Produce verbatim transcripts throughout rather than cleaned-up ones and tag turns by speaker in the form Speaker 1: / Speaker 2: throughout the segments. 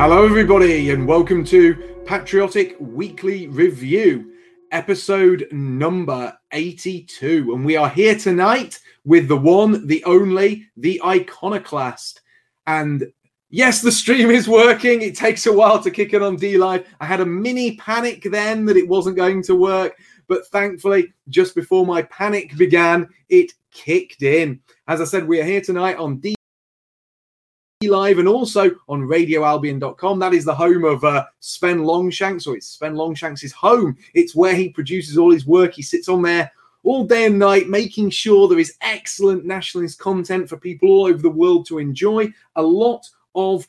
Speaker 1: Hello everybody and welcome to Patriotic Weekly Review, episode number eighty-two. And we are here tonight with the one, the only, the Iconoclast. And yes, the stream is working. It takes a while to kick it on DLive. I had a mini panic then that it wasn't going to work, but thankfully, just before my panic began, it kicked in. As I said, we are here tonight on D Live and also on radio albion dot com. That is the home of uh, Sven Longshanks, or it's Sven Longshanks' home. It's where he produces all his work. He sits on there all day and night, making sure there is excellent nationalist content for people all over the world to enjoy. A lot of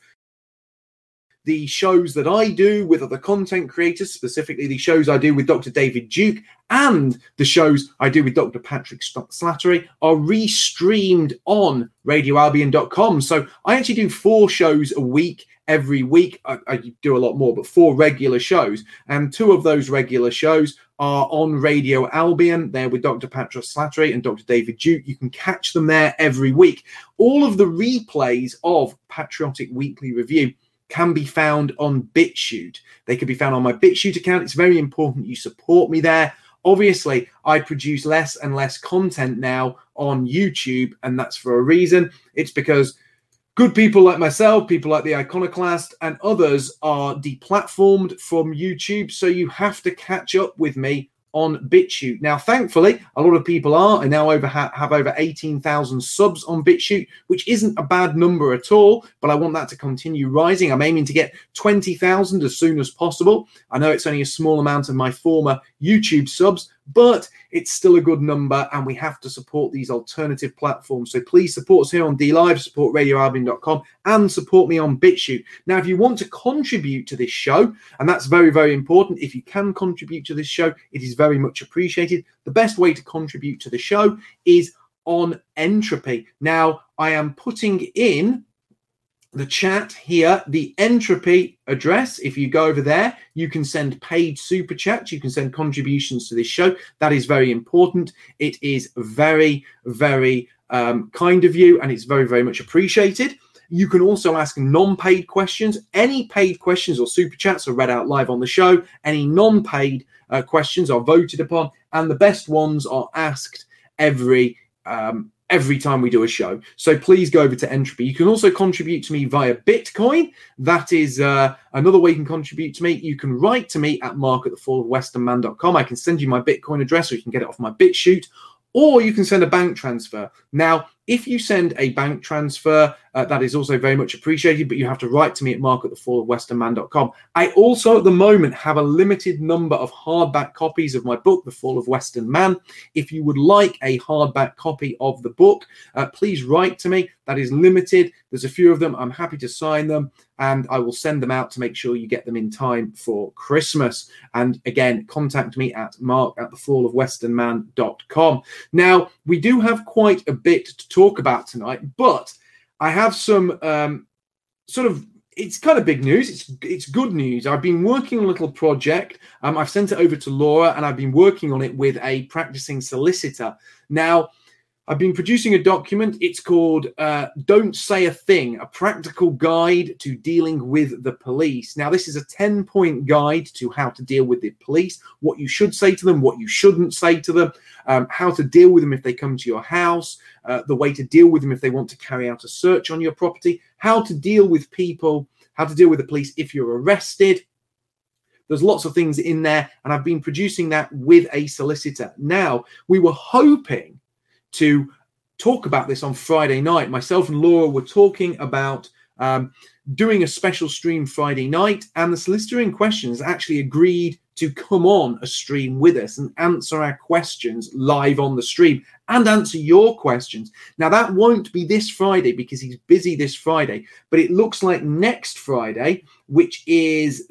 Speaker 1: the shows that I do with other content creators, specifically the shows I do with Doctor David Duke and the shows I do with Doctor Patrick Slattery, are restreamed on radio albion dot com. So I actually do four shows a week every week. I, I do a lot more, but four regular shows. And two of those regular shows are on Radio Albion. They're with Doctor Patrick Slattery and Doctor David Duke. You can catch them there every week. All of the replays of Patriotic Weekly Review can be found on BitChute. They can be found on my BitChute account. It's very important you support me there. Obviously, I produce less and less content now on YouTube, and that's for a reason. It's because good people like myself, people like the Iconoclast, and others are deplatformed from YouTube, so you have to catch up with me on BitChute. Now, thankfully, a lot of people are, and now over ha- have over eighteen thousand subs on BitChute, which isn't a bad number at all, but I want that to continue rising. I'm aiming to get twenty thousand as soon as possible. I know it's only a small amount of my former YouTube subs, but it's still a good number, and we have to support these alternative platforms. So please support us here on DLive, support radio albion dot com, and support me on BitChute. Now, if you want to contribute to this show, and that's very, very important, if you can contribute to this show, it is very much appreciated. The best way to contribute to the show is on Entropy. Now, I am putting in the chat here, the Entropy address. If you go over there, you can send paid super chats. You can send contributions to this show. That is very important. It is very, very um, kind of you, and it's very, very much appreciated. You can also ask non-paid questions. Any paid questions or super chats are read out live on the show. Any non-paid uh, questions are voted upon, and the best ones are asked every um every time we do a show. So please go over to Entropy. You can also contribute to me via Bitcoin. That is uh, another way you can contribute to me. You can write to me at mark at the fall of western man dot com. I can send you my Bitcoin address, or you can get it off my BitChute, or you can send a bank transfer. Now, if you send a bank transfer, uh, that is also very much appreciated, but you have to write to me at mark at the fall of western man dot com. I also, at the moment, have a limited number of hardback copies of my book, The Fall of Western Man. If you would like a hardback copy of the book, uh, please write to me. That is limited. There's a few of them. I'm happy to sign them, and I will send them out to make sure you get them in time for Christmas. And again, contact me at mark at the fall of western man dot com. Now, we do have quite a bit to talk about tonight, but I have some um, sort of, it's kind of big news. It's it's good news. I've been working on a little project. Um, I've sent it over to Laura, and I've been working on it with a practicing solicitor. Now, I've been producing a document. It's called uh, Don't Say a Thing, a practical guide to dealing with the police. Now, this is a ten-point guide to how to deal with the police, what you should say to them, what you shouldn't say to them, um, how to deal with them if they come to your house, uh, the way to deal with them if they want to carry out a search on your property, how to deal with people, how to deal with the police if you're arrested. There's lots of things in there, and I've been producing that with a solicitor. Now, we were hoping to talk about this on Friday night. Myself and Laura were talking about um, doing a special stream Friday night, and the solicitor in question has actually agreed to come on a stream with us and answer our questions live on the stream and answer your questions. Now, that won't be this Friday because he's busy this Friday, but it looks like next Friday, which is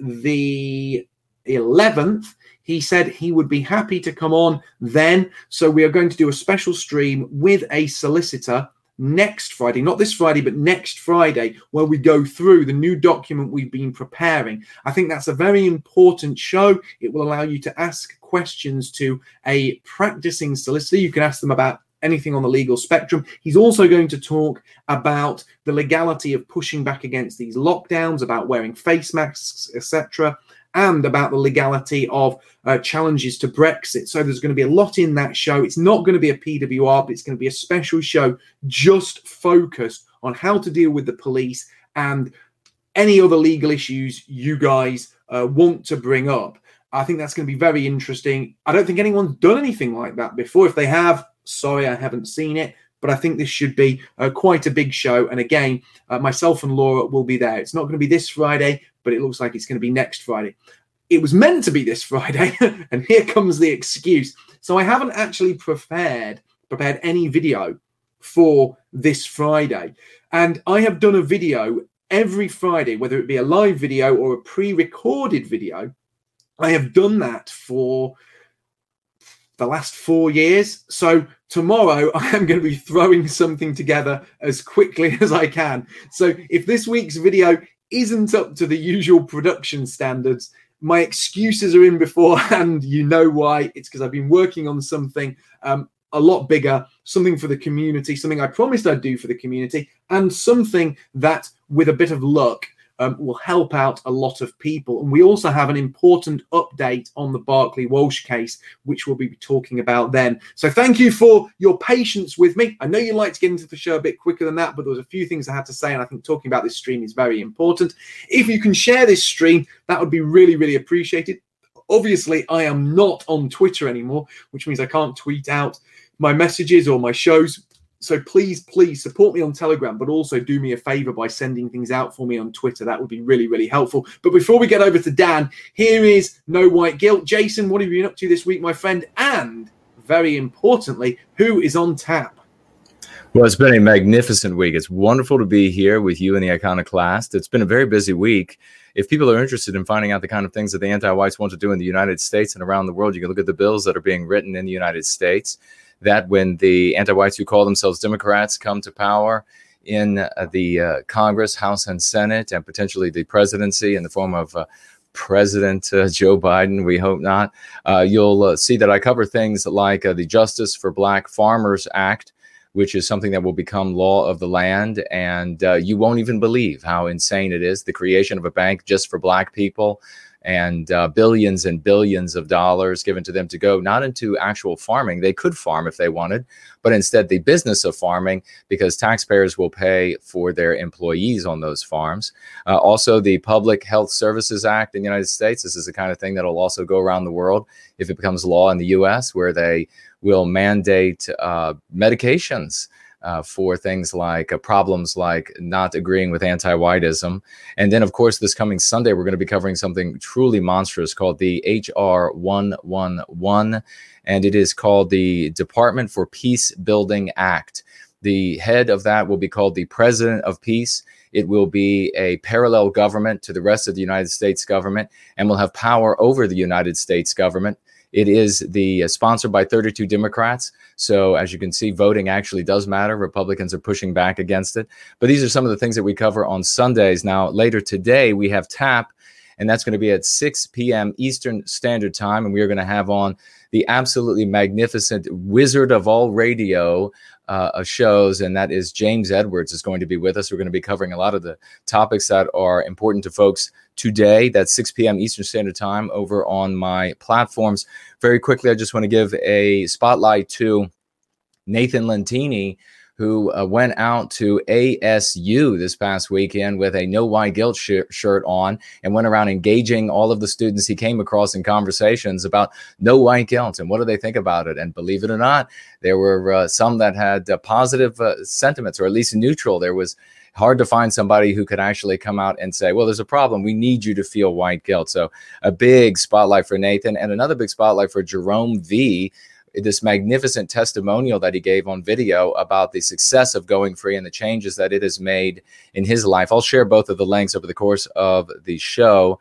Speaker 1: the eleventh, he said he would be happy to come on then. So we are going to do a special stream with a solicitor next Friday, not this Friday, but next Friday, where we go through the new document we've been preparing. I think that's a very important show. It will allow you to ask questions to a practicing solicitor. You can ask them about anything on the legal spectrum. He's also going to talk about the legality of pushing back against these lockdowns, about wearing face masks, et cetera, and about the legality of uh, challenges to Brexit. So there's going to be a lot in that show. It's not going to be a P W R, but it's going to be a special show just focused on how to deal with the police and any other legal issues you guys uh, want to bring up. I think that's going to be very interesting. I don't think anyone's done anything like that before. If they have, sorry, I haven't seen it. But I think this should be uh, quite a big show. And again, uh, myself and Laura will be there. It's not going to be this Friday, but it looks like it's going to be next Friday. It was meant to be this Friday, and here comes the excuse. So I haven't actually prepared prepared any video for this Friday. And I have done a video every Friday, whether it be a live video or a pre-recorded video. I have done that for the last four years. So tomorrow I am going to be throwing something together as quickly as I can. So if this week's video isn't up to the usual production standards, my excuses are in beforehand. You know why. It's because I've been working on something um, a lot bigger, something for the community, something I promised I'd do for the community, and something that, with a bit of luck, Um, will help out a lot of people. And we also have an important update on the Barclay Walsh case, which we'll be talking about then. So thank you for your patience with me. I know you like to get into the show a bit quicker than that, but there was a few things I had to say, and I think talking about this stream is very important. If you can share this stream, that would be really, really appreciated. Obviously, I am not on Twitter anymore, which means I can't tweet out my messages or my shows. So please, please support me on Telegram, but also do me a favor by sending things out for me on Twitter. That would be really, really helpful. But before we get over to Dan, here is No White Guilt. Jason, what have you been up to this week, my friend? And very importantly, who is on tap?
Speaker 2: Well, it's been a magnificent week. It's wonderful to be here with you and the Iconoclast. It's been a very busy week. If people are interested in finding out the kind of things that the anti-whites want to do in the United States and around the world, you can look at the bills that are being written in the United States. That when the anti-whites who call themselves Democrats come to power in uh, the uh, Congress, House, and Senate, and potentially the presidency in the form of uh, President uh, Joe Biden, we hope not, uh, you'll uh, see that I cover things like uh, the Justice for Black Farmers Act, which is something that will become law of the land. And uh, you won't even believe how insane it is. The creation of a bank just for Black people, and uh, billions and billions of dollars given to them to go not into actual farming. They could farm if they wanted, but instead the business of farming, because taxpayers will pay for their employees on those farms. Uh, also, the Public Health Services Act in the United States. This is the kind of thing that will also go around the world if it becomes law in the U S, where they will mandate uh, medications Uh, for things like uh, problems like not agreeing with anti-whiteism. And then, of course, this coming Sunday, we're going to be covering something truly monstrous called the H R one eleven, and it is called the Department for Peace Building Act. The head of that will be called the President of Peace. It will be a parallel government to the rest of the United States government and will have power over the United States government. It is the uh, sponsored by thirty-two Democrats. So as you can see, voting actually does matter. Republicans are pushing back against it. But these are some of the things that we cover on Sundays. Now, later today, we have TAP, and that's going to be at six p.m. Eastern Standard Time. And we are going to have on the absolutely magnificent wizard of all radio uh, shows, and that is James Edwards is going to be with us. We're going to be covering a lot of the topics that are important to folks today. That's six p.m. Eastern Standard Time over on my platforms. Very quickly, I just want to give a spotlight to Nathan Lentini, who uh, went out to A S U this past weekend with a No White Guilt sh- shirt on and went around engaging all of the students he came across in conversations about no white guilt and what do they think about it. And believe it or not, there were uh, some that had uh, positive uh, sentiments, or at least neutral. There was hard to find somebody who could actually come out and say, well, there's a problem. We need you to feel white guilt. So a big spotlight for Nathan, and another big spotlight for Jerome V., this magnificent testimonial that he gave on video about the success of Going Free and the changes that it has made in his life. I'll share both of the links over the course of the show.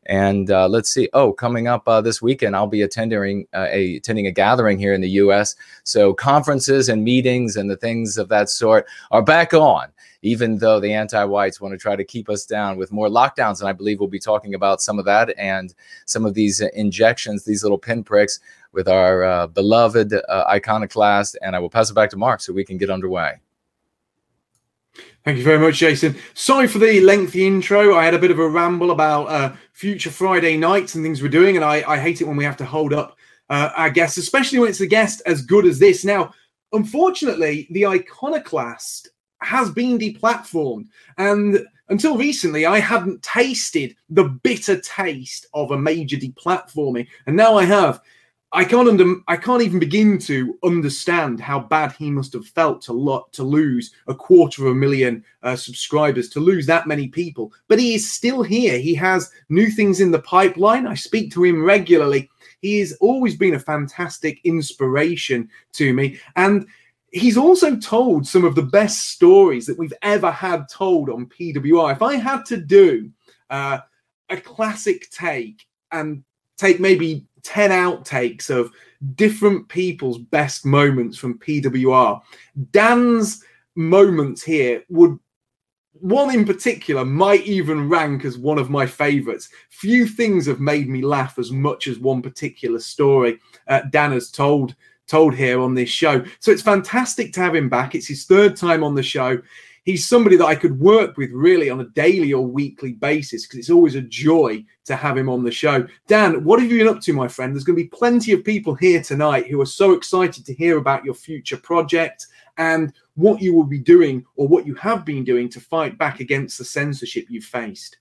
Speaker 2: And uh, let's see. Oh, coming up uh, this weekend, I'll be attending uh, a attending a gathering here in the U S. So conferences and meetings and the things of that sort are back on, even though the anti-whites want to try to keep us down with more lockdowns. And I believe we'll be talking about some of that and some of these uh, injections, these little pinpricks with our uh, beloved uh, iconoclast. And I will pass it back to Mark so we can get underway.
Speaker 1: Thank you very much, Jason. Sorry for the lengthy intro. I had a bit of a ramble about uh, future Friday nights and things we're doing, and I, I hate it when we have to hold up uh, our guests, especially when it's a guest as good as this. Now, unfortunately, the iconoclast has been deplatformed, and until recently, I hadn't tasted the bitter taste of a major deplatforming, and now I have. I can't under, I can't even begin to understand how bad he must have felt to lot to lose a quarter of a million uh, subscribers, to lose that many people. But he is still here. He has new things in the pipeline. I speak to him regularly. He has always been a fantastic inspiration to me. And he's also told some of the best stories that we've ever had told on P W R. If I had to do uh, a classic take and take maybe ten outtakes of different people's best moments from P W R, Dan's moments here would, one in particular might even rank as one of my favorites. Few things have made me laugh as much as one particular story uh, Dan has told told here on this show. So it's fantastic to have him back. It's his third time on the show. He's somebody that I could work with really on a daily or weekly basis, because it's always a joy to have him on the show. Dan, what have you been up to, my friend? There's going to be plenty of people here tonight who are so excited to hear about your future project and what you will be doing or what you have been doing to fight back against the censorship you've faced.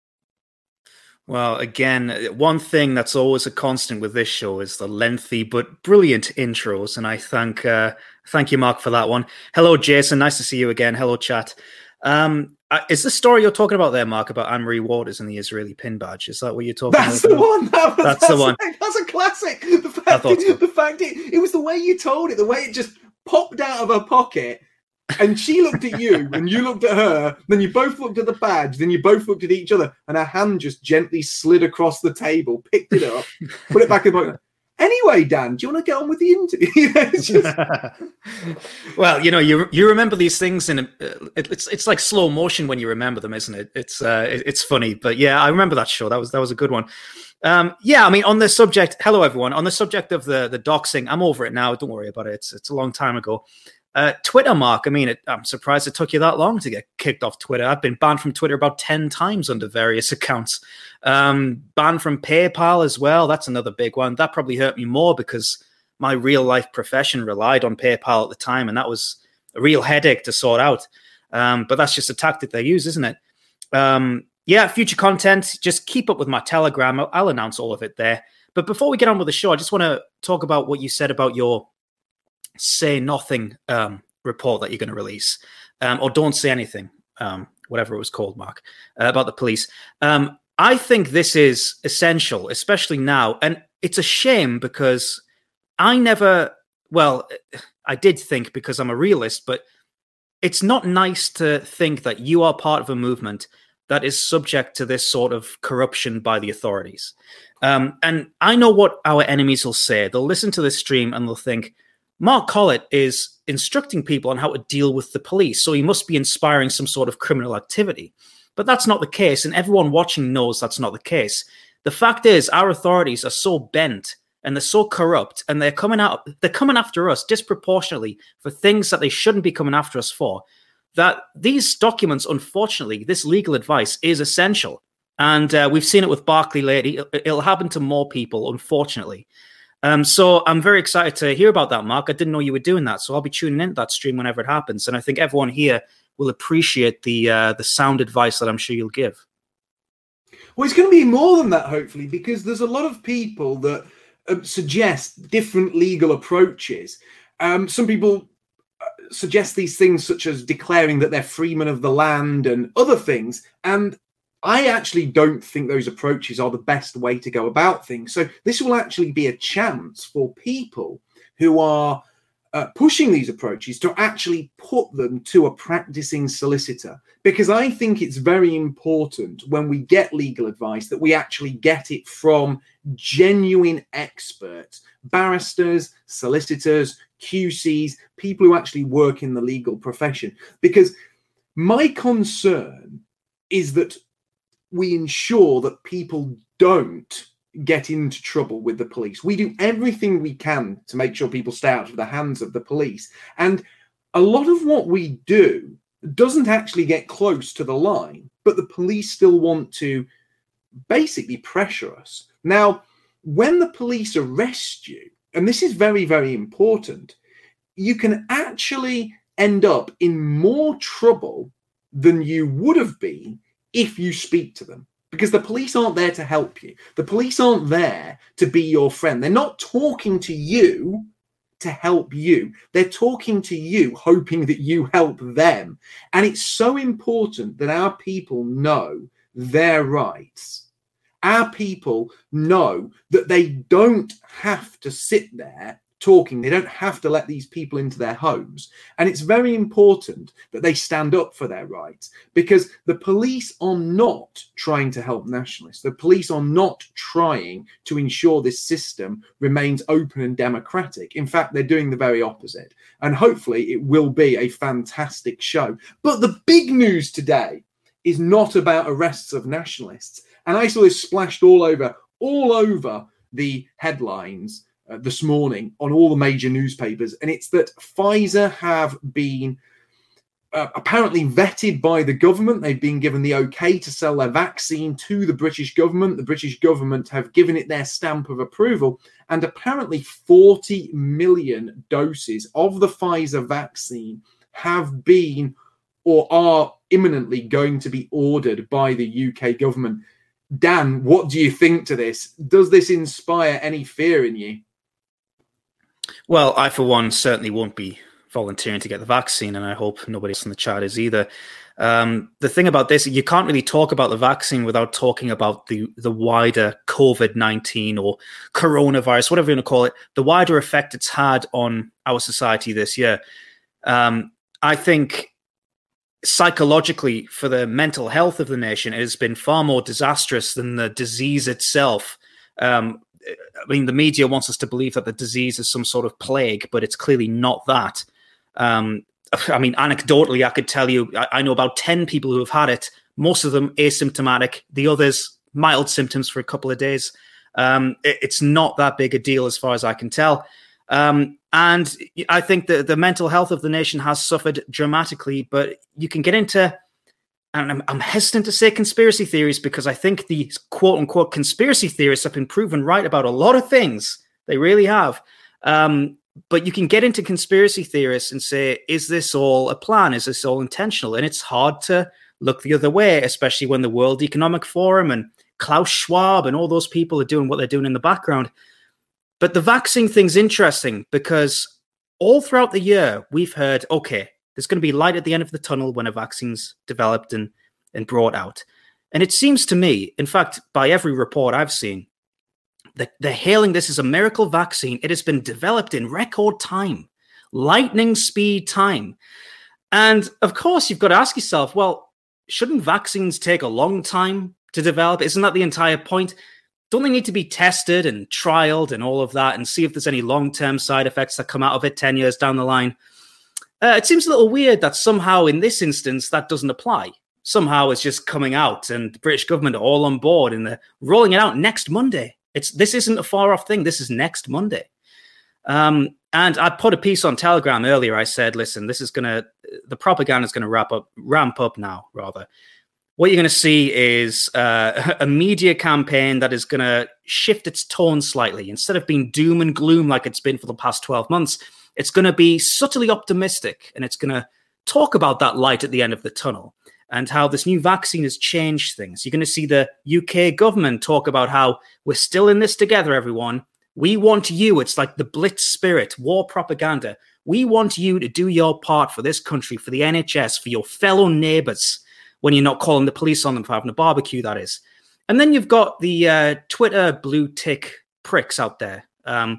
Speaker 3: Well, again, one thing that's always a constant with this show is the lengthy but brilliant intros, and I thank uh, thank you, Mark, for that one. Hello, Jason. Nice to see you again. Hello, chat. Um, uh, is the story you're talking about there, Mark, about Anne-Marie Waters and the Israeli pin badge? Is that what you're talking
Speaker 1: that's
Speaker 3: about?
Speaker 1: The one. That was,
Speaker 3: that's,
Speaker 1: that's
Speaker 3: the one.
Speaker 1: That's a classic. The fact,
Speaker 3: I so.
Speaker 1: the fact it, it was the way you told it, the way it just popped out of her pocket. And she looked at you, and you looked at her, then you both looked at the badge, then you both looked at each other, and her hand just gently slid across the table, picked it up, put it back in the pocket. Anyway, Dan, do you want to get on with the interview?
Speaker 3: just... Well, you know, you you remember these things, and uh, it, it's it's like slow motion when you remember them, isn't it? It's uh, it, it's funny, but yeah, I remember that show. That was that was a good one. Um, yeah, I mean, on the subject, hello everyone. On the subject of the the doxing, I'm over it now. Don't worry about it. It's it's a long time ago. Uh, Twitter, Mark, I mean, it, I'm surprised it took you that long to get kicked off Twitter. I've been banned from Twitter about ten times under various accounts. Um, banned from PayPal as well. That's another big one. That probably hurt me more because my real life profession relied on PayPal at the time, and that was a real headache to sort out. Um, but that's just a tactic they use, isn't it? Um, yeah, future content, just keep up with my Telegram. I'll, I'll announce all of it there. But before we get on with the show, I just want to talk about what you said about your say nothing um, report that you're going to release, um, or don't say anything, um, whatever it was called, Mark, uh, about the police. Um, I think this is essential, especially now. And it's a shame because I never, well, I did think because I'm a realist, but it's not nice to think that you are part of a movement that is subject to this sort of corruption by the authorities. Um, and I know what our enemies will say. They'll listen to this stream and they'll think, Mark Collett is instructing people on how to deal with the police, so he must be inspiring some sort of criminal activity. But that's not the case, and everyone watching knows that's not the case. The fact is, our authorities are so bent and they're so corrupt, and they're coming out, they're coming after us disproportionately for things that they shouldn't be coming after us for, that these documents, unfortunately, this legal advice is essential. And uh, we've seen it with Barclay lately. It'll happen to more people, unfortunately. Um, so I'm very excited to hear about that, Mark. I didn't know you were doing that, so I'll be tuning into that stream whenever it happens. And I think everyone here will appreciate the uh, the sound advice that I'm sure you'll give.
Speaker 1: Well, it's going to be more than that, hopefully, because there's a lot of people that uh, suggest different legal approaches. Um, some people uh, suggest these things such as declaring that they're freemen of the land and other things. And I actually don't think those approaches are the best way to go about things. So this will actually be a chance for people who are uh, pushing these approaches to actually put them to a practicing solicitor, because I think it's very important when we get legal advice that we actually get it from genuine experts, barristers, solicitors, Q Cs, people who actually work in the legal profession. Because my concern is that we ensure that people don't get into trouble with the police. We do everything we can to make sure people stay out of the hands of the police. And a lot of what we do doesn't actually get close to the line, but the police still want to basically pressure us. Now, when the police arrest you, and this is very, very important, you can actually end up in more trouble than you would have been if you speak to them. Because the police aren't there to help you. The police aren't there to be your friend. They're not talking to you to help you. They're talking to you, hoping that you help them. And it's so important that our people know their rights. Our people know that they don't have to sit there talking. They don't have to let these people into their homes. And it's very important that they stand up for their rights, because the police are not trying to help nationalists. The police are not trying to ensure this system remains open and democratic. In fact, they're doing the very opposite. And hopefully it will be a fantastic show. But the big news today is not about arrests of nationalists. And I saw this splashed all over, all over the headlines Uh, this morning on all the major newspapers, and it's that Pfizer have been uh, apparently vetted by the government. They've been given the okay to sell their vaccine to the British government. The British government have given it their stamp of approval, and apparently forty million doses of the Pfizer vaccine have been or are imminently going to be ordered by the U K government. Dan, what do you think to this? Does this inspire any fear in you?
Speaker 3: Well, I, for one, certainly won't be volunteering to get the vaccine, and I hope nobody else in the chat is either. Um, the thing about this, you can't really talk about the vaccine without talking about the, the wider COVID nineteen or coronavirus, whatever you want to call it, the wider effect it's had on our society this year. Um, I think psychologically, for the mental health of the nation, it has been far more disastrous than the disease itself. Um, I mean, the media wants us to believe that the disease is some sort of plague, but it's clearly not that. Um, I mean, anecdotally, I could tell you, I, I know about ten people who have had it, most of them asymptomatic, the others mild symptoms for a couple of days. Um, it, it's not that big a deal as far as I can tell. Um, and I think that the mental health of the nation has suffered dramatically, but you can get into, and I'm, I'm hesitant to say conspiracy theories, because I think the quote-unquote conspiracy theorists have been proven right about a lot of things. They really have. Um, but you can get into conspiracy theorists and say, is this all a plan? Is this all intentional? And it's hard to look the other way, especially when the World Economic Forum and Klaus Schwab and all those people are doing what they're doing in the background. But the vaccine thing's interesting, because all throughout the year, we've heard, okay, there's going to be light at the end of the tunnel when a vaccine's developed and, and brought out. And it seems to me, in fact, by every report I've seen, that they're hailing this as a miracle vaccine. It has been developed in record time, lightning speed time. And of course, you've got to ask yourself, well, shouldn't vaccines take a long time to develop? Isn't that the entire point? Don't they need to be tested and trialed and all of that, and see if there's any long-term side effects that come out of it ten years down the line? Uh, it seems a little weird that somehow in this instance that doesn't apply. Somehow it's just coming out and the British government are all on board and they're rolling it out next Monday. It's This isn't a far off thing. This is next Monday. Um, and I put a piece on Telegram earlier. I said, listen, this is going to, the propaganda is going to wrap up, ramp up now, rather. What you're going to see is uh, a media campaign that is going to shift its tone slightly. Instead of being doom and gloom like it's been for the past twelve months, it's going to be subtly optimistic, and it's going to talk about that light at the end of the tunnel and how this new vaccine has changed things. You're going to see the U K government talk about how we're still in this together, everyone. We want you. It's like the Blitz spirit, war propaganda. We want you to do your part for this country, for the N H S, for your fellow neighbours, when you're not calling the police on them for having a barbecue, that is. And then you've got the uh, Twitter blue tick pricks out there, um,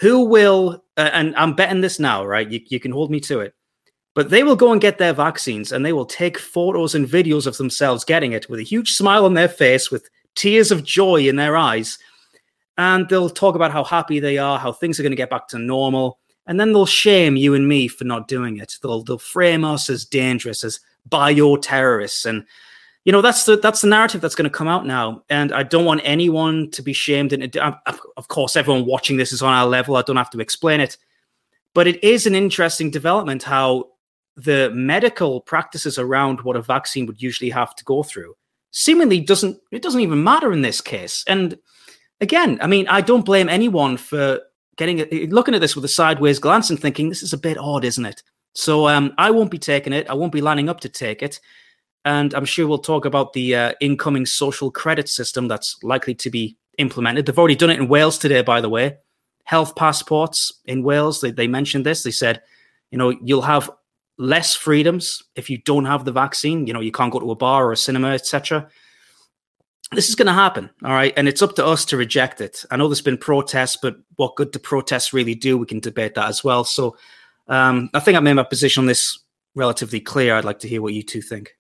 Speaker 3: who will, uh, and I'm betting this now, right? You, you can hold me to it. But they will go and get their vaccines and they will take photos and videos of themselves getting it with a huge smile on their face, with tears of joy in their eyes. And they'll talk about how happy they are, how things are going to get back to normal. And then they'll shame you and me for not doing it. They'll they'll frame us as dangerous, as bioterrorists. And, you know, that's the that's the narrative that's going to come out now. And I don't want anyone to be shamed. And of course, everyone watching this is on our level. I don't have to explain it. But it is an interesting development how the medical practices around what a vaccine would usually have to go through seemingly doesn't, it doesn't even matter in this case. And again, I mean, I don't blame anyone for getting looking at this with a sideways glance and thinking, this is a bit odd, isn't it? So um, I won't be taking it. I won't be lining up to take it. And I'm sure we'll talk about the uh, incoming social credit system that's likely to be implemented. They've already done it in Wales today, by the way. Health passports in Wales, they, they mentioned this. They said, you know, you'll have less freedoms if you don't have the vaccine. You know, you can't go to a bar or a cinema, et cetera. This is going to happen, all right? And it's up to us to reject it. I know there's been protests, but what good do protests really do? We can debate that as well. So um, I think I made my position on this relatively clear. I'd like to hear what you two think.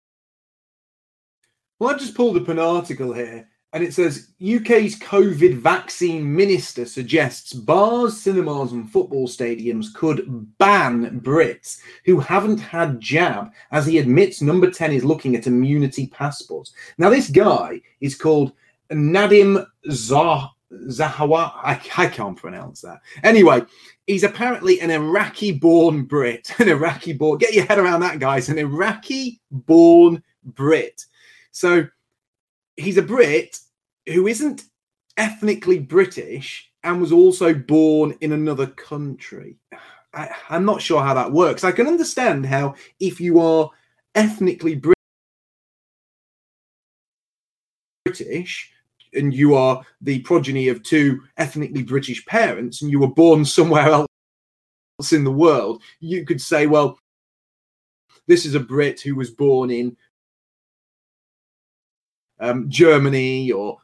Speaker 1: Well, I've just pulled up an article here, and it says U K's COVID vaccine minister suggests bars, cinemas and football stadiums could ban Brits who haven't had jab, as he admits number ten is looking at immunity passports. Now, this guy is called Nadim Zah- Zahawa. I, I can't pronounce that. Anyway, he's apparently an Iraqi-born Brit. An Iraqi-born... Get your head around that, guys. An Iraqi-born Brit. So he's a Brit who isn't ethnically British and was also born in another country. I, I'm not sure how that works. I can understand how if you are ethnically British and you are the progeny of two ethnically British parents and you were born somewhere else in the world, you could say, well, this is a Brit who was born in um, Germany or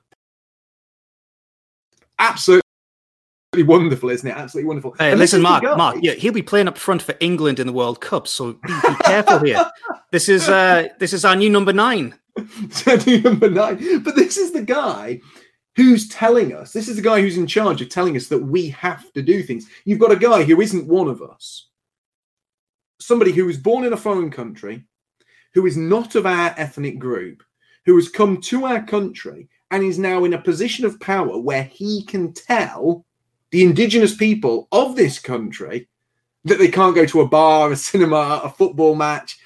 Speaker 1: absolutely wonderful, isn't it? Absolutely wonderful.
Speaker 3: Hey, listen, Mark, Mark, yeah, he'll be playing up front for England in the World Cup, so be, be careful here. This is uh, this is our new number nine.
Speaker 1: new number nine. But this is the guy who's telling us, this is the guy who's in charge of telling us that we have to do things. You've got a guy who isn't one of us. Somebody who was born in a foreign country, who is not of our ethnic group, who has come to our country and is now in a position of power where he can tell the indigenous people of this country that they can't go to a bar, a cinema, a football match.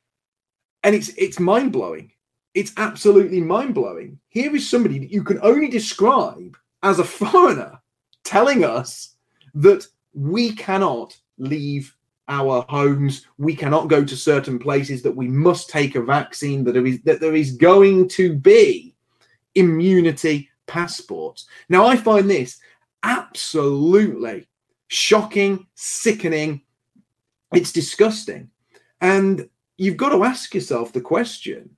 Speaker 1: And it's it's mind-blowing. It's absolutely mind-blowing. Here is somebody that you can only describe as a foreigner telling us that we cannot leave our homes, we cannot go to certain places, that we must take a vaccine, that there is, that there is going to be immunity passports. Now, I find this absolutely shocking, sickening. It's disgusting. And you've got to ask yourself the question,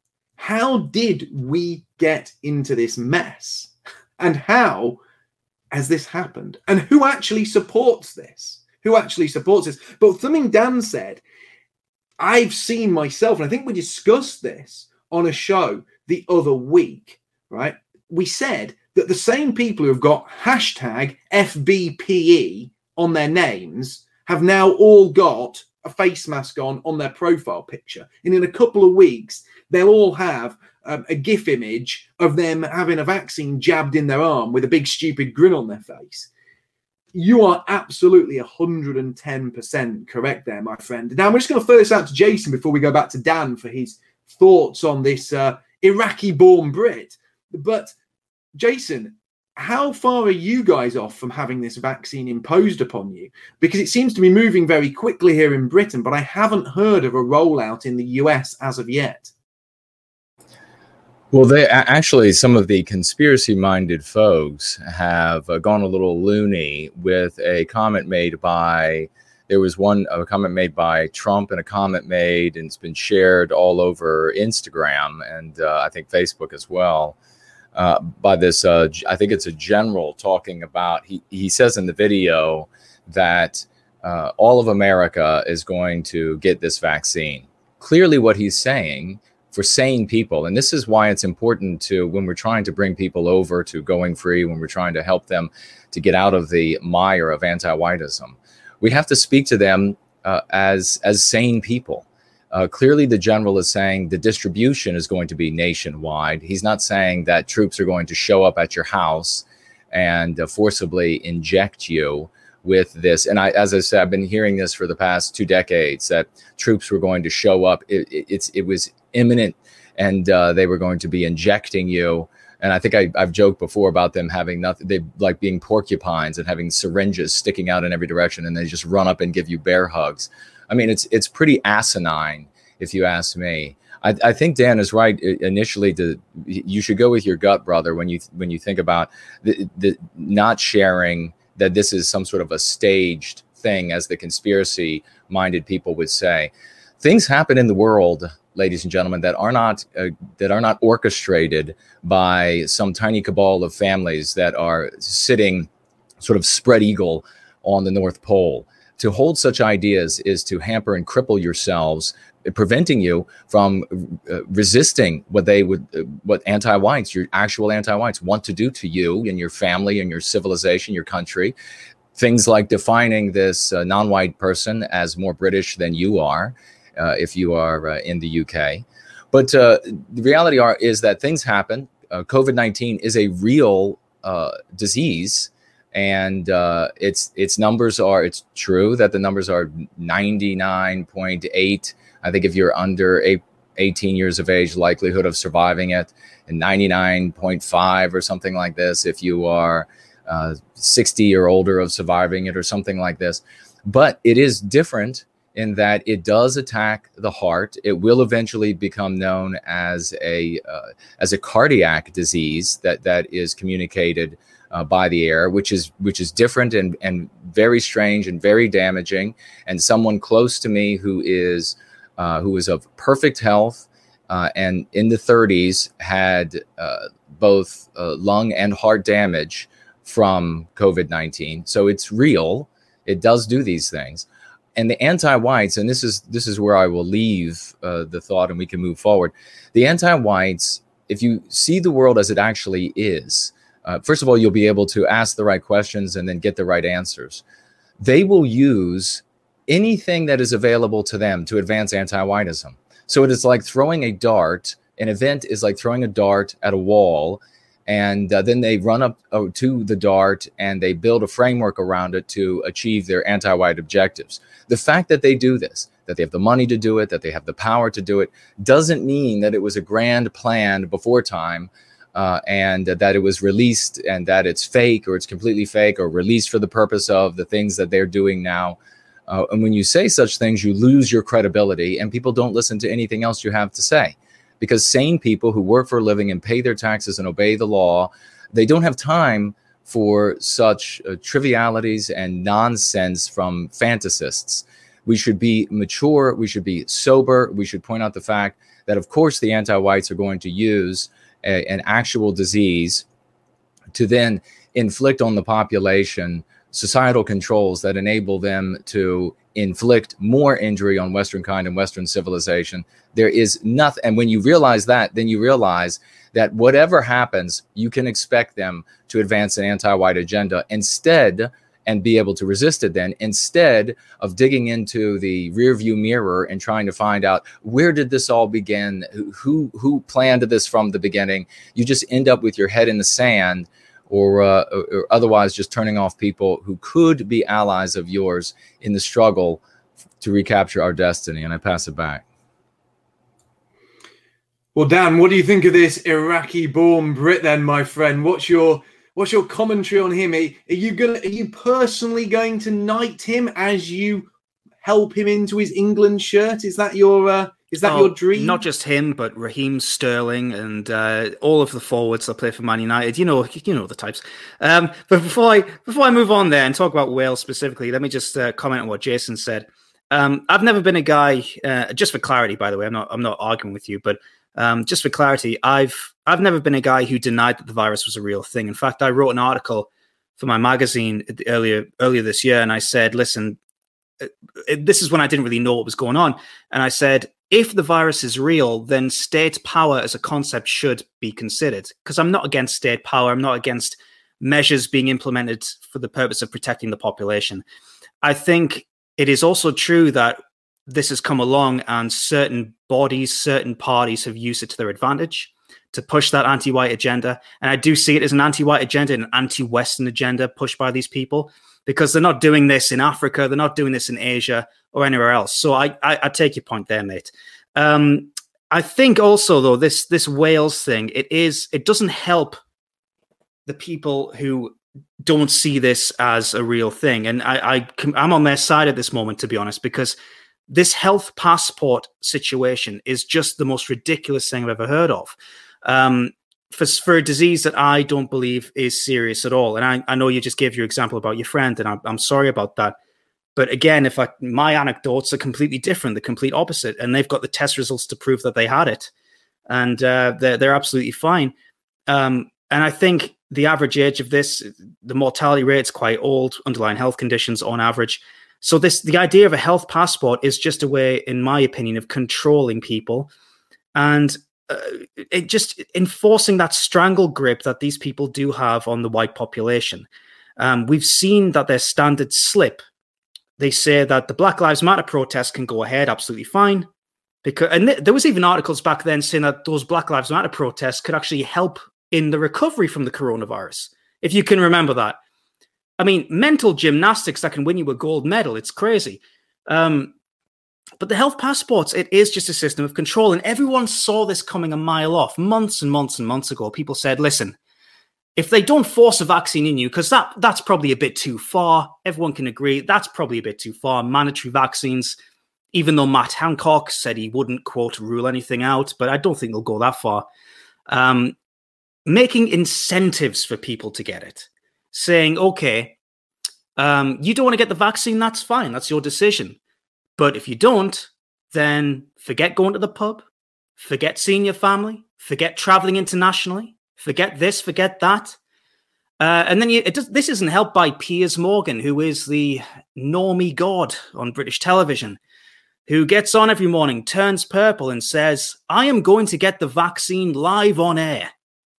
Speaker 1: how did we get into this mess? And how has this happened? And who actually supports this? Who actually supports this? But something Dan said, I've seen myself, and I think we discussed this on a show the other week, right? We said that the same people who have got hashtag F B P E on their names have now all got a face mask on on their profile picture. And in a couple of weeks, they'll all have um, a GIF image of them having a vaccine jabbed in their arm with a big stupid grin on their face. You are absolutely one hundred ten percent correct there, my friend. Now, we're just going to throw this out to Jason before we go back to Dan for his thoughts on this uh, Iraqi-born Brit. But, Jason, how far are you guys off from having this vaccine imposed upon you? Because it seems to be moving very quickly here in Britain, but I haven't heard of a rollout in the U S as of yet.
Speaker 2: Well, they actually, some of the conspiracy-minded folks have uh, gone a little loony with a comment made by, there was one, a comment made by Trump and a comment made, and it's been shared all over Instagram and uh, I think Facebook as well. uh, by this, uh, I think it's a general talking about, he, he says in the video that uh, all of America is going to get this vaccine. Clearly what he's saying for sane people, and this is why it's important to, when we're trying to bring people over to Going Free, when we're trying to help them to get out of the mire of anti-whiteism, we have to speak to them uh, as, as sane people. Uh, clearly, the general is saying the distribution is going to be nationwide. He's not saying that troops are going to show up at your house and uh, forcibly inject you with this. And I, as I said, I've been hearing this for the past two decades, that troops were going to show up. It, it, it's, it was imminent, and uh, they were going to be injecting you. And I think I, I've joked before about them having nothing, they like being porcupines and having syringes sticking out in every direction, and they just run up and give you bear hugs. I mean, it's it's pretty asinine, if you ask me. I, I think Dan is right. Initially, to, you should go with your gut, brother, when you when you think about the, the not sharing that this is some sort of a staged thing, as the conspiracy-minded people would say. Things happen in the world, ladies and gentlemen, that are not uh, that are not orchestrated by some tiny cabal of families that are sitting sort of spread eagle on the North Pole. To hold such ideas is to hamper and cripple yourselves, preventing you from uh, resisting what they would, uh, what anti-whites, your actual anti-whites, want to do to you and your family and your civilization, your country. Things like defining this uh, non-white person as more British than you are, uh, if you are uh, in the U K. But uh, the reality are is that things happen. Uh, COVID nineteen is a real uh, disease. And uh, its its numbers are, it's true that the numbers are ninety-nine point eight. I think if you're under eight, eighteen years of age, likelihood of surviving it, and ninety-nine point five or something like this if you are uh, sixty or older of surviving it, or something like this. But it is different in that it does attack the heart. It will eventually become known as a uh, as a cardiac disease that that is communicated Uh, by the air, which is which is different and and very strange and very damaging. And someone close to me who is uh, who is of perfect health uh, and in the thirties had uh, both uh, lung and heart damage from COVID nineteen. So it's real. It does do these things. And the anti-whites, and this is this is where I will leave uh, the thought, and we can move forward. The anti-whites, if you see the world as it actually is. Uh, first of all, you'll be able to ask the right questions and then get the right answers. They will use anything that is available to them to advance anti-whiteism. So it is like throwing a dart. An event is like throwing a dart at a wall, and uh, then they run up uh, to the dart and they build a framework around it to achieve their anti-white objectives. The fact that they do this, that they have the money to do it, that they have the power to do it, doesn't mean that it was a grand plan before time. Uh, and uh, that it was released and that it's fake, or it's completely fake, or released for the purpose of the things that they're doing now. Uh, and when you say such things, you lose your credibility, and people don't listen to anything else you have to say. Because sane people who work for a living and pay their taxes and obey the law, they don't have time for such uh, trivialities and nonsense from fantasists. We should be mature. We should be sober. We should point out the fact that, of course, the anti-whites are going to use A, an actual disease to then inflict on the population societal controls that enable them to inflict more injury on Western kind and Western civilization. There is nothing. And when you realize that, then you realize that whatever happens, you can expect them to advance an anti-white agenda instead, and be able to resist it then, instead of digging into the rearview mirror and trying to find out, where did this all begin? Who who planned this from the beginning? You just end up with your head in the sand, or, uh, or otherwise just turning off people who could be allies of yours in the struggle to recapture our destiny. And I pass it back.
Speaker 1: Well, Dan, what do you think of this Iraqi-born Brit then, my friend? What's your What's your commentary on him? Are you gonna? Are you personally going to knight him as you help him into his England shirt? Is that your? Uh, is that oh, your dream?
Speaker 3: Not just him, but Raheem Sterling and uh, all of the forwards that play for Man United. You know, you know the types. Um, but before I before I move on there and talk about Wales specifically, let me just uh, comment on what Jason said. Um, I've never been a guy. Uh, just for clarity, by the way, I'm not I'm not arguing with you, but Um, just for clarity, I've I've never been a guy who denied that the virus was a real thing. In fact, I wrote an article for my magazine earlier earlier this year, and I said, listen, this is when I didn't really know what was going on. And I said, if the virus is real, then state power as a concept should be considered. Because I'm not against state power. I'm not against measures being implemented for the purpose of protecting the population. I think it is also true that this has come along and certain bodies, certain parties have used it to their advantage to push that anti-white agenda. And I do see it as an anti-white agenda, an anti-Western agenda pushed by these people, because they're not doing this in Africa, they're not doing this in Asia or anywhere else. So I, I, I take your point there, mate. Um, I think also, though, this this Wales thing, it is it doesn't help the people who don't see this as a real thing. And I, I, I'm on their side at this moment, to be honest, because this health passport situation is just the most ridiculous thing I've ever heard of. Um, For, for a disease that I don't believe is serious at all. And I, I know you just gave your example about your friend, and I'm, I'm sorry about that. But again, if I, my anecdotes are completely different, the complete opposite, and they've got the test results to prove that they had it, and uh, they're, they're absolutely fine. Um, and I think the average age of this, the mortality rate's quite old, underlying health conditions on average. So this, the idea of a health passport is just a way, in my opinion, of controlling people and Uh, it just enforcing that strangle grip that these people do have on the white population. Um, we've seen that their standards slip. They say that the Black Lives Matter protests can go ahead absolutely fine. Because, and th- there was even articles back then saying that those Black Lives Matter protests could actually help in the recovery from the coronavirus. If you can remember that. I mean, mental gymnastics that can win you a gold medal. It's crazy. Um, But the health passports, it is just a system of control. And everyone saw this coming a mile off months and months and months ago. People said, listen, if they don't force a vaccine in you, because that, that's probably a bit too far. Everyone can agree that's probably a bit too far. Mandatory vaccines, even though Matt Hancock said he wouldn't, quote, rule anything out. But I don't think they'll go that far. Um, making incentives for people to get it. Saying, okay, um, you don't want to get the vaccine, that's fine. That's your decision. But if you don't, then forget going to the pub, forget seeing your family, forget traveling internationally, forget this, forget that. Uh, and then you, it does, this isn't helped by Piers Morgan, who is the normie god on British television, who gets on every morning, turns purple and says, I am going to get the vaccine live on air.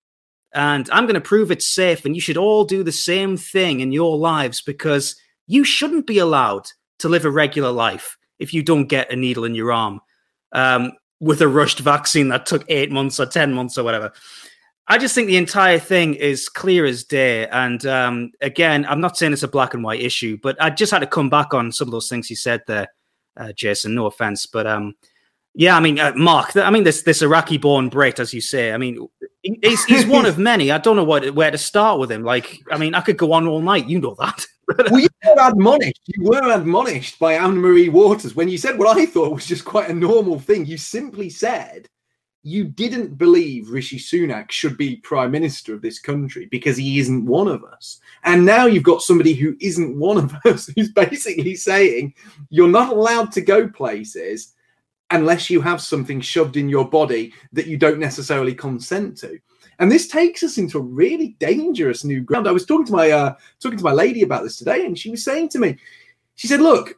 Speaker 3: And I'm going to prove it's safe. And you should all do the same thing in your lives, because you shouldn't be allowed to live a regular life if you don't get a needle in your arm um, with a rushed vaccine that took eight months or ten months or whatever. I just think the entire thing is clear as day. And um, again, I'm not saying it's a black and white issue, but I just had to come back on some of those things you said there, uh, Jason, no offense. But um, yeah, I mean, uh, Mark, I mean, this this Iraqi-born Brit, as you say, I mean, he's, he's one of many. I don't know what, where to start with him. Like, I mean, I could go on all night. You know that.
Speaker 1: Well, you were admonished. You were admonished by Anne-Marie Waters when you said what I thought was just quite a normal thing. You simply said you didn't believe Rishi Sunak should be Prime Minister of this country because he isn't one of us. And now you've got somebody who isn't one of us who's basically saying you're not allowed to go places unless you have something shoved in your body that you don't necessarily consent to. And this takes us into a really dangerous new ground. I was talking to my uh, talking to my lady about this today, and she was saying to me, she said, look,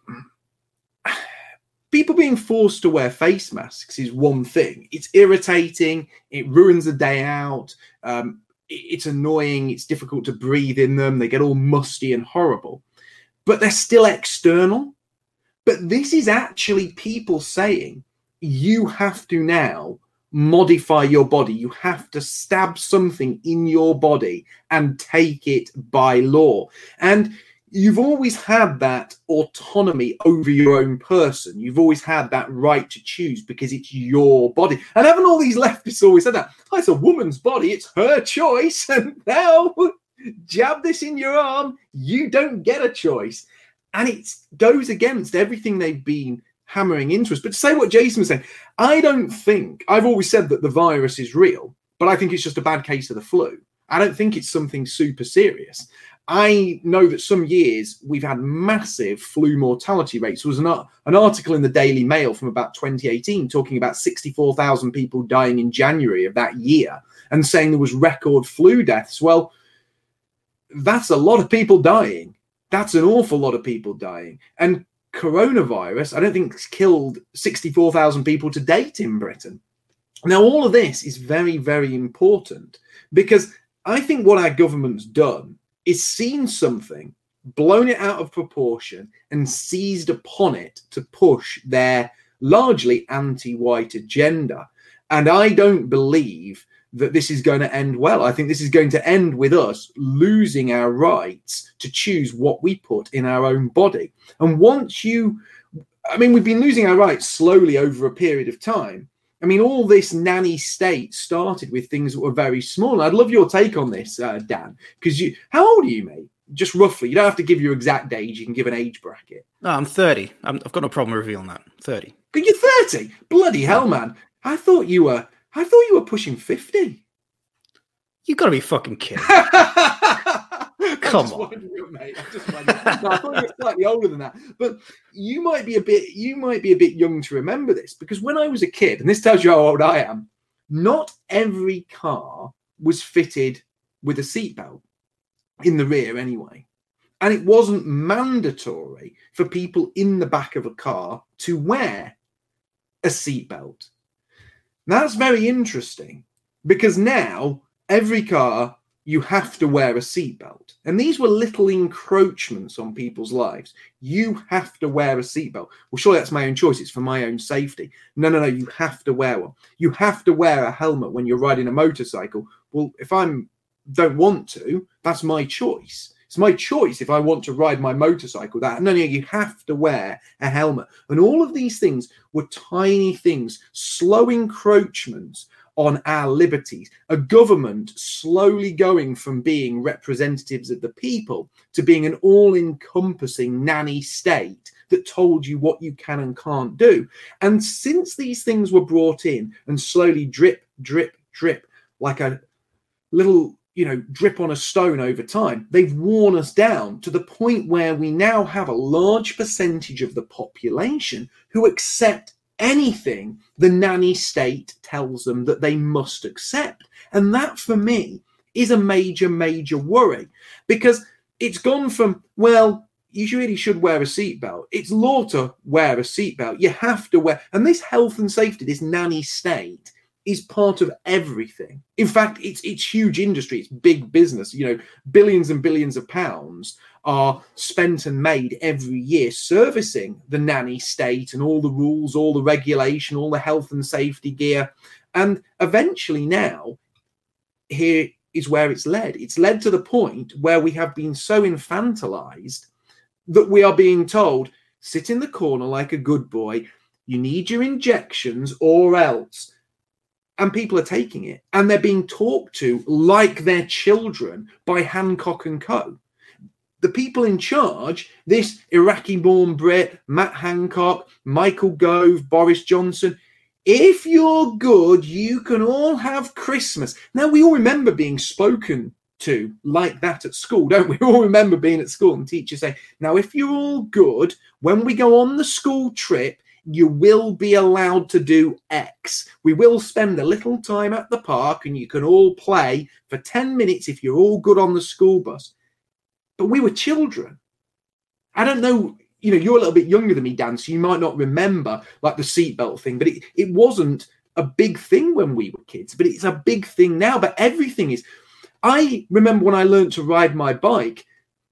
Speaker 1: people being forced to wear face masks is one thing. It's irritating. It ruins the day out. Um, it's annoying. It's difficult to breathe in them. They get all musty and horrible. But they're still external. But this is actually people saying you have to now modify your body. You have to stab something in your body and take it by law. And you've always had that autonomy over your own person. You've always had that right to choose because it's your body. And haven't all these leftists always said that? Oh, it's a woman's body. It's her choice. And now jab this in your arm. You don't get a choice. And it goes against everything they've been hammering into us. But to say what Jason was saying, I don't think, I've always said that the virus is real, but I think it's just a bad case of the flu. I don't think it's something super serious. I know that some years we've had massive flu mortality rates. There was an, an article in the Daily Mail from about twenty eighteen talking about sixty-four thousand people dying in January of that year and saying there was record flu deaths. Well, that's a lot of people dying. That's an awful lot of people dying. And coronavirus, I don't think it's killed sixty-four thousand people to date in Britain. Now, all of this is very, very important because I think what our government's done is seen something, blown it out of proportion, and seized upon it to push their largely anti-white agenda. And I don't believe that this is going to end well. I think this is going to end with us losing our rights to choose what we put in our own body. And once you, I mean, we've been losing our rights slowly over a period of time. I mean, all this nanny state started with things that were very small. I'd love your take on this, uh, Dan, because you, how old are you, mate? Just roughly. You don't have to give your exact age. You can give an age bracket.
Speaker 3: No, I'm thirty. I'm, I've got no problem revealing that. thirty.
Speaker 1: But you're thirty? Bloody hell, man. I thought you were, I thought you were pushing fifty.
Speaker 3: You got to be fucking kidding. Come on,
Speaker 1: you, mate. I, just no, I thought you were slightly older than that, but you might be a bit. You might be a bit young to remember this because when I was a kid, and this tells you how old I am, not every car was fitted with a seatbelt in the rear, anyway, and it wasn't mandatory for people in the back of a car to wear a seatbelt. That's very interesting because now every car, you have to wear a seatbelt. And these were little encroachments on people's lives. You have to wear a seatbelt. Well, surely that's my own choice. It's for my own safety. No, no, no, you have to wear one. You have to wear a helmet when you're riding a motorcycle. Well, if I don't want to, that's my choice. It's my choice if I want to ride my motorcycle. That no, no, you have to wear a helmet. And all of these things were tiny things, slow encroachments on our liberties, a government slowly going from being representatives of the people to being an all-encompassing nanny state that told you what you can and can't do. And since these things were brought in and slowly drip, drip, drip, like a little, you know, drip on a stone over time, they've worn us down to the point where we now have a large percentage of the population who accept anything the nanny state tells them that they must accept. And that, for me, is a major, major worry because it's gone from, well, you really should wear a seatbelt. It's law to wear a seatbelt. You have to wear, and this health and safety, this nanny state is part of everything. In fact, it's it's huge industry. It's big business. You know, billions and billions of pounds are spent and made every year servicing the nanny state and all the rules, all the regulation, all the health and safety gear. And eventually now, here is where it's led. It's led to the point where we have been so infantilized that we are being told, sit in the corner like a good boy, you need your injections or else. And people are taking it and they're being talked to like their children by Hancock and Co. The people in charge, this Iraqi-born Brit, Matt Hancock, Michael Gove, Boris Johnson, if you're good, you can all have Christmas. Now, we all remember being spoken to like that at school, don't we? We all remember being at school and teachers say, now, if you're all good, when we go on the school trip, you will be allowed to do X. We will spend a little time at the park and you can all play for ten minutes if you're all good on the school bus. But we were children. I don't know, you know, you're a little bit younger than me, Dan, so you might not remember like the seatbelt thing, but it, it wasn't a big thing when we were kids, but it's a big thing now. But everything is. I remember when I learned to ride my bike,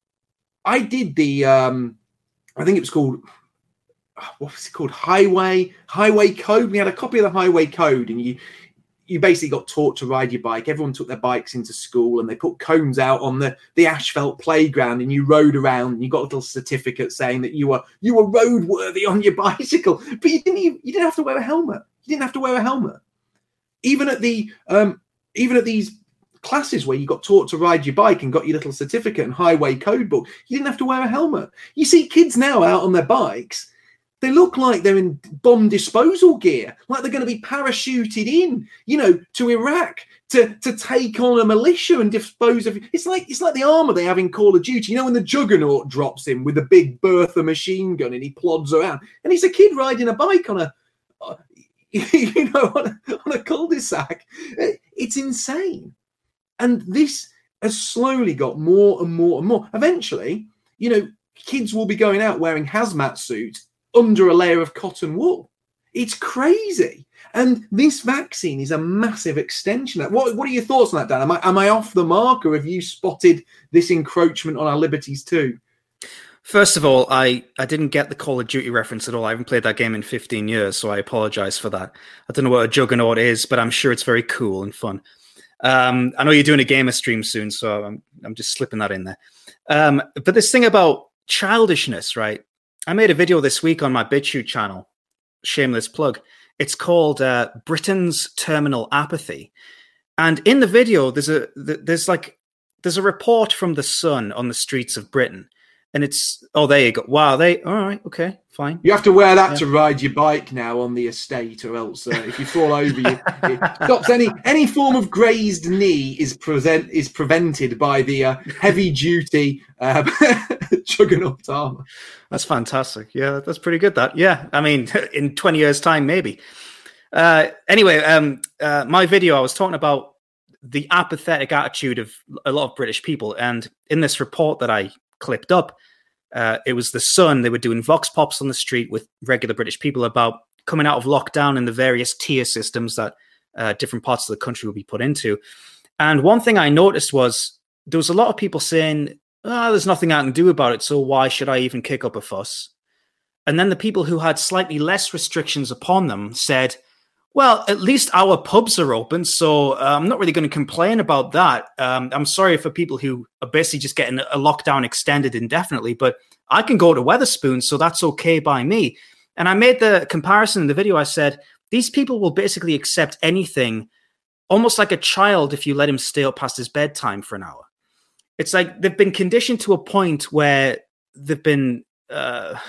Speaker 1: I did the, um, I think it was called, what was it called? Highway, Highway Code. We had a copy of the Highway Code and you, you basically got taught to ride your bike. Everyone took their bikes into school and they put cones out on the, the asphalt playground and you rode around and you got a little certificate saying that you were you were roadworthy on your bicycle. But you didn't even, you didn't have to wear a helmet. You didn't have to wear a helmet. Even at the um, even at these classes where you got taught to ride your bike and got your little certificate and highway code book, you didn't have to wear a helmet. You see kids now out on their bikes. They look like they're in bomb disposal gear, like they're going to be parachuted in, you know, to Iraq to, to take on a militia and dispose of. It's like it's like the armor they have in Call of Duty. You know, when the Juggernaut drops in with the big Bertha machine gun and he plods around, and he's a kid riding a bike on a, you know, on a, on a cul-de-sac. It's insane, and this has slowly got more and more and more. Eventually, you know, kids will be going out wearing hazmat suits under a layer of cotton wool. It's crazy. And this vaccine is a massive extension. What, what are your thoughts on that, Dan? Am I, am I off the mark, or have you spotted this encroachment on our liberties too?
Speaker 3: First of all, I, I didn't get the Call of Duty reference at all. I haven't played that game in fifteen years, so I apologize for that. I don't know what a Juggernaut is, but I'm sure it's very cool and fun. Um, I know you're doing a gamer stream soon, so I'm, I'm just slipping that in there. Um, but this thing about childishness, right? I made a video this week on my BitChute channel. Shameless plug. It's called uh, Britain's Terminal Apathy. And in the video, there's a there's like there's a report from The Sun on the streets of Britain. And it's, oh, there you go. Wow, they, all right, okay, fine.
Speaker 1: You have to wear that
Speaker 3: yeah.
Speaker 1: to ride your bike now on the estate, or else uh, if you fall over, you, it stops any any form of grazed knee is present is prevented by the uh, heavy duty uh, Juggernaut armor.
Speaker 3: That's fantastic. Yeah, that's pretty good. That, yeah. I mean, in twenty years' time, maybe. Uh, anyway, um, uh, my video, I was talking about the apathetic attitude of a lot of British people, and in this report that I clipped up, uh, it was The Sun. They were doing vox pops on the street with regular British people about coming out of lockdown and the various tier systems that uh, different parts of the country will be put into. And one thing I noticed was there was a lot of people saying, oh, there's nothing I can do about it, so why should I even kick up a fuss? And then the people who had slightly less restrictions upon them said, well, at least our pubs are open, so uh, I'm not really going to complain about that. Um, I'm sorry for people who are basically just getting a lockdown extended indefinitely, but I can go to Wetherspoons, so that's okay by me. And I made the comparison in the video. I said, these people will basically accept anything, almost like a child if you let him stay up past his bedtime for an hour. It's like they've been conditioned to a point where they've been uh,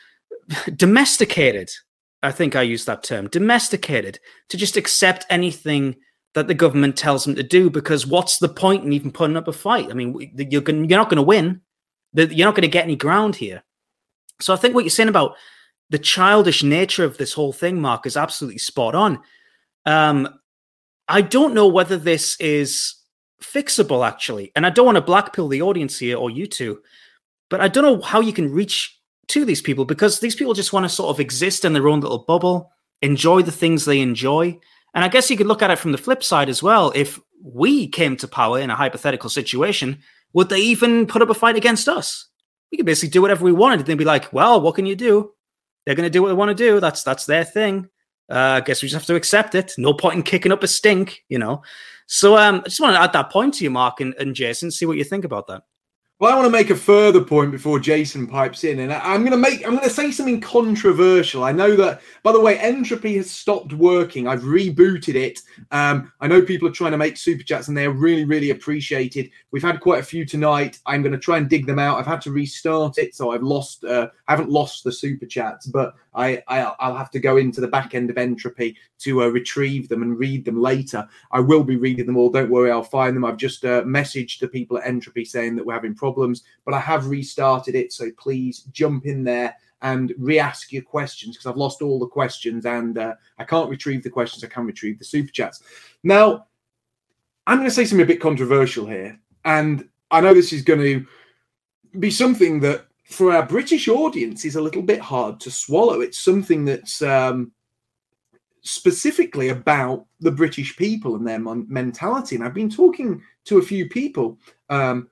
Speaker 3: domesticated. I think I used that term, domesticated, to just accept anything that the government tells them to do, because what's the point in even putting up a fight? I mean, you're, gonna, you're not going to win. You're not going to get any ground here. So I think what you're saying about the childish nature of this whole thing, Mark, is absolutely spot on. Um, I don't know whether this is fixable, actually. And I don't want to blackpill the audience here, or you two, but I don't know how you can reach to these people, because these people just want to sort of exist in their own little bubble, enjoy the things they enjoy. And I guess you could look at it from the flip side as well. If we came to power in a hypothetical situation, would they even put up a fight against us? We could basically do whatever we wanted. They'd be like, well, what can you do? They're going to do what they want to do. That's that's their thing. Uh, I guess we just have to accept it. No point in kicking up a stink, you know. So um, I just want to add that point to you, Mark and, and Jason, see what you think about that.
Speaker 1: Well, I want to make a further point before Jason pipes in, and I'm going to make I'm going to say something controversial. I know that, by the way, Entropy has stopped working. I've rebooted it. Um, I know people are trying to make super chats, and they're really, really appreciated. We've had quite a few tonight. I'm going to try and dig them out. I've had to restart it, so I've lost. Uh, I haven't lost the super chats, but I, I I'll have to go into the back end of Entropy to uh, retrieve them and read them later. I will be reading them all. Don't worry, I'll find them. I've just uh, messaged the people at Entropy saying that we're having problems. Problems, but I have restarted it, so please jump in there and re-ask your questions, because I've lost all the questions and uh, I can't retrieve the questions. I can retrieve the super chats. Now, I'm going to say something a bit controversial here, and I know this is going to be something that for our British audience is a little bit hard to swallow. It's something that's um, specifically about the British people and their mentality, and I've been talking to a few people um,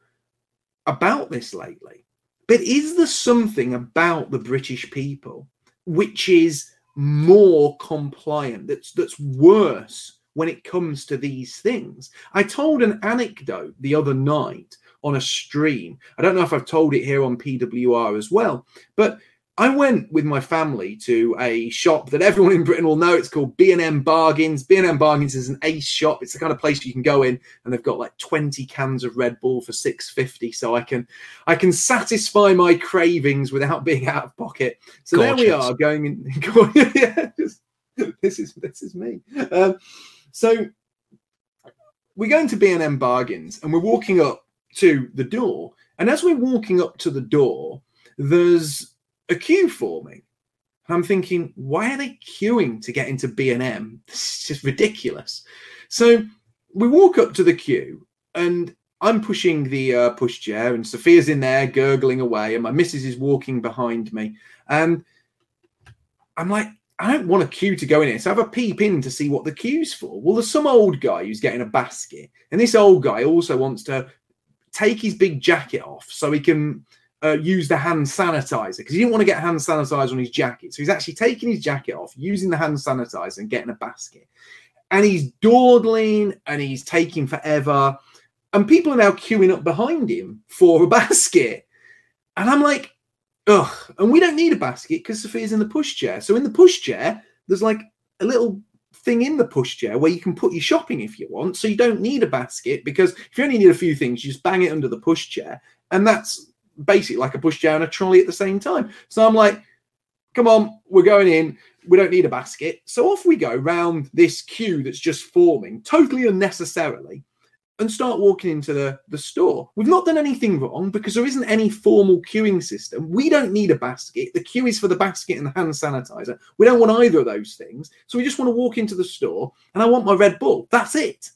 Speaker 1: about this lately. But is there something about the British people which is more compliant, that's that's worse when it comes to these things? I told an anecdote the other night on a stream. I don't know if I've told it here on P W R as well, but I went with my family to a shop that everyone in Britain will know. It's called B and M Bargains. B and M Bargains is an ace shop. It's the kind of place you can go in and they've got like twenty cans of Red Bull for six fifty. So I can I can satisfy my cravings without being out of pocket. So Gorgeous. There we are going in. yeah, just, this is this is me. Um, so we're going to B and M Bargains and we're walking up to the door. And as we're walking up to the door, there's a queue forming. And I'm thinking, why are they queuing to get into B and M? This is just ridiculous. So we walk up to the queue and I'm pushing the uh, pushchair and Sophia's in there gurgling away and my missus is walking behind me. And I'm like, I don't want a queue to go in here. So I have a peep in to see what the queue's for. Well, there's some old guy who's getting a basket. And this old guy also wants to take his big jacket off so he can uh, use the hand sanitizer because he didn't want to get hand sanitizer on his jacket. So he's actually taking his jacket off, using the hand sanitizer and getting a basket. And he's dawdling and he's taking forever. And people are now queuing up behind him for a basket. And I'm like, ugh. And we don't need a basket because Sophia's in the pushchair. So in the pushchair, there's like a little thing in the pushchair where you can put your shopping if you want. So you don't need a basket because if you only need a few things, you just bang it under the pushchair. And that's basically like a pushchair and a trolley at the same time. So I'm like, come on, we're going in. We don't need a basket. So off we go round this queue that's just forming totally unnecessarily and start walking into the, the store. We've not done anything wrong because there isn't any formal queuing system. We don't need a basket. The queue is for the basket and the hand sanitizer. We don't want either of those things. So we just want to walk into the store and I want my Red Bull. That's it.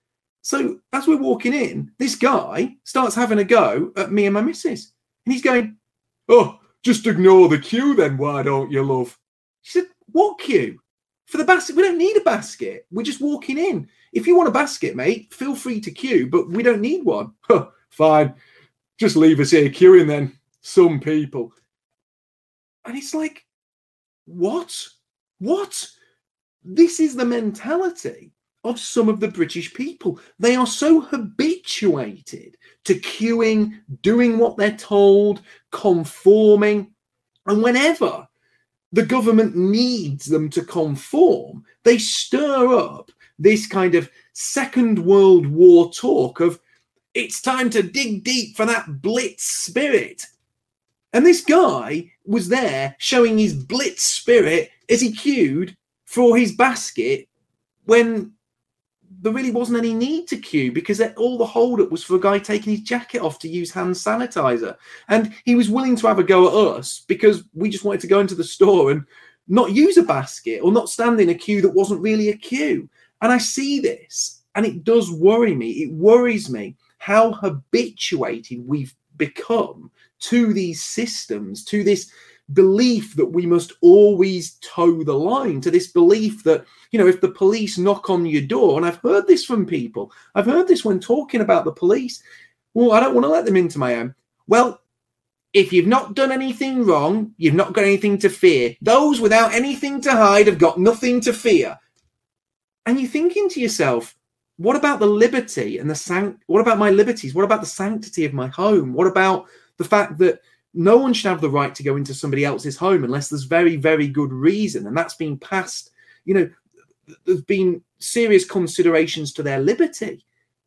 Speaker 1: So as we're walking in, this guy starts having a go at me and my missus. And he's going, oh, just ignore the queue then, why don't you, love? She said, what queue? For the basket? We don't need a basket. We're just walking in. If you want a basket, mate, feel free to queue, but we don't need one. Huh, fine. Just leave us here queuing then. Some people. And it's like, what? What? This is the mentality of some of the British people. They are so habituated to queuing, doing what they're told, conforming. And whenever the government needs them to conform, they stir up this kind of Second World War talk of it's time to dig deep for that Blitz spirit. And this guy was there showing his Blitz spirit as he queued for his basket when there really wasn't any need to queue because all the hold-up was for a guy taking his jacket off to use hand sanitizer. And he was willing to have a go at us because we just wanted to go into the store and not use a basket or not stand in a queue that wasn't really a queue. And I see this, and it does worry me. It worries me how habituated we've become to these systems, to this belief that we must always toe the line, to this belief that, you know, if the police knock on your door, and I've heard this from people, I've heard this when talking about the police, well, I don't want to let them into my home. Well, if you've not done anything wrong, you've not got anything to fear. Those without anything to hide have got nothing to fear. And you're thinking to yourself, what about the liberty and the sanct? What about my liberties? What about the sanctity of my home? What about the fact that no one should have the right to go into somebody else's home unless there's very, very good reason? And that's been passed, you know, there's been serious considerations to their liberty.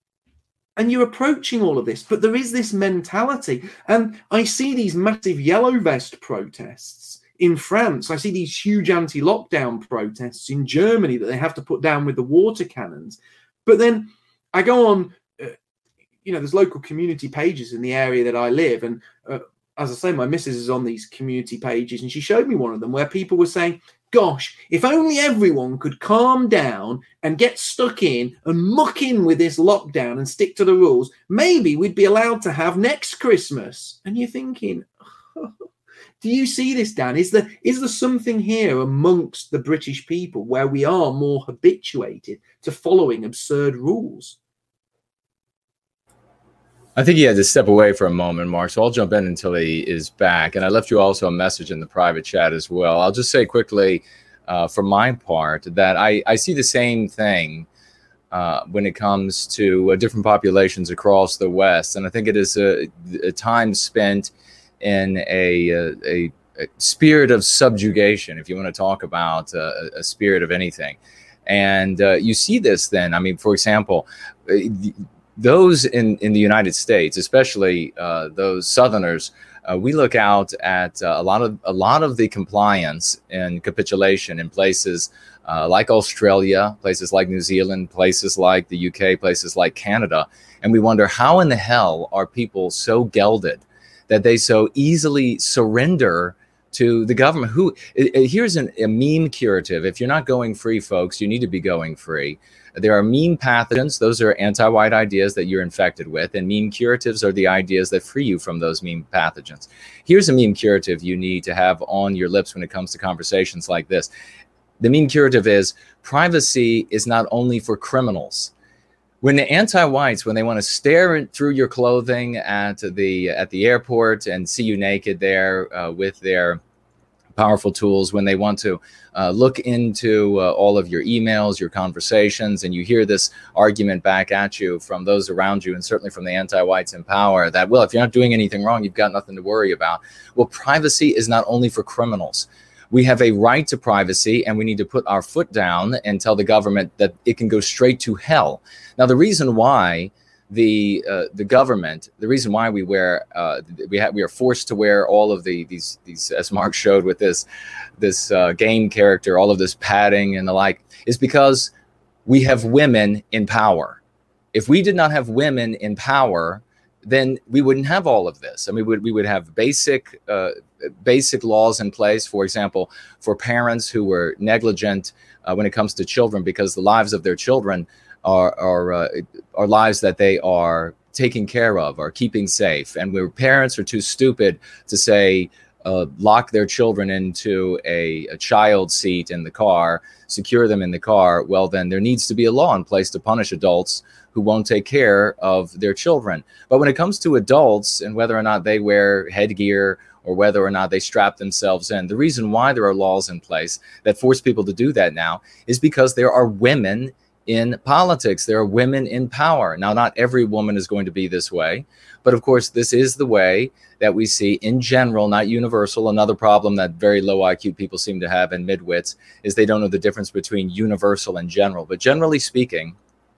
Speaker 1: And you're approaching all of this, but there is this mentality. And I see these massive yellow vest protests in France. I see these huge anti-lockdown protests in Germany that they have to put down with the water cannons. But then I go on, uh, you know, there's local community pages in the area that I live. And uh, as I say, my missus is on these community pages and she showed me one of them where people were saying, gosh, if only everyone could calm down and get stuck in and muck in with this lockdown and stick to the rules, maybe we'd be allowed to have next Christmas. And you're thinking, oh, do you see this, Dan? Is there, is there something here amongst the British people where we are more habituated to following absurd rules?
Speaker 2: I think he had to step away for a moment, Mark, so I'll jump in until he is back. And I left you also a message in the private chat as well. I'll just say quickly, uh, for my part, that I, I see the same thing uh, when it comes to uh, different populations across the West. And I think it is a, a time spent in a, a, a spirit of subjugation, if you want to talk about uh, a spirit of anything. And uh, you see this then, I mean, for example, those in, in the United States, especially uh, those Southerners, Uh, we look out at uh, a lot of a lot of the compliance and capitulation in places uh, like Australia, places like New Zealand, places like the U K, places like Canada, and we wonder how in the hell are people so gelded that they so easily surrender to the government. Who here's an, a meme curative. If you're not going free, folks, you need to be going free. There are meme pathogens. Those are anti-white ideas that you're infected with. And meme curatives are the ideas that free you from those meme pathogens. Here's a meme curative you need to have on your lips when it comes to conversations like this. The meme curative is privacy is not only for criminals. When the anti-whites, when they want to stare through your clothing at the at the airport and see you naked there uh, with their powerful tools, when they want to uh, look into uh, all of your emails, your conversations, and you hear this argument back at you from those around you, and certainly from the anti-whites in power, that, well, if you're not doing anything wrong, you've got nothing to worry about. Well, privacy is not only for criminals. We have a right to privacy, and we need to put our foot down and tell the government that it can go straight to hell. Now, the reason why the uh, the government, the reason why we wear uh, we have we are forced to wear all of the these these as Mark showed with this this uh, game character, all of this padding and the like, is because we have women in power. If we did not have women in power, then we wouldn't have all of this. I mean, we would we would have basic uh, basic laws in place, for example, for parents who were negligent uh, when it comes to children, because the lives of their children are are, uh, are lives that they are taking care of, are keeping safe. And where parents are too stupid to say, uh, lock their children into a, a child seat in the car, secure them in the car, well, then there needs to be a law in place to punish adults who won't take care of their children. But when it comes to adults and whether or not they wear headgear or whether or not they strap themselves in, the reason why there are laws in place that force people to do that now is because there are women in politics. There are women in power. Now, not every woman is going to be this way, but of course, this is the way that we see in general, not universal. Another problem that very low I Q people seem to have in midwits is they don't know the difference between universal and general. But generally speaking,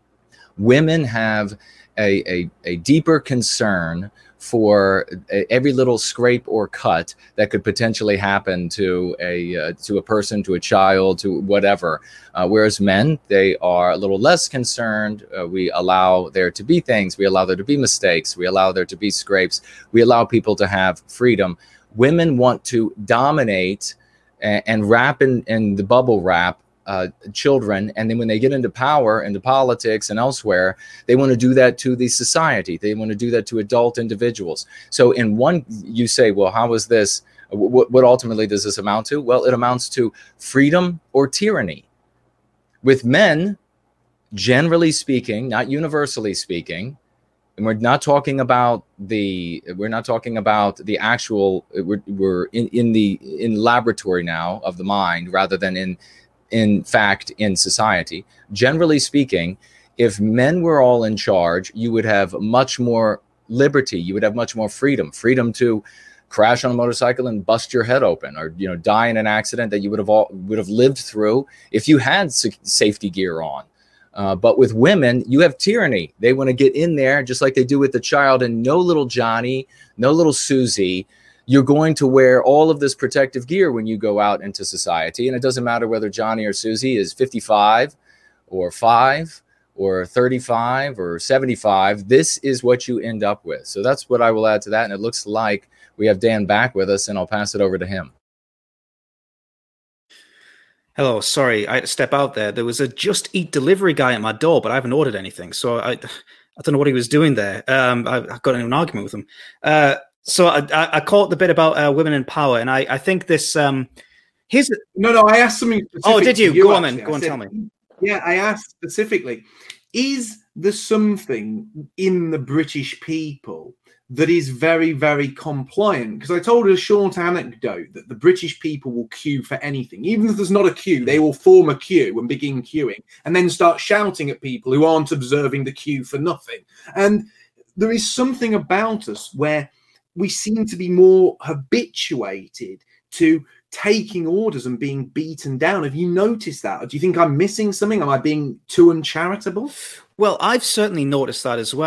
Speaker 2: women have a, a, a deeper concern for a, every little scrape or cut that could potentially happen to a uh, to a person, to a child, to whatever. Uh, whereas men, they are a little less concerned. Uh, we allow there to be things. We allow there to be mistakes. We allow there to be scrapes. We allow people to have freedom. Women want to dominate and, and wrap in, in the bubble wrap Uh, children, and then when they get into power, into politics and elsewhere, they want to do that to the society. They want to do that to adult individuals. So in one, you say, well, how is this, what, what ultimately does this amount to? Well, it amounts to freedom or tyranny. With men, generally speaking, not universally speaking, and we're not talking about the, we're not talking about the actual, we're, we're in, in the, in laboratory now of the mind rather than in, in fact, in society. Generally speaking, if men were all in charge, you would have much more liberty. You would have much more freedom, freedom to crash on a motorcycle and bust your head open, or, you know, die in an accident that you would have all would have lived through if you had safety gear on. Uh, but with women, you have tyranny. They want to get in there just like they do with the child, and no little Johnny, no little Susie. You're going to wear all of this protective gear when you go out into society. And it doesn't matter whether Johnny or Susie is fifty-five or five or thirty-five or seventy-five. This is what you end up with. So that's what I will add to that. And it looks like we have Dan back with us, and I'll pass it over to him.
Speaker 3: Hello, sorry, I had to step out there. There was a Just Eat delivery guy at my door, but I haven't ordered anything. So I, I don't know what he was doing there. Um, I, I got in an argument with him. Uh, So I, I, I caught the bit about uh, women in power, and I, I think this. Um, here's a-
Speaker 1: no, no. I asked something.
Speaker 3: Oh, did you?
Speaker 1: you
Speaker 3: Go on,
Speaker 1: actually.
Speaker 3: then. Go
Speaker 1: I
Speaker 3: on,
Speaker 1: said,
Speaker 3: tell me.
Speaker 1: Yeah, I asked specifically: is there something in the British people that is very, very compliant? Because I told a short anecdote that the British people will queue for anything, even if there's not a queue. They will form a queue and begin queuing, and then start shouting at people who aren't observing the queue for nothing. And there is something about us where we seem to be more habituated to taking orders and being beaten down. Have you noticed that? Or do you think I'm missing something? Am I being too uncharitable?
Speaker 3: Well, I've certainly noticed that as well.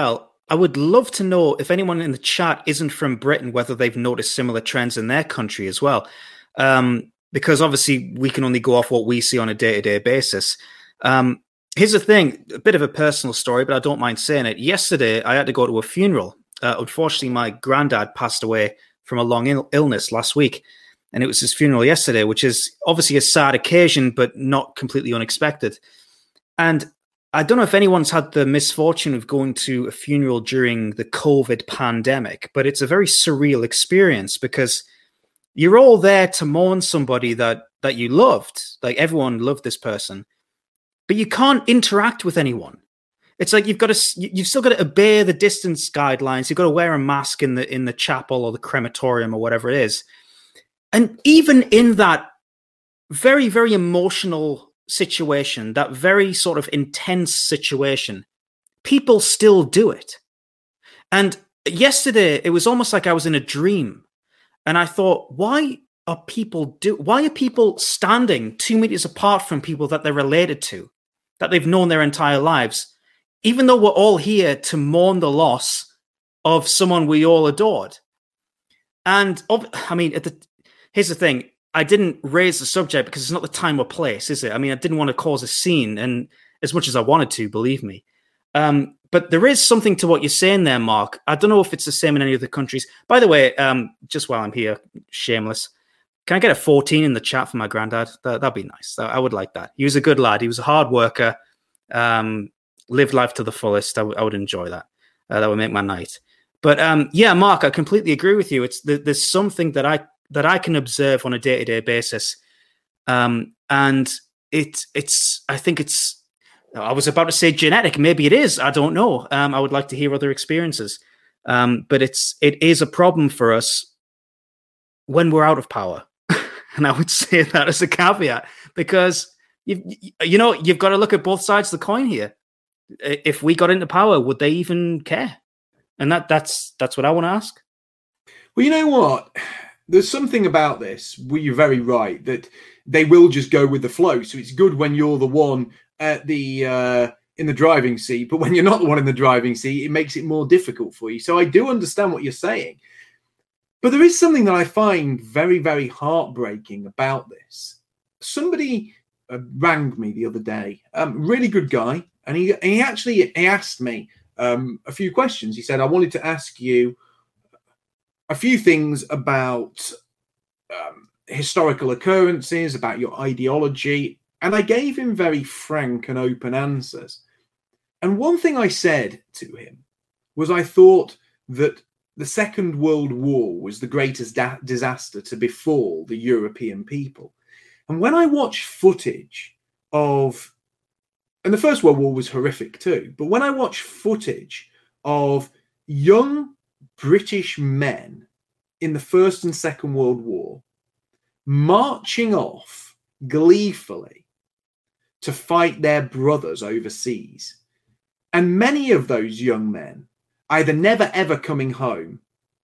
Speaker 3: I would love to know if anyone in the chat isn't from Britain, whether they've noticed similar trends in their country as well. Um, because obviously we can only go off what we see on a day-to-day basis. Um, here's the thing, a bit of a personal story, but I don't mind saying it. Yesterday, I had to go to a funeral. Uh, unfortunately, my granddad passed away from a long Ill- illness last week. And it was his funeral yesterday, which is obviously a sad occasion, but not completely unexpected. And I don't know if anyone's had the misfortune of going to a funeral during the COVID pandemic, but it's a very surreal experience because you're all there to mourn somebody that, that you loved. Like everyone loved this person, but you can't interact with anyone. It's like you've got to, you've still got to obey the distance guidelines. You've got to wear a mask in the, in the chapel or the crematorium or whatever it is. And even in that very, very emotional situation, that very sort of intense situation, people still do it. And yesterday, it was almost like I was in a dream. And I thought, why are people do? Why are people standing two meters apart from people that they're related to, that they've known their entire lives, even though we're all here to mourn the loss of someone we all adored? And I mean, at the here's the thing. I didn't raise the subject because it's not the time or place, is it? I mean, I didn't want to cause a scene, and as much as I wanted to, believe me. Um, but there is something to what you're saying there, Mark. I don't know if it's the same in any other countries. By the way, um, just while I'm here, shameless, can I get a fourteen in the chat for my granddad? That, that'd be nice. I would like that. He was a good lad. He was a hard worker, um, lived life to the fullest. I, w- I would enjoy that. Uh, that would make my night. But um, yeah, Mark, I completely agree with you. It's the, there's something that I that I can observe on a day-to-day basis. Um, and it, it's, I think it's, I was about to say genetic. Maybe it is. I don't know. Um, I would like to hear other experiences. Um, but it's, it is a problem for us when we're out of power. And I would say that as a caveat, because you you know, you've got to look at both sides of the coin here. If we got into power, would they even care? And that that's, that's what I want to ask.
Speaker 1: Well, you know what? There's something about this where you're very right that they will just go with the flow. So it's good when you're the one at the uh, in the driving seat, but when you're not the one in the driving seat, it makes it more difficult for you. So I do understand what you're saying, but there is something that I find very, very heartbreaking about this. Somebody uh, rang me the other day, um, really good guy, and he he actually he asked me um, a few questions. He said, "I wanted to ask you a few things about um, historical occurrences, about your ideology." And I gave him very frank and open answers. And one thing I said to him was I thought that the Second World War was the greatest da- disaster to befall the European people. And when I watch footage of, and the First World War was horrific too, but when I watch footage of young British men in the First and Second World War marching off gleefully to fight their brothers overseas, and many of those young men either never ever coming home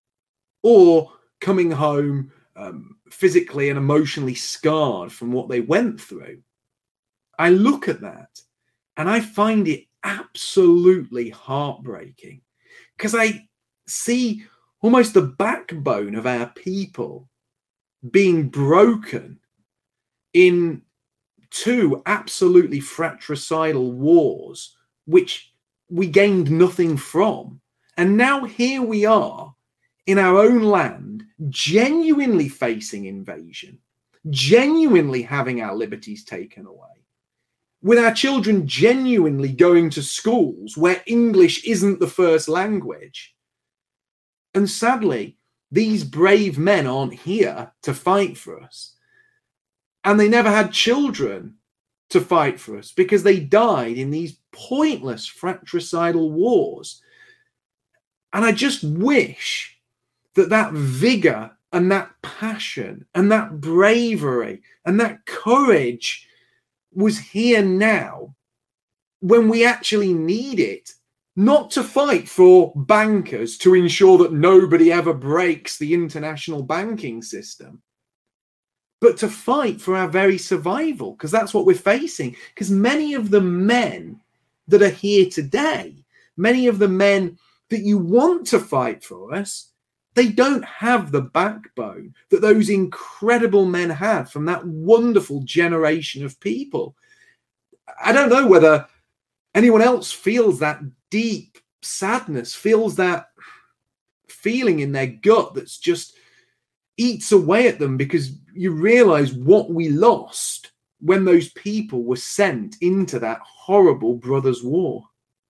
Speaker 1: or coming home um, physically and emotionally scarred from what they went through, I look at that and I find it absolutely heartbreaking, because I see almost the backbone of our people being broken in two absolutely fratricidal wars, which we gained nothing from. And now here we are in our own land, genuinely facing invasion, genuinely having our liberties taken away, with our children genuinely going to schools where English isn't the first language. And sadly, these brave men aren't here to fight for us. And they never had children to fight for us because they died in these pointless fratricidal wars. And I just wish that that vigor and that passion and that bravery and that courage was here now when we actually need it, not to fight for bankers to ensure that nobody ever breaks the international banking system, but to fight for our very survival, because that's what we're facing. Because many of the men that are here today, many of the men that you want to fight for us, they don't have the backbone that those incredible men had from that wonderful generation of people. I don't know whether anyone else feels that deep sadness, feels that feeling in their gut that's just eats away at them, because you realize what we lost when those people were sent into that horrible brothers' war.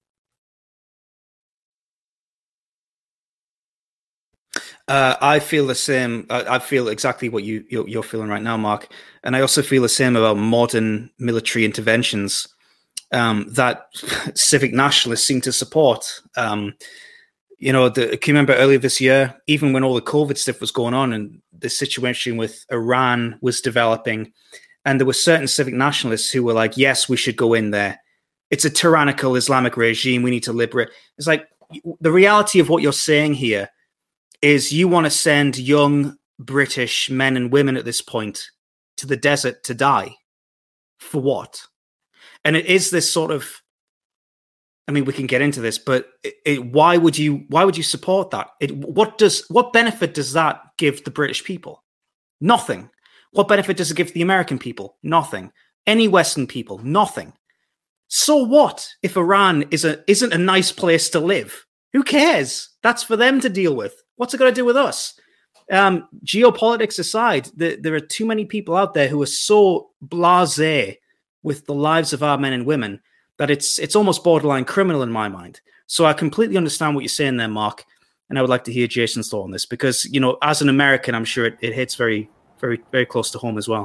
Speaker 3: Uh, I feel the same. I, I feel exactly what you, you're, you're feeling right now, Mark. And I also feel the same about modern military interventions um, that civic nationalists seem to support. Um, you know, the, can you remember earlier this year, even when all the COVID stuff was going on and the situation with Iran was developing, and there were certain civic nationalists who were like, yes, we should go in there. It's a tyrannical Islamic regime. We need to liberate. It's like the reality of what you're saying here is you want to send young British men and women at this point to the desert to die. For what? And it is this sort of, I mean, we can get into this, but it, it, why would you why would you support that? It, what does what benefit does that give the British people? Nothing. What benefit does it give the American people? Nothing. Any Western people? Nothing. So what if Iran is a, isn't a nice place to live? Who cares? That's for them to deal with. What's it got to do with us? Um, geopolitics aside, the, there are too many people out there who are so blasé with the lives of our men and women that it's it's almost borderline criminal in my mind. So I completely understand what you're saying there, Mark, and I would like to hear Jason's thought on this because, you know, as an American, I'm sure it, it hits very, very, very close to home as well.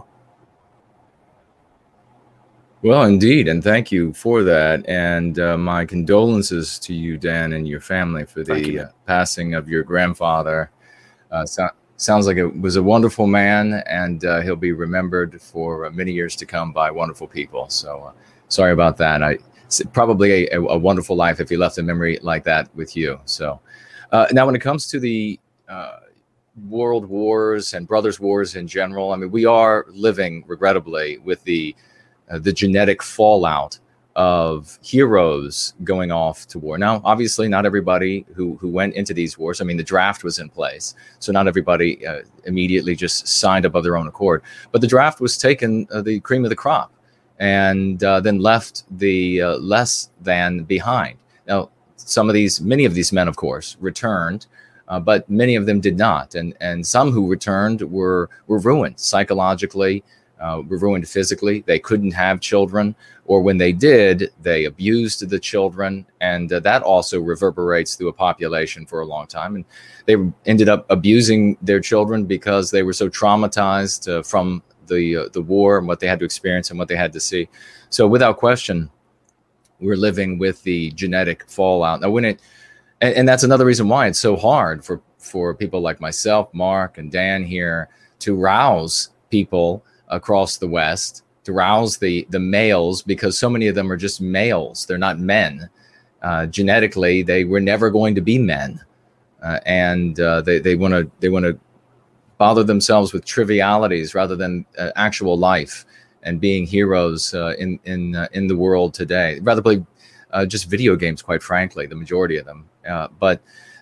Speaker 2: Well, indeed, and thank you for that. And uh, my condolences to you, Dan, and your family for the uh, passing of your grandfather. Uh, so, sounds like it was a wonderful man, and uh, he'll be remembered for uh, many years to come by wonderful people. So uh, sorry about that. I probably a, a wonderful life if he left a memory like that with you. So uh, now when it comes to the uh, world wars and brothers' wars in general, I mean, we are living, regrettably, with the Uh, the genetic fallout of heroes going off to war. Now, obviously, not everybody who, who went into these wars, I mean, the draft was in place, so not everybody uh, immediately just signed up of their own accord. But the draft was taken uh, the cream of the crop and uh, then left the uh, less than behind. Now, some of these, many of these men, of course, returned, uh, but many of them did not. And, and some who returned were, were ruined psychologically, Uh, were ruined physically. They couldn't have children, or when they did, they abused the children, and uh, that also reverberates through a population for a long time. And they ended up abusing their children because they were so traumatized uh, from the uh, the war and what they had to experience and what they had to see. So, without question, we're living with the genetic fallout. Now, when it and, and that's another reason why it's so hard for for people like myself, Mark, and Dan here to rouse people across the West, to rouse the the males, because so many of them are just males. They're not men. Uh, genetically, they were never going to be men, uh, and uh, they they want to they want to bother themselves with trivialities rather than uh, actual life and being heroes uh, in in uh, in the world today. Rather play uh, just video games, quite frankly, the majority of them. Uh, but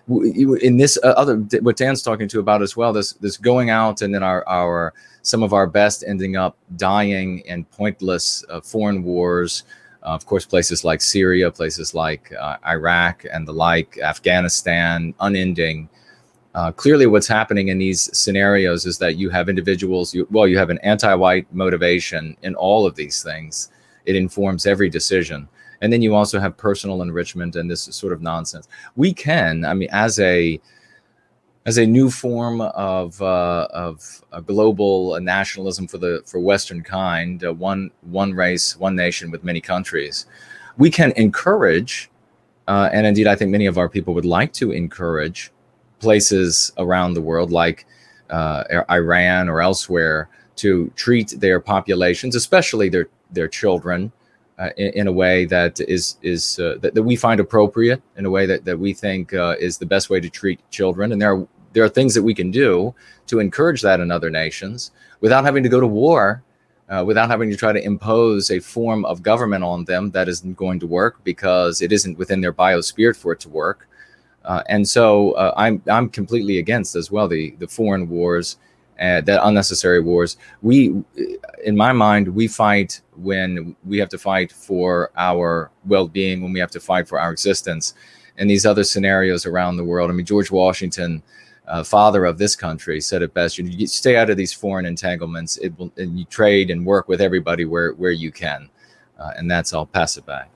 Speaker 2: in this uh, other, what Dan's talking to about as well, this this going out and then our our some of our best ending up dying in pointless uh, foreign wars. Uh, of course, places like Syria, places like uh, Iraq and the like, Afghanistan, unending. Uh, clearly, what's happening in these scenarios is that you have individuals, you, well, you have an anti-white motivation in all of these things. It informs every decision. And then you also have personal enrichment and this sort of nonsense. We can, I mean, as a as a new form of uh, of a global nationalism for the for Western kind, uh, one one race, one nation with many countries, we can encourage, uh, and indeed, I think many of our people would like to encourage places around the world, like uh, Iran or elsewhere, to treat their populations, especially their their children, Uh, in, in a way that is is uh, that, that we find appropriate, in a way that, that we think uh, is the best way to treat children. And there are there are things that we can do to encourage that in other nations without having to go to war, uh, without having to try to impose a form of government on them that isn't going to work because it isn't within their biosphere for it to work. Uh, and so uh, I'm I'm completely against as well the the foreign wars, uh, that unnecessary wars. We, in my mind, we fight when we have to fight for our well-being, when we have to fight for our existence. In these other scenarios around the world, I mean, George Washington, uh, father of this country, said it best: you, you stay out of these foreign entanglements. It will, and you trade and work with everybody where where you can, uh, and that's all. Pass it back.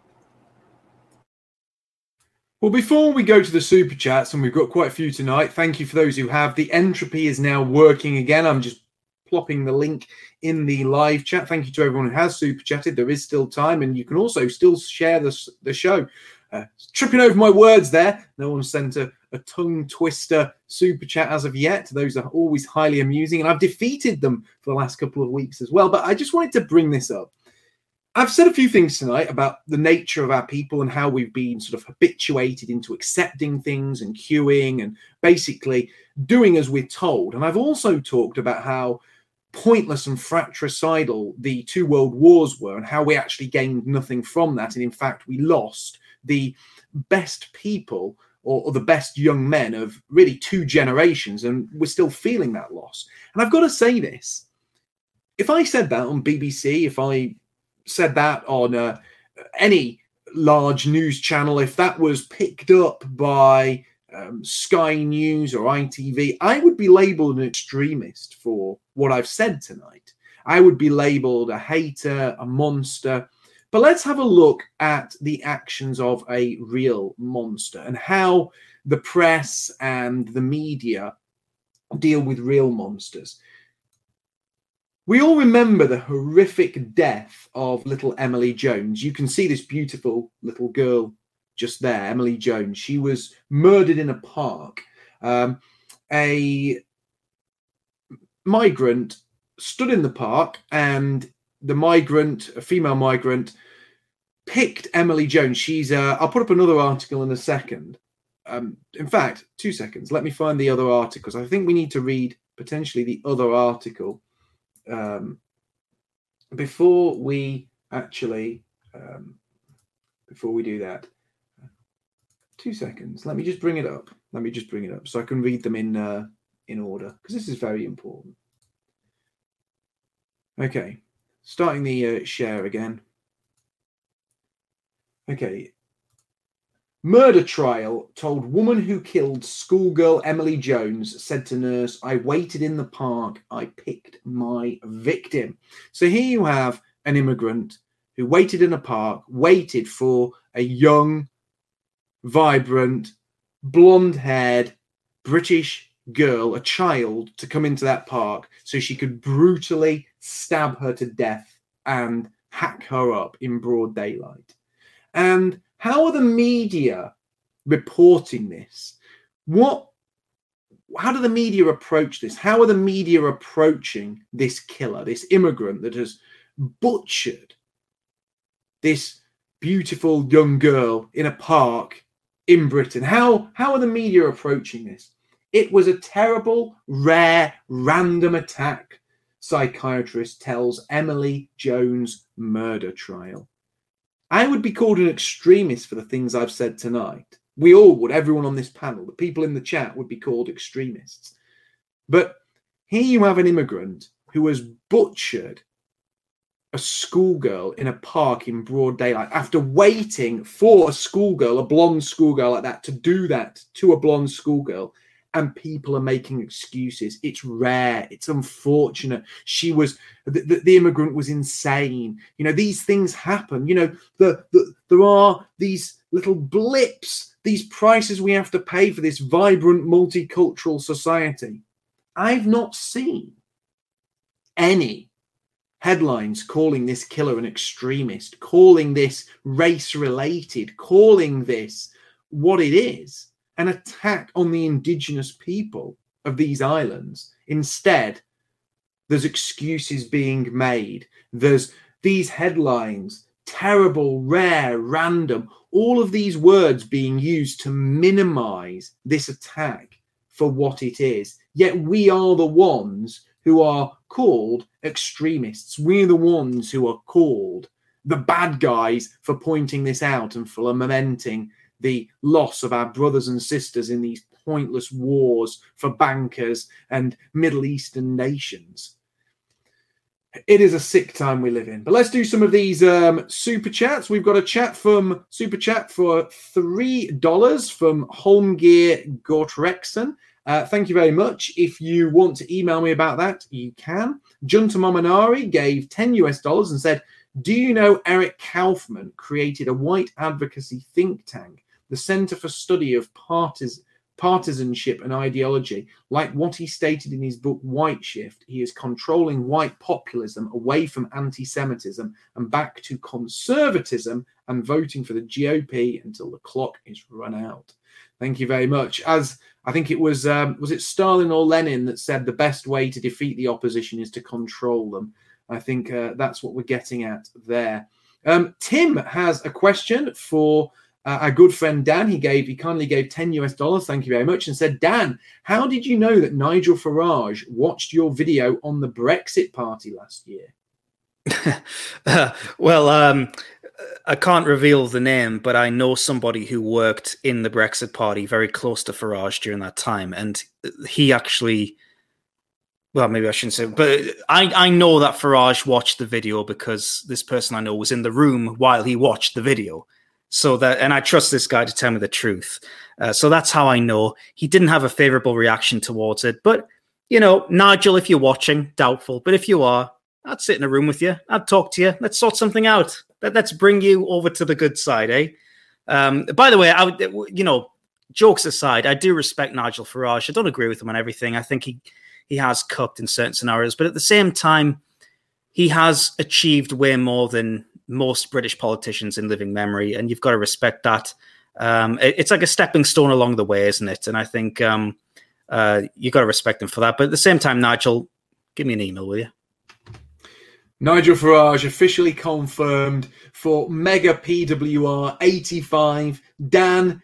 Speaker 1: Well, before we go to the super chats, and we've got quite a few tonight, thank you for those who have. The entropy is now working again. I'm just plopping the link in the live chat. Thank you to everyone who has super chatted. There is still time, and you can also still share the, the show. Uh, tripping over my words there. No one sent a, a tongue twister super chat as of yet. Those are always highly amusing, and I've defeated them for the last couple of weeks as well. But I just wanted to bring this up. I've said a few things tonight about the nature of our people and how we've been sort of habituated into accepting things and queuing and basically doing as we're told. And I've also talked about how pointless and fratricidal the two world wars were and how we actually gained nothing from that. And in fact, we lost the best people or, or the best young men of really two generations, and we're still feeling that loss. And I've got to say this. If I said that on B B C, if I said that on uh, any large news channel, if that was picked up by um, Sky News or I T V, I would be labelled an extremist for what I've said tonight. I would be labelled a hater, a monster. But let's have a look at the actions of a real monster and how the press and the media deal with real monsters. We all remember the horrific death of little Emily Jones. You can see this beautiful little girl just there, Emily Jones. She was murdered in a park. Um, a migrant stood in the park, and the migrant, a female migrant, picked Emily Jones. She's, uh, I'll put up another article in a second. Um, in fact, two seconds. Let me find the other articles. I think we need to read potentially the other article um, before we actually, um, before we do that. Two seconds. Let me just bring it up. Let me just bring it up so I can read them in uh, in order, because this is very important. Okay, starting the uh, share again. Okay. Murder trial told woman who killed schoolgirl Emily Jones said to nurse, "I waited in the park. I picked my victim." So here you have an immigrant who waited in a park, waited for a young, vibrant, blonde-haired British girl, a child, to come into that park so she could brutally stab her to death and hack her up in broad daylight. And how are the media reporting this? What? How do the media approach this? How are the media approaching this killer, this immigrant that has butchered this beautiful young girl in a park in Britain? How, how are the media approaching this? It was a terrible, rare, random attack, psychiatrist tells Emily Jones murder trial. I would be called an extremist for the things I've said tonight. We all would, everyone on this panel, the people in the chat would be called extremists. But here you have an immigrant who has butchered a schoolgirl in a park in broad daylight after waiting for a schoolgirl, a blonde schoolgirl like that, to do that to a blonde schoolgirl. And people are making excuses. It's rare. It's unfortunate. She was, the, the, the immigrant was insane. You know, these things happen. You know, the, the there are these little blips, these prices we have to pay for this vibrant multicultural society. I've not seen any headlines calling this killer an extremist, calling this race-related, calling this what it is. An attack on the indigenous people of these islands. Instead, there's excuses being made. There's these headlines, terrible, rare, random, all of these words being used to minimize this attack for what it is. Yet we are the ones who are called extremists. We're the ones who are called the bad guys for pointing this out and for lamenting the loss of our brothers and sisters in these pointless wars for bankers and Middle Eastern nations. It is a sick time we live in. But let's do some of these um, super chats. We've got a chat from super chat for three dollars from Holmgear Gortrexen. Uh, thank you very much. If you want to email me about that, you can. Junta Mominari gave ten US dollars and said, do you know Eric Kaufman created a white advocacy think tank, the Center for Study of Partis- Partisanship and Ideology? Like what he stated in his book, White Shift, he is controlling white populism away from anti-Semitism and back to conservatism and voting for the G O P until the clock is run out. Thank you very much. As I think it was, um, was it Stalin or Lenin that said the best way to defeat the opposition is to control them? I think uh, that's what we're getting at there. Um, Tim has a question for uh, our good friend Dan. He gave, he kindly gave ten US dollars. Thank you very much. And said, Dan, how did you know that Nigel Farage watched your video on the Brexit Party last year?
Speaker 3: uh, well, um, I can't reveal the name, but I know somebody who worked in the Brexit Party very close to Farage during that time. And he actually, well, maybe I shouldn't say, but I, I know that Farage watched the video because this person I know was in the room while he watched the video. So that, and I trust this guy to tell me the truth. Uh, so that's how I know. He didn't have a favorable reaction towards it. But, you know, Nigel, if you're watching, doubtful. But if you are, I'd sit in a room with you. I'd talk to you. Let's sort something out. Let's bring you over to the good side, eh? Um, by the way, I would, you know, jokes aside, I do respect Nigel Farage. I don't agree with him on everything. I think he, he has cooked in certain scenarios. But at the same time, he has achieved way more than most British politicians in living memory. And you've got to respect that. Um, it, it's like a stepping stone along the way, isn't it? And I think um, uh, you've got to respect him for that. But at the same time, Nigel, give me an email, will you?
Speaker 1: Nigel Farage officially confirmed for Mega P W R eighty-five. Dan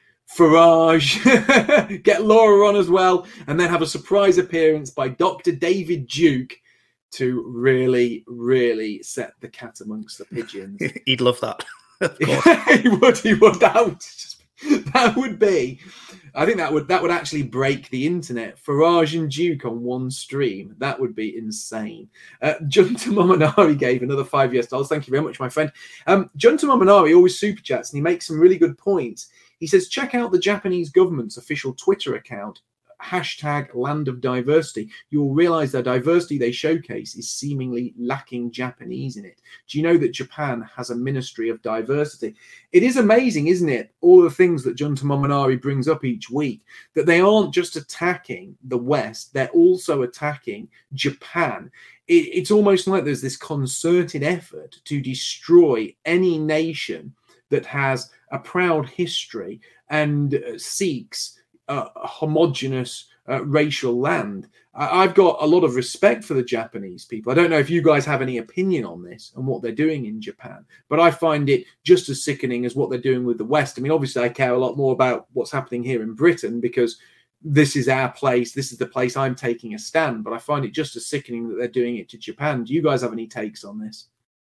Speaker 1: Farage. Get Laura on as well. And then have a surprise appearance by Doctor David Duke to really, really set the cat amongst the pigeons.
Speaker 3: He'd love that.
Speaker 1: he would, he would. That would, just, that would be... I think that would that would actually break the internet. Farage and Duke on one stream. That would be insane. Uh, Junta Mominari gave another five US dollars. Thank you very much, my friend. Um, Junta Mominari always super chats and he makes some really good points. He says, check out the Japanese government's official Twitter account, hashtag Land of Diversity. You'll realize the diversity they showcase is seemingly lacking Japanese in it. Do you know that Japan has a Ministry of Diversity? It is amazing, isn't it? All the things that Junta Mominari brings up each week, that they aren't just attacking the West, they're also attacking Japan. It, it's almost like there's this concerted effort to destroy any nation that has a proud history and uh, seeks Uh, a homogenous uh, racial land. I- I've got a lot of respect for the Japanese people. I don't know if you guys have any opinion on this and what they're doing in Japan, but I find it just as sickening as what they're doing with the West. I mean, obviously, I care a lot more about what's happening here in Britain because this is our place. This is the place I'm taking a stand, but I find it just as sickening that they're doing it to Japan. Do you guys have any takes on this?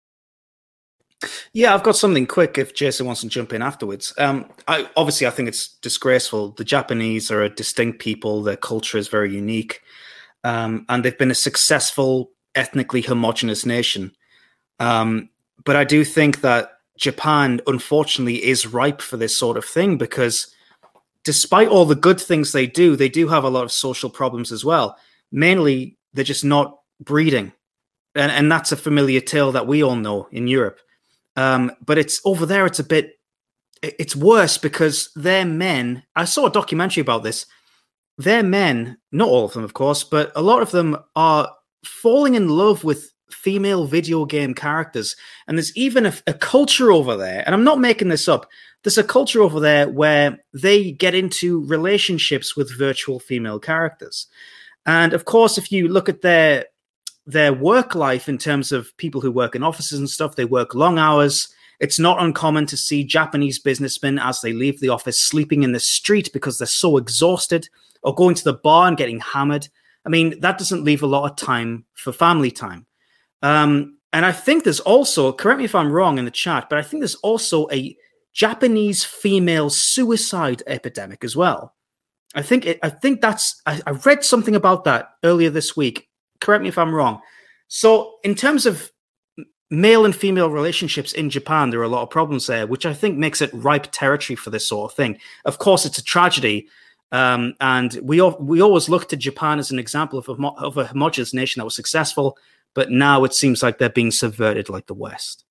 Speaker 3: Yeah, I've got something quick if Jason wants to jump in afterwards. Um, I, obviously, I think it's disgraceful. The Japanese are a distinct people. Their culture is very unique. Um, and they've been a successful, ethnically homogenous nation. Um, but I do think that Japan, unfortunately, is ripe for this sort of thing because despite all the good things they do, they do have a lot of social problems as well. Mainly, they're just not breeding. And, and that's a familiar tale that we all know in Europe. Um, but it's over there, it's a bit, it's worse because their men, I saw a documentary about this, their men, not all of them, of course, but a lot of them are falling in love with female video game characters. And there's even a, a culture over there, and I'm not making this up, there's a culture over there where they get into relationships with virtual female characters. And of course, if you look at their their work life in terms of people who work in offices and stuff, they work long hours. It's not uncommon to see Japanese businessmen as they leave the office sleeping in the street because they're so exhausted or going to the bar and getting hammered. I mean, that doesn't leave a lot of time for family time. Um, and I think there's also, correct me if I'm wrong in the chat, but I think there's also a Japanese female suicide epidemic as well. I think it, I think that's I, I read something about that earlier this week. Correct me if I'm wrong. So in terms of male and female relationships in Japan, there are a lot of problems there, which I think makes it ripe territory for this sort of thing. Of course, it's a tragedy. Um, and we we always look to Japan as an example of a, of a homogenous nation that was successful, but now it seems like they're being subverted like the West.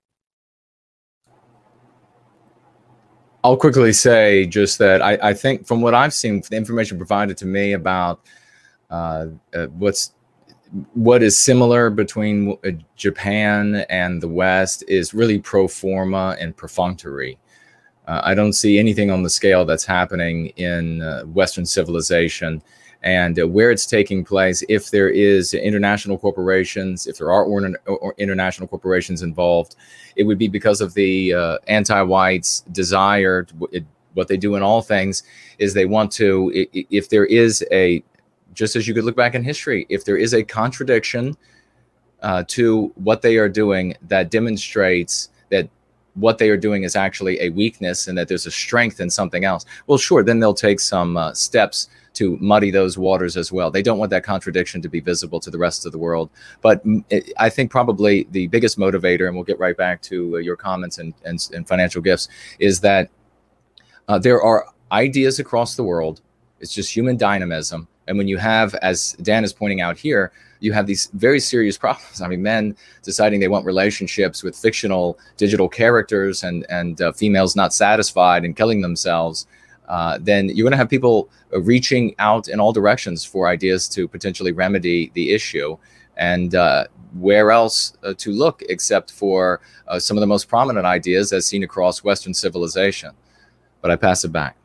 Speaker 2: I'll quickly say just that I, I think from what I've seen, the information provided to me about uh, uh, what's what is similar between uh, Japan and the West is really pro forma and perfunctory. Uh, I don't see anything on the scale that's happening in uh, Western civilization, and uh, where it's taking place. If there is international corporations, if there are or, or international corporations involved, it would be because of the uh, anti-whites' desire. To, it, what they do in all things is they want to. If there is a, just as you could look back in history, if there is a contradiction uh, to what they are doing that demonstrates that what they are doing is actually a weakness and that there's a strength in something else, well, sure, then they'll take some uh, steps to muddy those waters as well. They don't want that contradiction to be visible to the rest of the world. But it, I think probably the biggest motivator, and we'll get right back to uh, your comments and, and, and financial gifts, is that uh, there are ideas across the world. It's just human dynamism. And when you have, as Dan is pointing out here, you have these very serious problems. I mean, men deciding they want relationships with fictional digital characters and, and uh, females not satisfied and killing themselves. Uh, then you're going to have people uh, reaching out in all directions for ideas to potentially remedy the issue. And uh, where else uh, to look except for uh, some of the most prominent ideas as seen across Western civilization. But I pass it back.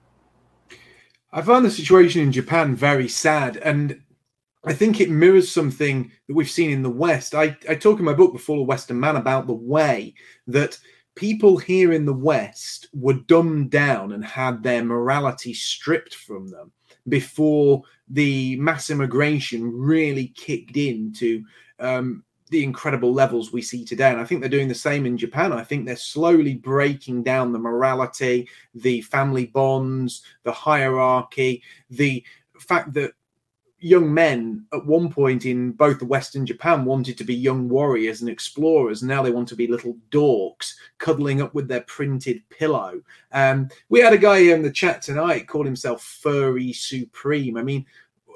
Speaker 1: I find the situation in Japan very sad, and I think it mirrors something that we've seen in the West. I, I talk in my book, The Fall of Western Man, about the way that people here in the West were dumbed down and had their morality stripped from them before the mass immigration really kicked into um, the incredible levels we see today. And I think they're doing the same in Japan. I think they're slowly breaking down the morality, the family bonds, the hierarchy, the fact that young men at one point in both the West and Japan wanted to be young warriors and explorers. Now they want to be little dorks cuddling up with their printed pillow. Um, we had a guy in the chat tonight called himself Furry Supreme. I mean,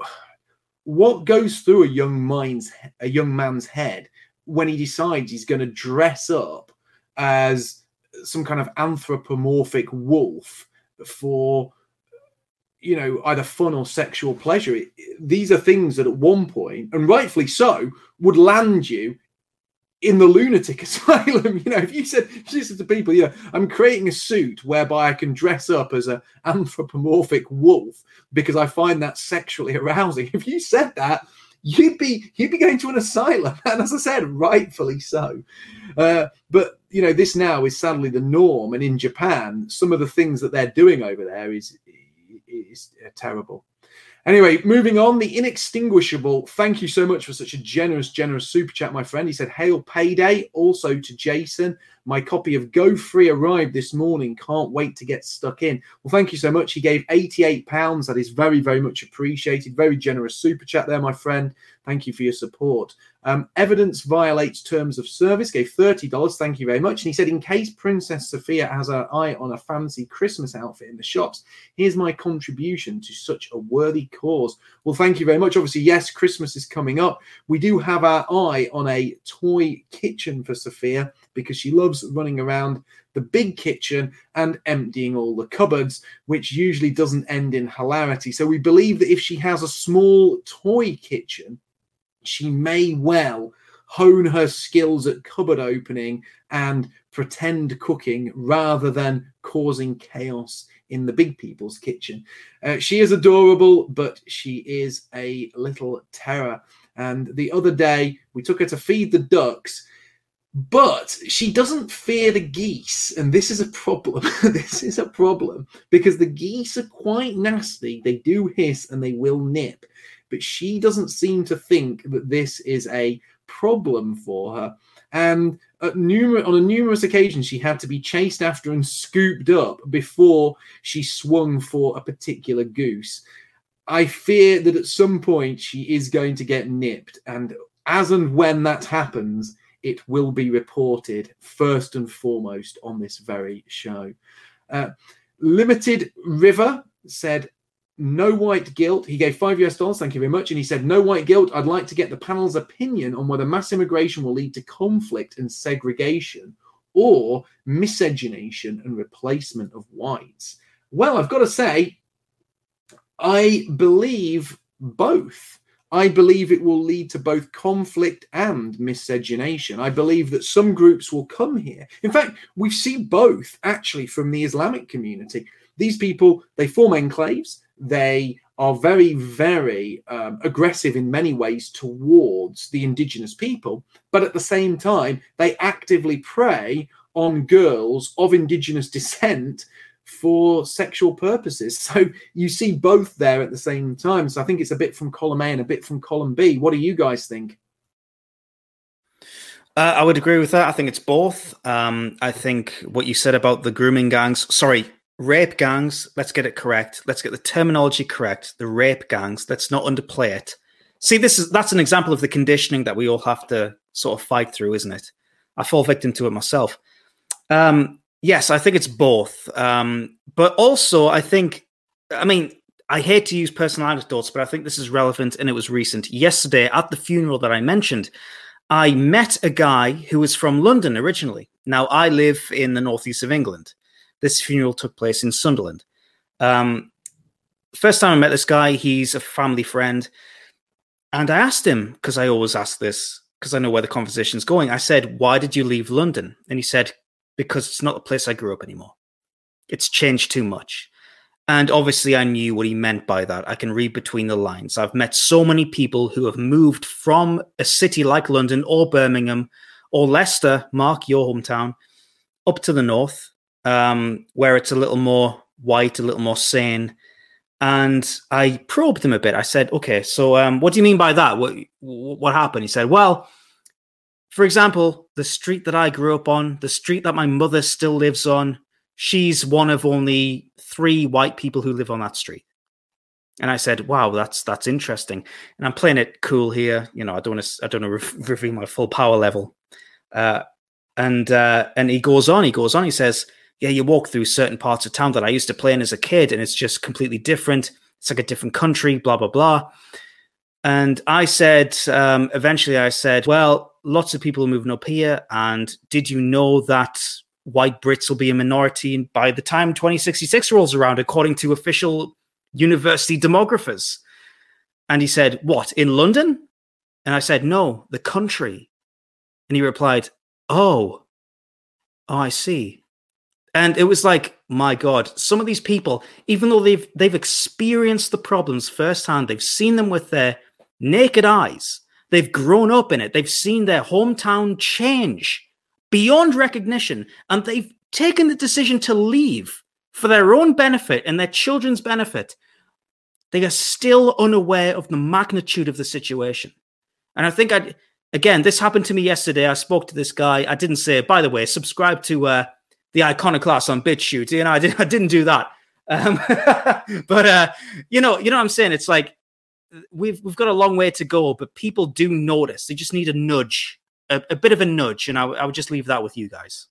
Speaker 1: what goes through a young mind's a young man's head when he decides he's going to dress up as some kind of anthropomorphic wolf for, you know, either fun or sexual pleasure? It, these are things that at one point, and rightfully so, would land you in the lunatic asylum. You know, if you said, listen to people, you know, I'm creating a suit whereby I can dress up as an anthropomorphic wolf because I find that sexually arousing. If you said that, you'd be you'd be going to an asylum, and as I said, rightfully so. Uh, but you know, this now is sadly the norm, and in Japan, some of the things that they're doing over there is. is terrible. Anyway, moving on, the Inextinguishable. Thank you so much for such a generous, generous super chat, my friend. He said, hail payday. Also to Jason, my copy of Go Free arrived this morning. Can't wait to get stuck in. Well, thank you so much. He gave eighty-eight pounds. That is very, very much appreciated. Very generous super chat there, my friend. Thank you for your support. Um, Evidence Violates Terms of Service gave thirty dollars. Thank you very much. And he said, in case Princess Sophia has her eye on a fancy Christmas outfit in the shops, here's my contribution to such a worthy cause. Well, thank you very much. Obviously, yes, Christmas is coming up. We do have our eye on a toy kitchen for Sophia because she loves running around the big kitchen and emptying all the cupboards, which usually doesn't end in hilarity. So we believe that if she has a small toy kitchen, she may well hone her skills at cupboard opening and pretend cooking rather than causing chaos in the big people's kitchen. Uh, she is adorable, but she is a little terror. And the other day, we took her to feed the ducks, but she doesn't fear the geese. And this is a problem. This is a problem because the geese are quite nasty. They do hiss and they will nip. But she doesn't seem to think that this is a problem for her. And at numer- on a numerous occasions, she had to be chased after and scooped up before she swung for a particular goose. I fear that at some point she is going to get nipped. And as and when that happens, it will be reported first and foremost on this very show. Uh, Limited River said, no white guilt. He gave five U S dollars. Thank you very much. And he said, no white guilt. I'd like to get the panel's opinion on whether mass immigration will lead to conflict and segregation or miscegenation and replacement of whites. Well, I've got to say, I believe both. I believe it will lead to both conflict and miscegenation. I believe that some groups will come here. In fact, we see both actually from the Islamic community. These people, they form enclaves. They are very, very um, aggressive in many ways towards the indigenous people. But at the same time, they actively prey on girls of indigenous descent for sexual purposes. So you see both there at the same time. So I think it's a bit from column A and a bit from column B. What do you guys think?
Speaker 3: Uh, I would agree with that. I think it's both. Um, I think what you said about the grooming gangs, sorry, rape gangs, let's get it correct. Let's get the terminology correct. The rape gangs, let's not underplay it. See, this is that's an example of the conditioning that we all have to sort of fight through, isn't it? I fall victim to it myself. Um, yes, I think it's both. Um, but also, I think, I mean, I hate to use personal anecdotes, but I think this is relevant and it was recent. Yesterday, at the funeral that I mentioned, I met a guy who was from London originally. Now, I live in the northeast of England. This funeral took place in Sunderland. Um, first time I met this guy, he's a family friend. And I asked him, because I always ask this, because I know where the conversation's going. I said, why did you leave London? And he said, because it's not the place I grew up anymore. It's changed too much. And obviously I knew what he meant by that. I can read between the lines. I've met so many people who have moved from a city like London or Birmingham or Leicester, Mark, your hometown, up to the north, um, where it's a little more white, a little more sane. And I probed him a bit. I said, okay, so um, what do you mean by that? What, what happened? He said, well, for example, the street that I grew up on, the street that my mother still lives on, she's one of only three white people who live on that street. And I said, wow, that's that's interesting. And I'm playing it cool here. You know, I don't want to I don't want to re- reveal my full power level. Uh, and uh, and he goes on, he goes on, he says, yeah, you walk through certain parts of town that I used to play in as a kid, and it's just completely different. It's like a different country, blah, blah, blah. And I said, um, eventually I said, well, lots of people are moving up here. And did you know that white Brits will be a minority by the time twenty sixty-six rolls around, according to official university demographers? And he said, what, in London? And I said, no, the country. And he replied, oh, oh, I see. And it was like, my God, some of these people, even though they've they've experienced the problems firsthand, they've seen them with their naked eyes, they've grown up in it, they've seen their hometown change beyond recognition, and they've taken the decision to leave for their own benefit and their children's benefit. They are still unaware of the magnitude of the situation. And I think, I again, this happened to me yesterday. I spoke to this guy. I didn't say, by the way, subscribe to uh, the Iconoclast on BitChute. You know, I, did, I didn't do that. Um, but, uh, you know, you know what I'm saying? It's like, we've we've got a long way to go, but people do notice. They just need a nudge, a, a bit of a nudge. And I, I would just leave that with you guys.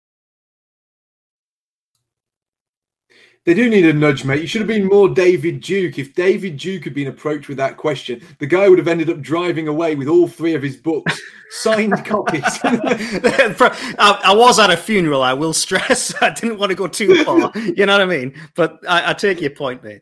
Speaker 1: They do need a nudge, mate. You should have been more David Duke. If David Duke had been approached with that question, the guy would have ended up driving away with all three of his books, signed copies.
Speaker 3: I, I was at a funeral, I will stress. I didn't want to go too far. You know what I mean? But I, I take your point, mate.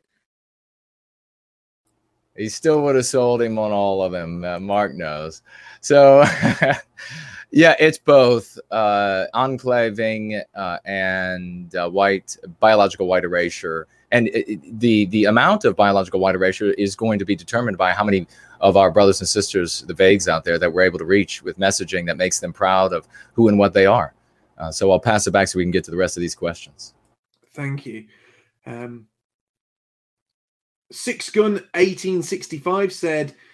Speaker 2: He still would have sold him on all of them. Uh, Mark knows. So, yeah, it's both uh, enclaving uh, and uh, white biological white erasure. And it, it, the the amount of biological white erasure is going to be determined by how many of our brothers and sisters, the Vagues out there, that we're able to reach with messaging that makes them proud of who and what they are. Uh, so I'll pass it back so we can get to the rest of these questions.
Speaker 1: Thank you. Um... Six Gun eighteen sixty-five said,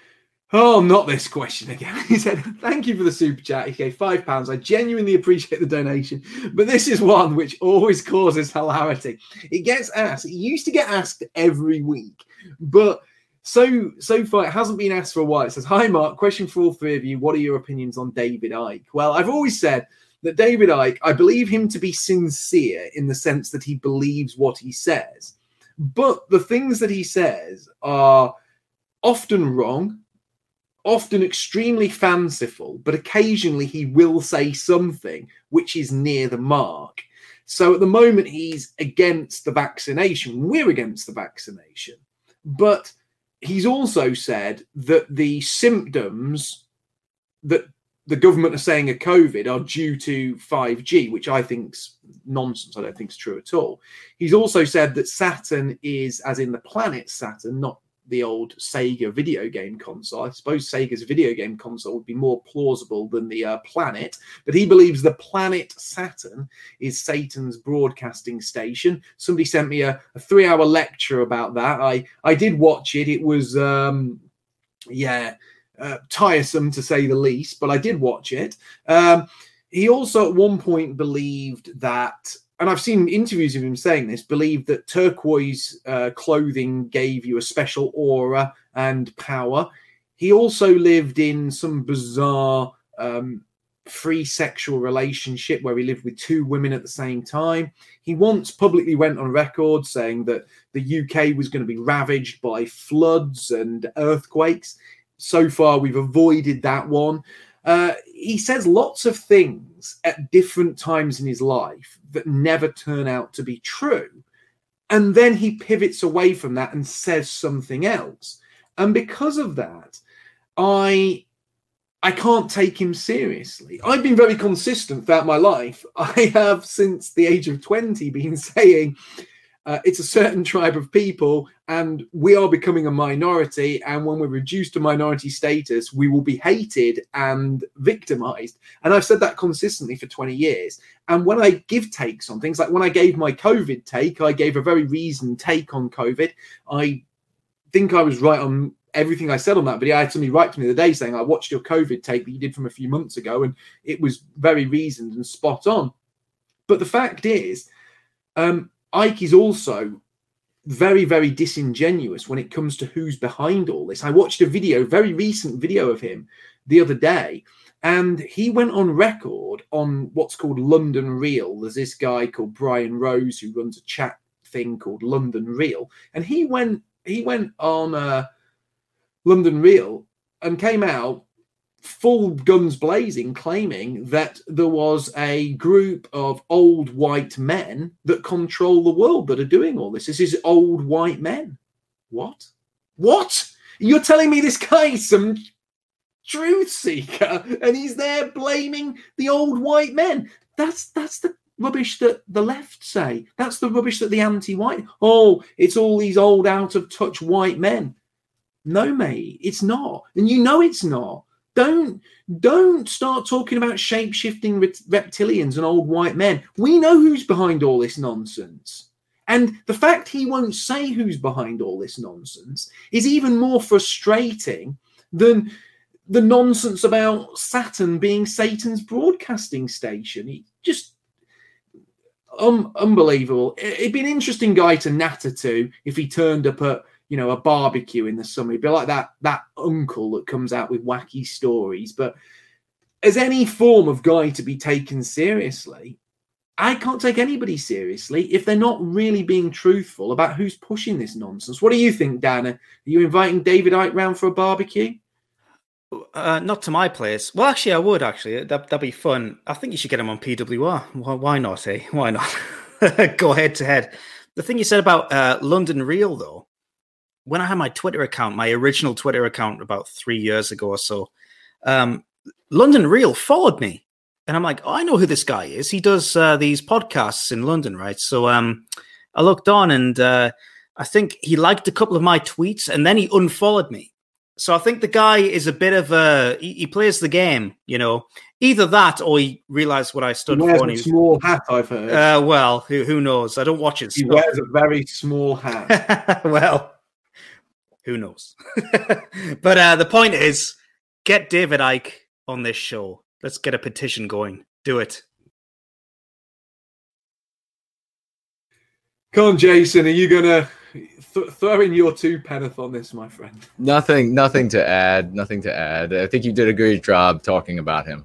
Speaker 1: Oh, not this question again. He said, thank you for the super chat. He gave five pounds. I genuinely appreciate the donation, but this is one which always causes hilarity. It gets asked. It used to get asked every week, but so so far it hasn't been asked for a while. It says, hi, Mark, question for all three of you. What are your opinions on David Icke? Well, I've always said that David Icke, I believe him to be sincere in the sense that he believes what he says, but the things that he says are often wrong, often extremely fanciful, but occasionally he will say something which is near the mark. So at the moment, he's against the vaccination. We're against the vaccination. But he's also said that the symptoms that the government are saying are COVID are due to five G, which I think's nonsense. I don't think it's true at all. He's also said that Saturn is, as in the planet Saturn, not the old Sega video game console. I suppose Sega's video game console would be more plausible than the uh, planet, but he believes the planet Saturn is Satan's broadcasting station. Somebody sent me a, a three-hour lecture about that. I, I did watch it. It was, um, yeah, uh, tiresome to say the least, but I did watch it. Um, he also at one point believed that, and I've seen interviews of him saying this, believed that turquoise uh, clothing gave you a special aura and power. He also lived in some bizarre um, free sexual relationship where he lived with two women at the same time. He once publicly went on record saying that the U K was going to be ravaged by floods and earthquakes. So far, we've avoided that one. Uh, he says lots of things at different times in his life that never turn out to be true. And then he pivots away from that and says something else. And because of that, I I can't take him seriously. I've been very consistent throughout my life. I have, since the age of twenty, been saying uh, it's a certain tribe of people and we are becoming a minority. And when we're reduced to minority status, we will be hated and victimized. And I've said that consistently for twenty years. And when I give takes on things, like when I gave my COVID take, I gave a very reasoned take on COVID. I think I was right on everything I said on that video. I had somebody write to me the other day saying, I watched your COVID take that you did from a few months ago, and it was very reasoned and spot on. But the fact is, um, Icke is also very, very disingenuous when it comes to who's behind all this. I watched a video, very recent video of him the other day, and he went on record on what's called London Real. There's this guy called Brian Rose who runs a chat thing called London Real, and he went he went on uh, London Real and came out full guns blazing, claiming that there was a group of old white men that control the world that are doing all this. This is old white men. What? What? You're telling me this guy is some truth seeker and he's there blaming the old white men? That's that's the rubbish that the left say. That's the rubbish that the anti-white. Oh, it's all these old out of touch white men. No, mate, it's not. And you know it's not. Don't don't start talking about shape-shifting reptilians and old white men. We know who's behind all this nonsense. And the fact he won't say who's behind all this nonsense is even more frustrating than the nonsense about Saturn being Satan's broadcasting station. He just um, unbelievable. It'd be an interesting guy to natter to if he turned up at, you know, a barbecue in the summer. It'd be like that that uncle that comes out with wacky stories. But as any form of guy to be taken seriously, I can't take anybody seriously if they're not really being truthful about who's pushing this nonsense. What do you think, Dana? Are you inviting David Icke round for a barbecue?
Speaker 3: Uh, not to my place. Well, actually, I would, actually. That, that'd be fun. I think you should get him on P W R. Why, why not, eh? Why not? Go head to head. The thing you said about uh, London Real, though, when I had my Twitter account, my original Twitter account about three years ago or so, um, London Real followed me. And I'm like, oh, I know who this guy is. He does uh, these podcasts in London, right? So um, I looked on and uh, I think he liked a couple of my tweets and then he unfollowed me. So I think the guy is a bit of a, he, he plays the game, you know, either that or he realized what I stood
Speaker 1: he
Speaker 3: for.
Speaker 1: Wears
Speaker 3: and
Speaker 1: a
Speaker 3: he was,
Speaker 1: small hat, I've heard.
Speaker 3: Uh, well, who, who knows? I don't watch it.
Speaker 1: He wears a very small hat.
Speaker 3: Well, Who knows? But uh, the point is, get David Icke on this show. Let's get a petition going. Do it.
Speaker 1: Come on, Jason. Are you going to th- throw in your two penneth on this, my friend?
Speaker 2: Nothing, nothing to add. Nothing to add. I think you did a great job talking about him.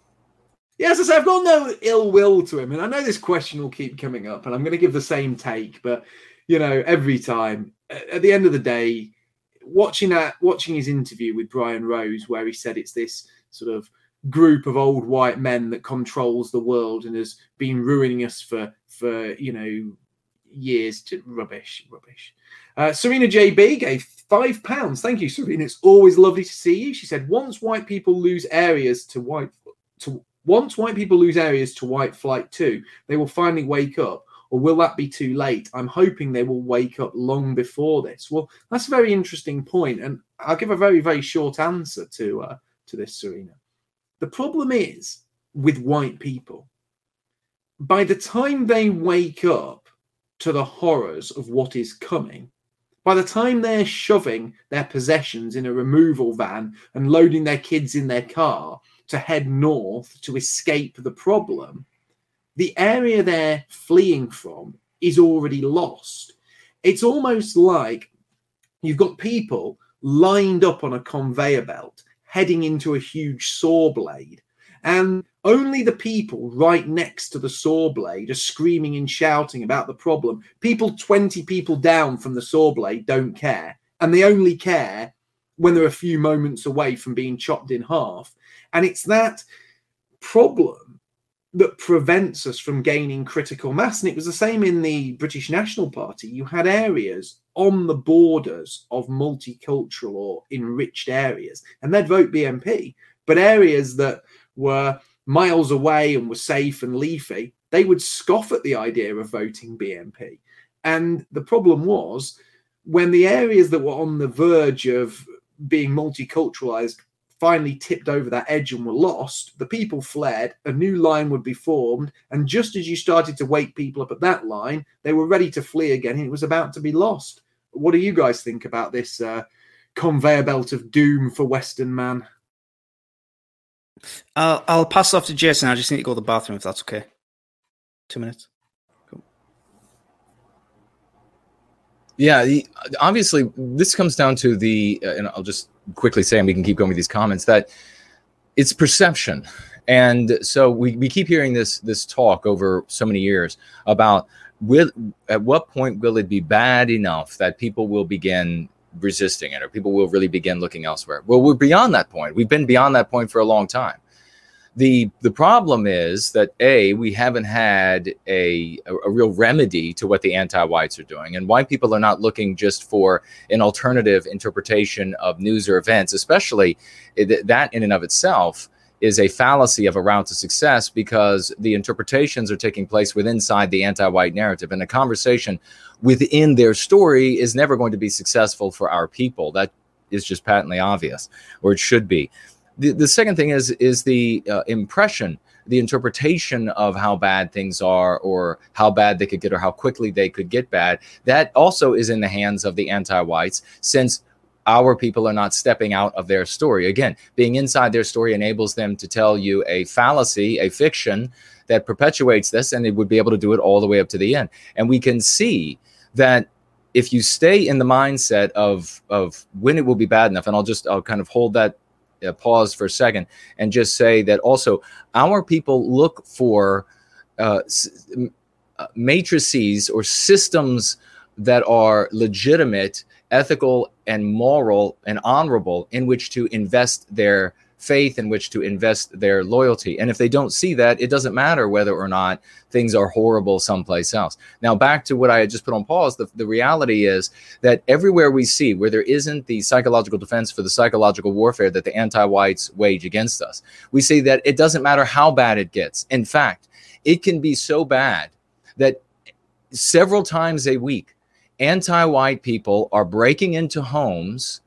Speaker 1: Yes, I say, I've got no ill will to him. And I know this question will keep coming up, and I'm going to give the same take. But, you know, every time, at the end of the day, watching that, watching his interview with Brian Rose, where he said it's this sort of group of old white men that controls the world and has been ruining us for, for you know, years. To rubbish, rubbish. Uh, Serena J B gave five pounds. Thank you, Serena. It's always lovely to see you. She said, once white people lose areas to white to once white people lose areas to white flight too, they will finally wake up. Or will that be too late? I'm hoping they will wake up long before this. Well, that's a very interesting point, and I'll give a very, very short answer to uh, to this, Serena. The problem is with white people, by the time they wake up to the horrors of what is coming, by the time they're shoving their possessions in a removal van and loading their kids in their car to head north to escape the problem, the area they're fleeing from is already lost. It's almost like you've got people lined up on a conveyor belt heading into a huge saw blade, and only the people right next to the saw blade are screaming and shouting about the problem. People twenty people down from the saw blade don't care, and they only care when they're a few moments away from being chopped in half. And it's that problem that prevents us from gaining critical mass. And it was the same in the British National Party. You had areas on the borders of multicultural or enriched areas, and they'd vote B N P. But areas that were miles away and were safe and leafy, they would scoff at the idea of voting B N P. And the problem was, when the areas that were on the verge of being multiculturalized finally tipped over that edge and were lost, the people fled, a new line would be formed, and just as you started to wake people up at that line, they were ready to flee again, and it was about to be lost. What do you guys think about this uh, conveyor belt of doom for Western man?
Speaker 3: I'll, I'll pass off to Jason. I just need to go to the bathroom, if that's okay. Two minutes. Cool.
Speaker 2: Yeah, the, obviously, this comes down to the, uh, and I'll just quickly say, and we can keep going with these comments, that it's perception. And so we, we keep hearing this this talk over so many years about will, at what point will it be bad enough that people will begin resisting it, or people will really begin looking elsewhere? Well, we're beyond that point. We've been beyond that point for a long time. The the problem is that, A, we haven't had a, a, a real remedy to what the anti-whites are doing. And white people are not looking just for an alternative interpretation of news or events, especially that in and of itself is a fallacy of a route to success, because the interpretations are taking place within inside the anti-white narrative. And the conversation within their story is never going to be successful for our people. That is just patently obvious, or it should be. The, the second thing is is the uh, impression, the interpretation of how bad things are, or how bad they could get, or how quickly they could get bad. That also is in the hands of the anti-whites, since our people are not stepping out of their story. Again, being inside their story enables them to tell you a fallacy, a fiction that perpetuates this, and they would be able to do it all the way up to the end. And we can see that if you stay in the mindset of of when it will be bad enough, and I'll just I'll kind of hold that Uh, pause for a second and just say that also our people look for uh, s- uh, matrices or systems that are legitimate, ethical, and moral and honorable in which to invest their faith, in which to invest their loyalty. And if they don't see that, it doesn't matter whether or not things are horrible someplace else. Now, back to what I had just put on pause, the, the reality is that everywhere we see where there isn't the psychological defense for the psychological warfare that the anti-whites wage against us, we see that it doesn't matter how bad it gets. In fact, it can be so bad that several times a week, anti-white people are breaking into homes,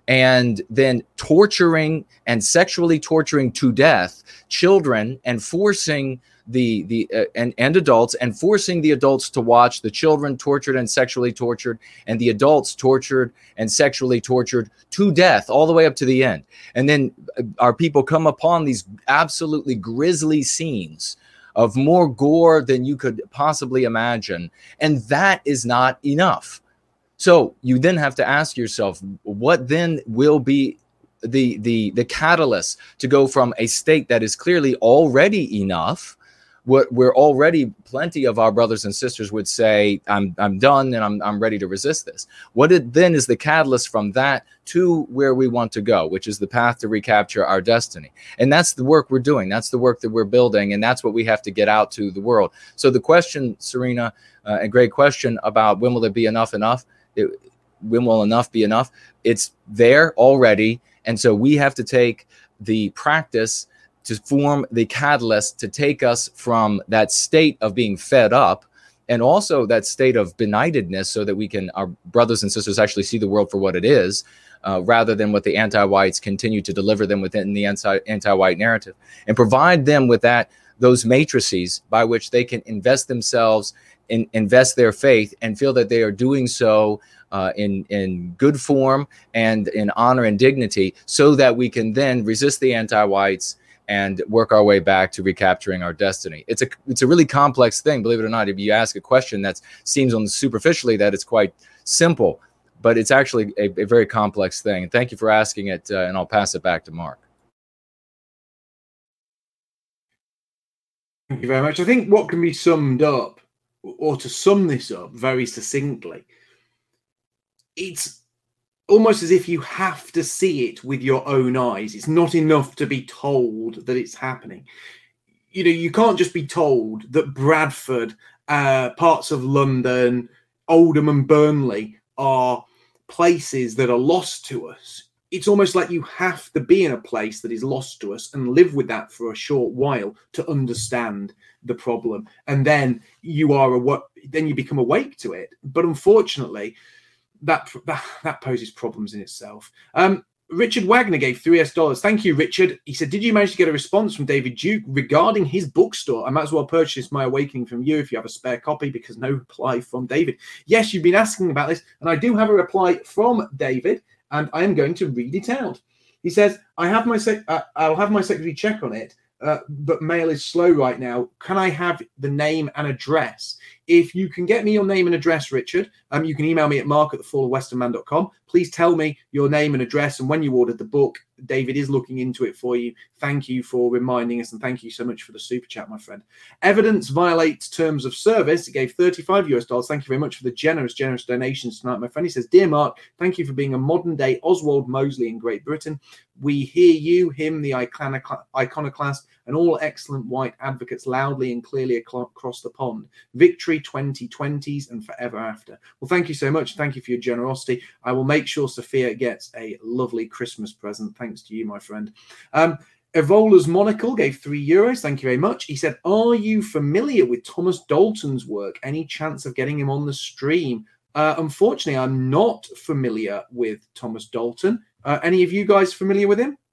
Speaker 2: and then torturing and sexually torturing to death children and forcing the the uh, and and adults and forcing the adults to watch the children tortured and sexually tortured and the adults tortured and sexually tortured to death all the way up to the end. And then our people come upon these absolutely grisly scenes of more gore than you could possibly imagine, and that is not enough. So you then have to ask yourself, what then will be the the the catalyst to go from a state that is clearly already enough, what we're already, plenty of our brothers and sisters would say, I'm I'm done and I'm I'm ready to resist this. What it then is the catalyst from that to where we want to go, which is the path to recapture our destiny. And that's the work we're doing. That's the work that we're building. And that's what we have to get out to the world. So the question, Serena, uh, a great question about when will it be enough enough? It, when will enough be enough? It's there already. And so we have to take the practice to form the catalyst to take us from that state of being fed up and also that state of benightedness so that we can, our brothers and sisters actually see the world for what it is, uh, rather than what the anti-whites continue to deliver them within the anti- anti-white narrative, and provide them with that, those matrices by which they can invest themselves, in, invest their faith, and feel that they are doing so uh, in, in good form and in honor and dignity, so that we can then resist the anti-whites and work our way back to recapturing our destiny. It's a it's a really complex thing, believe it or not. If you ask a question that seems on superficially that it's quite simple, but it's actually a, a very complex thing. And thank you for asking it, uh, and I'll pass it back to Mark.
Speaker 1: Thank you very much. I think what can be summed up, or to sum this up very succinctly, it's almost as if you have to see it with your own eyes. It's not enough to be told that it's happening. You know, you can't just be told that Bradford, uh, parts of London, Oldham and Burnley are places that are lost to us. It's almost like you have to be in a place that is lost to us and live with that for a short while to understand the problem. And then you are a, then you become awake to it. But unfortunately, That, that that poses problems in itself. Um, Richard Wagner gave three U S dollars. Thank you, Richard. He said, did you manage to get a response from David Duke regarding his bookstore? I might as well purchase My Awakening from you if you have a spare copy, because no reply from David. Yes, you've been asking about this, and I do have a reply from David, and I am going to read it out. He says, I have my sec- uh, I'll have my secretary check on it, uh, but mail is slow right now. Can I have the name and address? If you can get me your name and address, Richard, um, you can email me at mark at the fall of western man dot com. Please tell me your name and address and when you ordered the book. David is looking into it for you. Thank you for reminding us, and thank you so much for the super chat, my friend. Evidence violates terms of service. It gave thirty-five U S dollars. Thank you very much for the generous, generous donations tonight, my friend. He says, Dear Mark, thank you for being a modern-day Oswald Mosley in Great Britain. We hear you, him, the iconoclast, and all excellent white advocates loudly and clearly across the pond. Victory twenty twenties and forever after. Well, thank you so much. Thank you for your generosity. I will make sure Sophia gets a lovely Christmas present. Thanks to you, my friend. Um, Evola's Monocle gave three euros. Thank you very much. He said, are you familiar with Thomas Dalton's work? Any chance of getting him on the stream? Uh, unfortunately, I'm not familiar with Thomas Dalton. Uh, any of you guys familiar with him?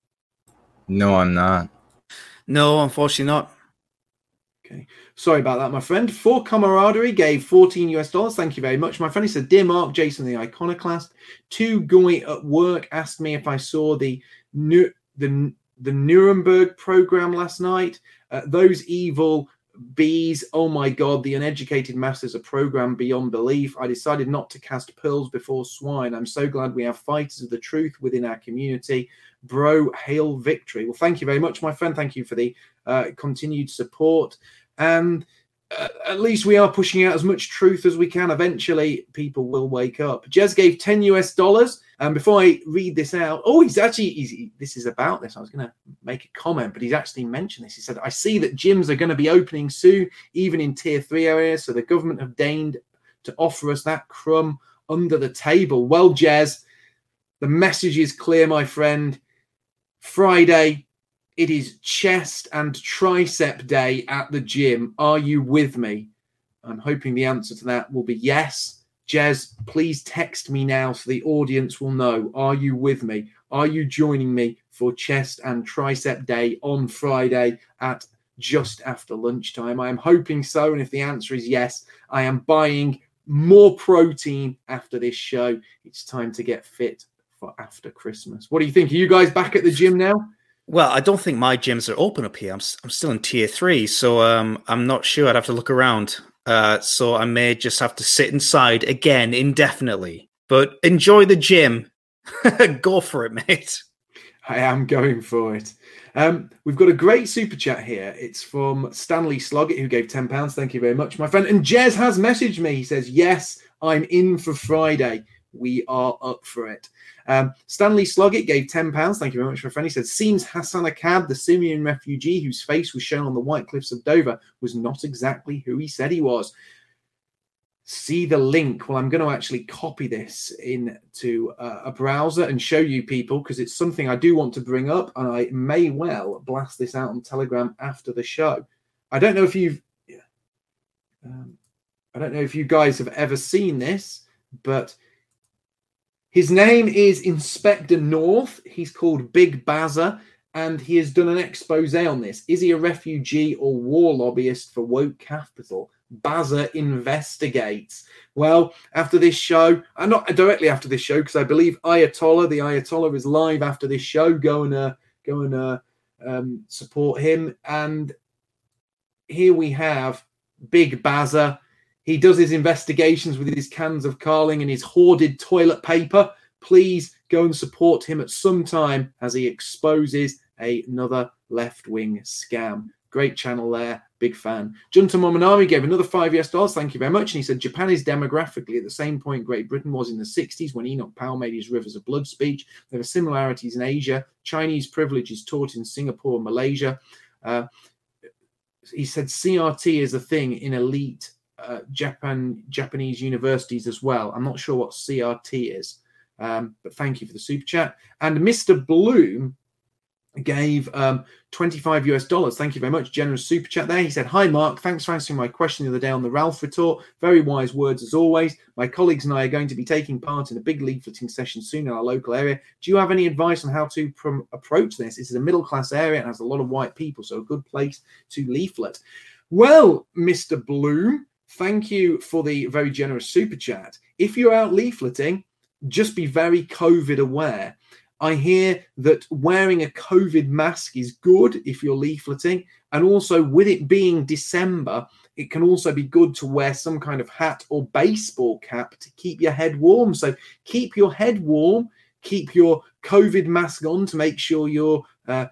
Speaker 2: No, I'm not.
Speaker 3: No, unfortunately not.
Speaker 1: Okay. Sorry about that, my friend. For Camaraderie gave fourteen U S dollars. Thank you very much, my friend. He said, Dear Mark, Jason the Iconoclast, two guy at work asked me if I saw the new the the Nuremberg program last night. Uh, those evil bees, oh my God, the uneducated masses are programmed beyond belief. I decided not to cast pearls before swine. I'm so glad we have fighters of the truth within our community. Bro, hail victory. Well, thank you very much, my friend. Thank you for the uh, continued support. And uh, at least we are pushing out as much truth as we can. Eventually, people will wake up. Jez gave ten U S dollars. And before I read this out, oh, he's actually, he's, this is about this. I was going to make a comment, but he's actually mentioned this. He said, I see that gyms are going to be opening soon, even in tier three areas. So the government have deigned to offer us that crumb under the table. Well, Jez, the message is clear, my friend. Friday, it is chest and tricep day at the gym. Are you with me? I'm hoping the answer to that will be yes. Jez, please text me now so the audience will know. Are you with me? Are you joining me for chest and tricep day on Friday at just after lunchtime? I am hoping so. And if the answer is yes, I am buying more protein after this show. It's time to get fit for after Christmas. What do you think? Are you guys back at the gym now?
Speaker 3: Well, I don't think my gyms are open up here. I'm I'm still in tier three, so um, I'm not sure. I'd have to look around. Uh, so I may just have to sit inside again indefinitely. But enjoy the gym. Go for it, mate.
Speaker 1: I am going for it. Um, we've got a great super chat here. It's from Stanley Sloggett, who gave ten pounds. Thank you very much, my friend. And Jez has messaged me. He says, yes, I'm in for Friday. We are up for it. Um, Stanley Sloggett gave ten pounds. Thank you very much, my friend. He said, seems Hassan Akkad, the Syrian refugee whose face was shown on the White Cliffs of Dover, was not exactly who he said he was. See the link. Well, I'm going to actually copy this into uh, a browser and show you people, because it's something I do want to bring up, and I may well blast this out on Telegram after the show. I don't know if you've, um, I don't know if you guys have ever seen this, but his name is Inspector North. He's called Big Bazza, and he has done an expose on this. Is he a refugee or war lobbyist for woke capital? Bazza investigates. Well, after this show, and not directly after this show, because I believe Ayatollah, the Ayatollah, is live after this show. Go and uh, go and uh, um, support him. And here we have Big Bazza. He does his investigations with his cans of Carling and his hoarded toilet paper. Please go and support him at some time as he exposes another left-wing scam. Great channel there. Big fan. Junta Mominami gave another five U S dollars. Thank you very much. And he said, Japan is demographically at the same point Great Britain was in the sixties when Enoch Powell made his Rivers of Blood speech. There are similarities in Asia. Chinese privilege is taught in Singapore and Malaysia. Uh, he said C R T is a thing in elite uh, Japan Japanese universities as well. I'm not sure what C R T is, um, but thank you for the super chat. And Mister Bloom gave um, twenty-five U S dollars. Thank you very much. Generous super chat there. He said, hi, Mark. Thanks for answering my question the other day on the Ralph retort. Very wise words as always. My colleagues and I are going to be taking part in a big leafleting session soon in our local area. Do you have any advice on how to prom- approach this? This is a middle-class area and has a lot of white people, so a good place to leaflet. Well, Mister Bloom, thank you for the very generous super chat. If you're out leafleting, just be very COVID aware. I hear that wearing a COVID mask is good if you're leafleting. And also with it being December, it can also be good to wear some kind of hat or baseball cap to keep your head warm. So keep your head warm, keep your COVID mask on to make sure you're uh,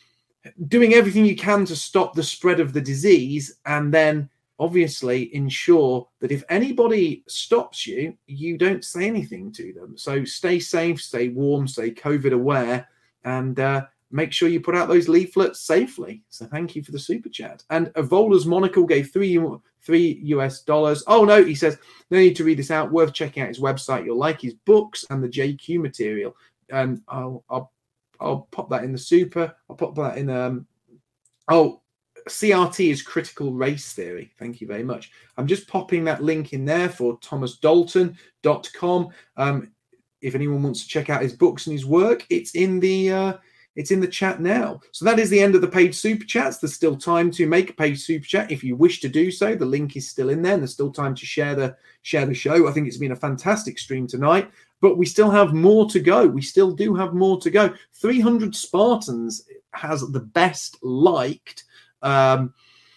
Speaker 1: doing everything you can to stop the spread of the disease, and then obviously ensure that if anybody stops you, you don't say anything to them. So stay safe, stay warm, stay COVID aware, and uh, make sure you put out those leaflets safely. So thank you for the super chat. And Evola's Monocle gave three, three U S dollars. Oh, no, he says, no need to read this out. Worth checking out his website. You'll like his books and the J Q material. And I'll, I'll, I'll pop that in the super. I'll pop that in. Um, oh, C R T is critical race theory. Thank you very much. I'm just popping that link in there for thomas dalton dot com. Um, if anyone wants to check out his books and his work, it's in the uh, it's in the chat now. So that is the end of the paid super chats. There's still time to make a paid super chat if you wish to do so. The link is still in there, and there's still time to share the share the show. I think it's been a fantastic stream tonight, but we still have more to go. We still do have more to go. three hundred Spartans has the best liked Um,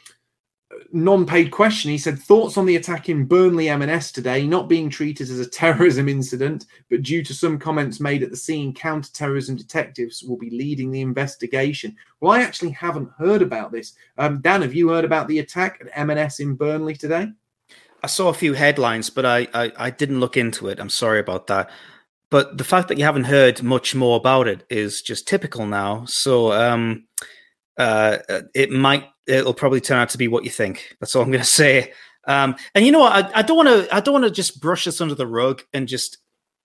Speaker 1: non-paid question. He said, thoughts on the attack in Burnley M and S today not being treated as a terrorism incident, but due to some comments made at the scene, counter-terrorism detectives will be leading the investigation. Well, I actually haven't heard about this. Um, Dan, have you heard about the attack at M and S in Burnley today?
Speaker 3: I saw a few headlines, but I, I, I didn't look into it. I'm sorry about that. But the fact that you haven't heard much more about it is just typical now. So, um, Uh, it might, it'll probably turn out to be what you think. That's all I'm going to say. Um, and you know what? I, I don't want to, I don't want to just brush this under the rug and just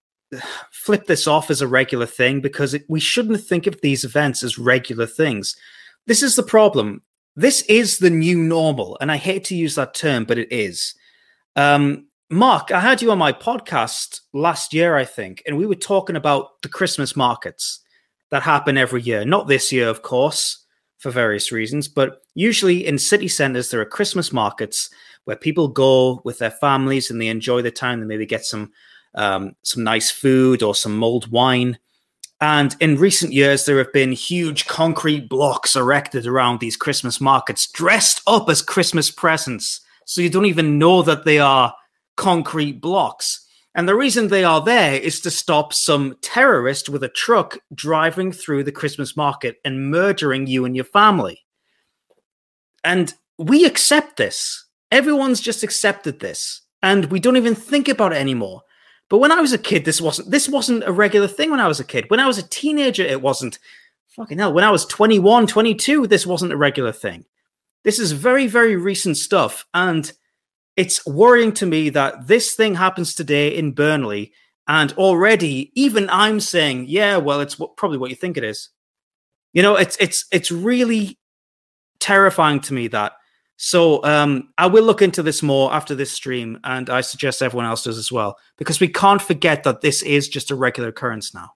Speaker 3: flip this off as a regular thing, because it, we shouldn't think of these events as regular things. This is the problem. This is the new normal. And I hate to use that term, but it is. Um, Mark, I had you on my podcast last year, I think, and we were talking about the Christmas markets that happen every year. Not this year, of course, for various reasons, but usually in city centers, there are Christmas markets where people go with their families and they enjoy the time. They maybe get some um, some nice food or some mulled wine. And in recent years, there have been huge concrete blocks erected around these Christmas markets, dressed up as Christmas presents. So you don't even know that they are concrete blocks. And the reason they are there is to stop some terrorist with a truck driving through the Christmas market and murdering you and your family. And we accept this. Everyone's just accepted this. And we don't even think about it anymore. But when I was a kid, this wasn't this wasn't a regular thing when I was a kid. When I was a teenager, it wasn't. Fucking hell. When I was twenty-one, twenty-two, this wasn't a regular thing. This is very, very recent stuff. And it's worrying to me that this thing happens today in Burnley, and already even I'm saying, yeah, well, it's what, probably what you think it is. You know, it's it's it's really terrifying to me that. So um, I will look into this more after this stream, and I suggest everyone else does as well, because we can't forget that this is just a regular occurrence now.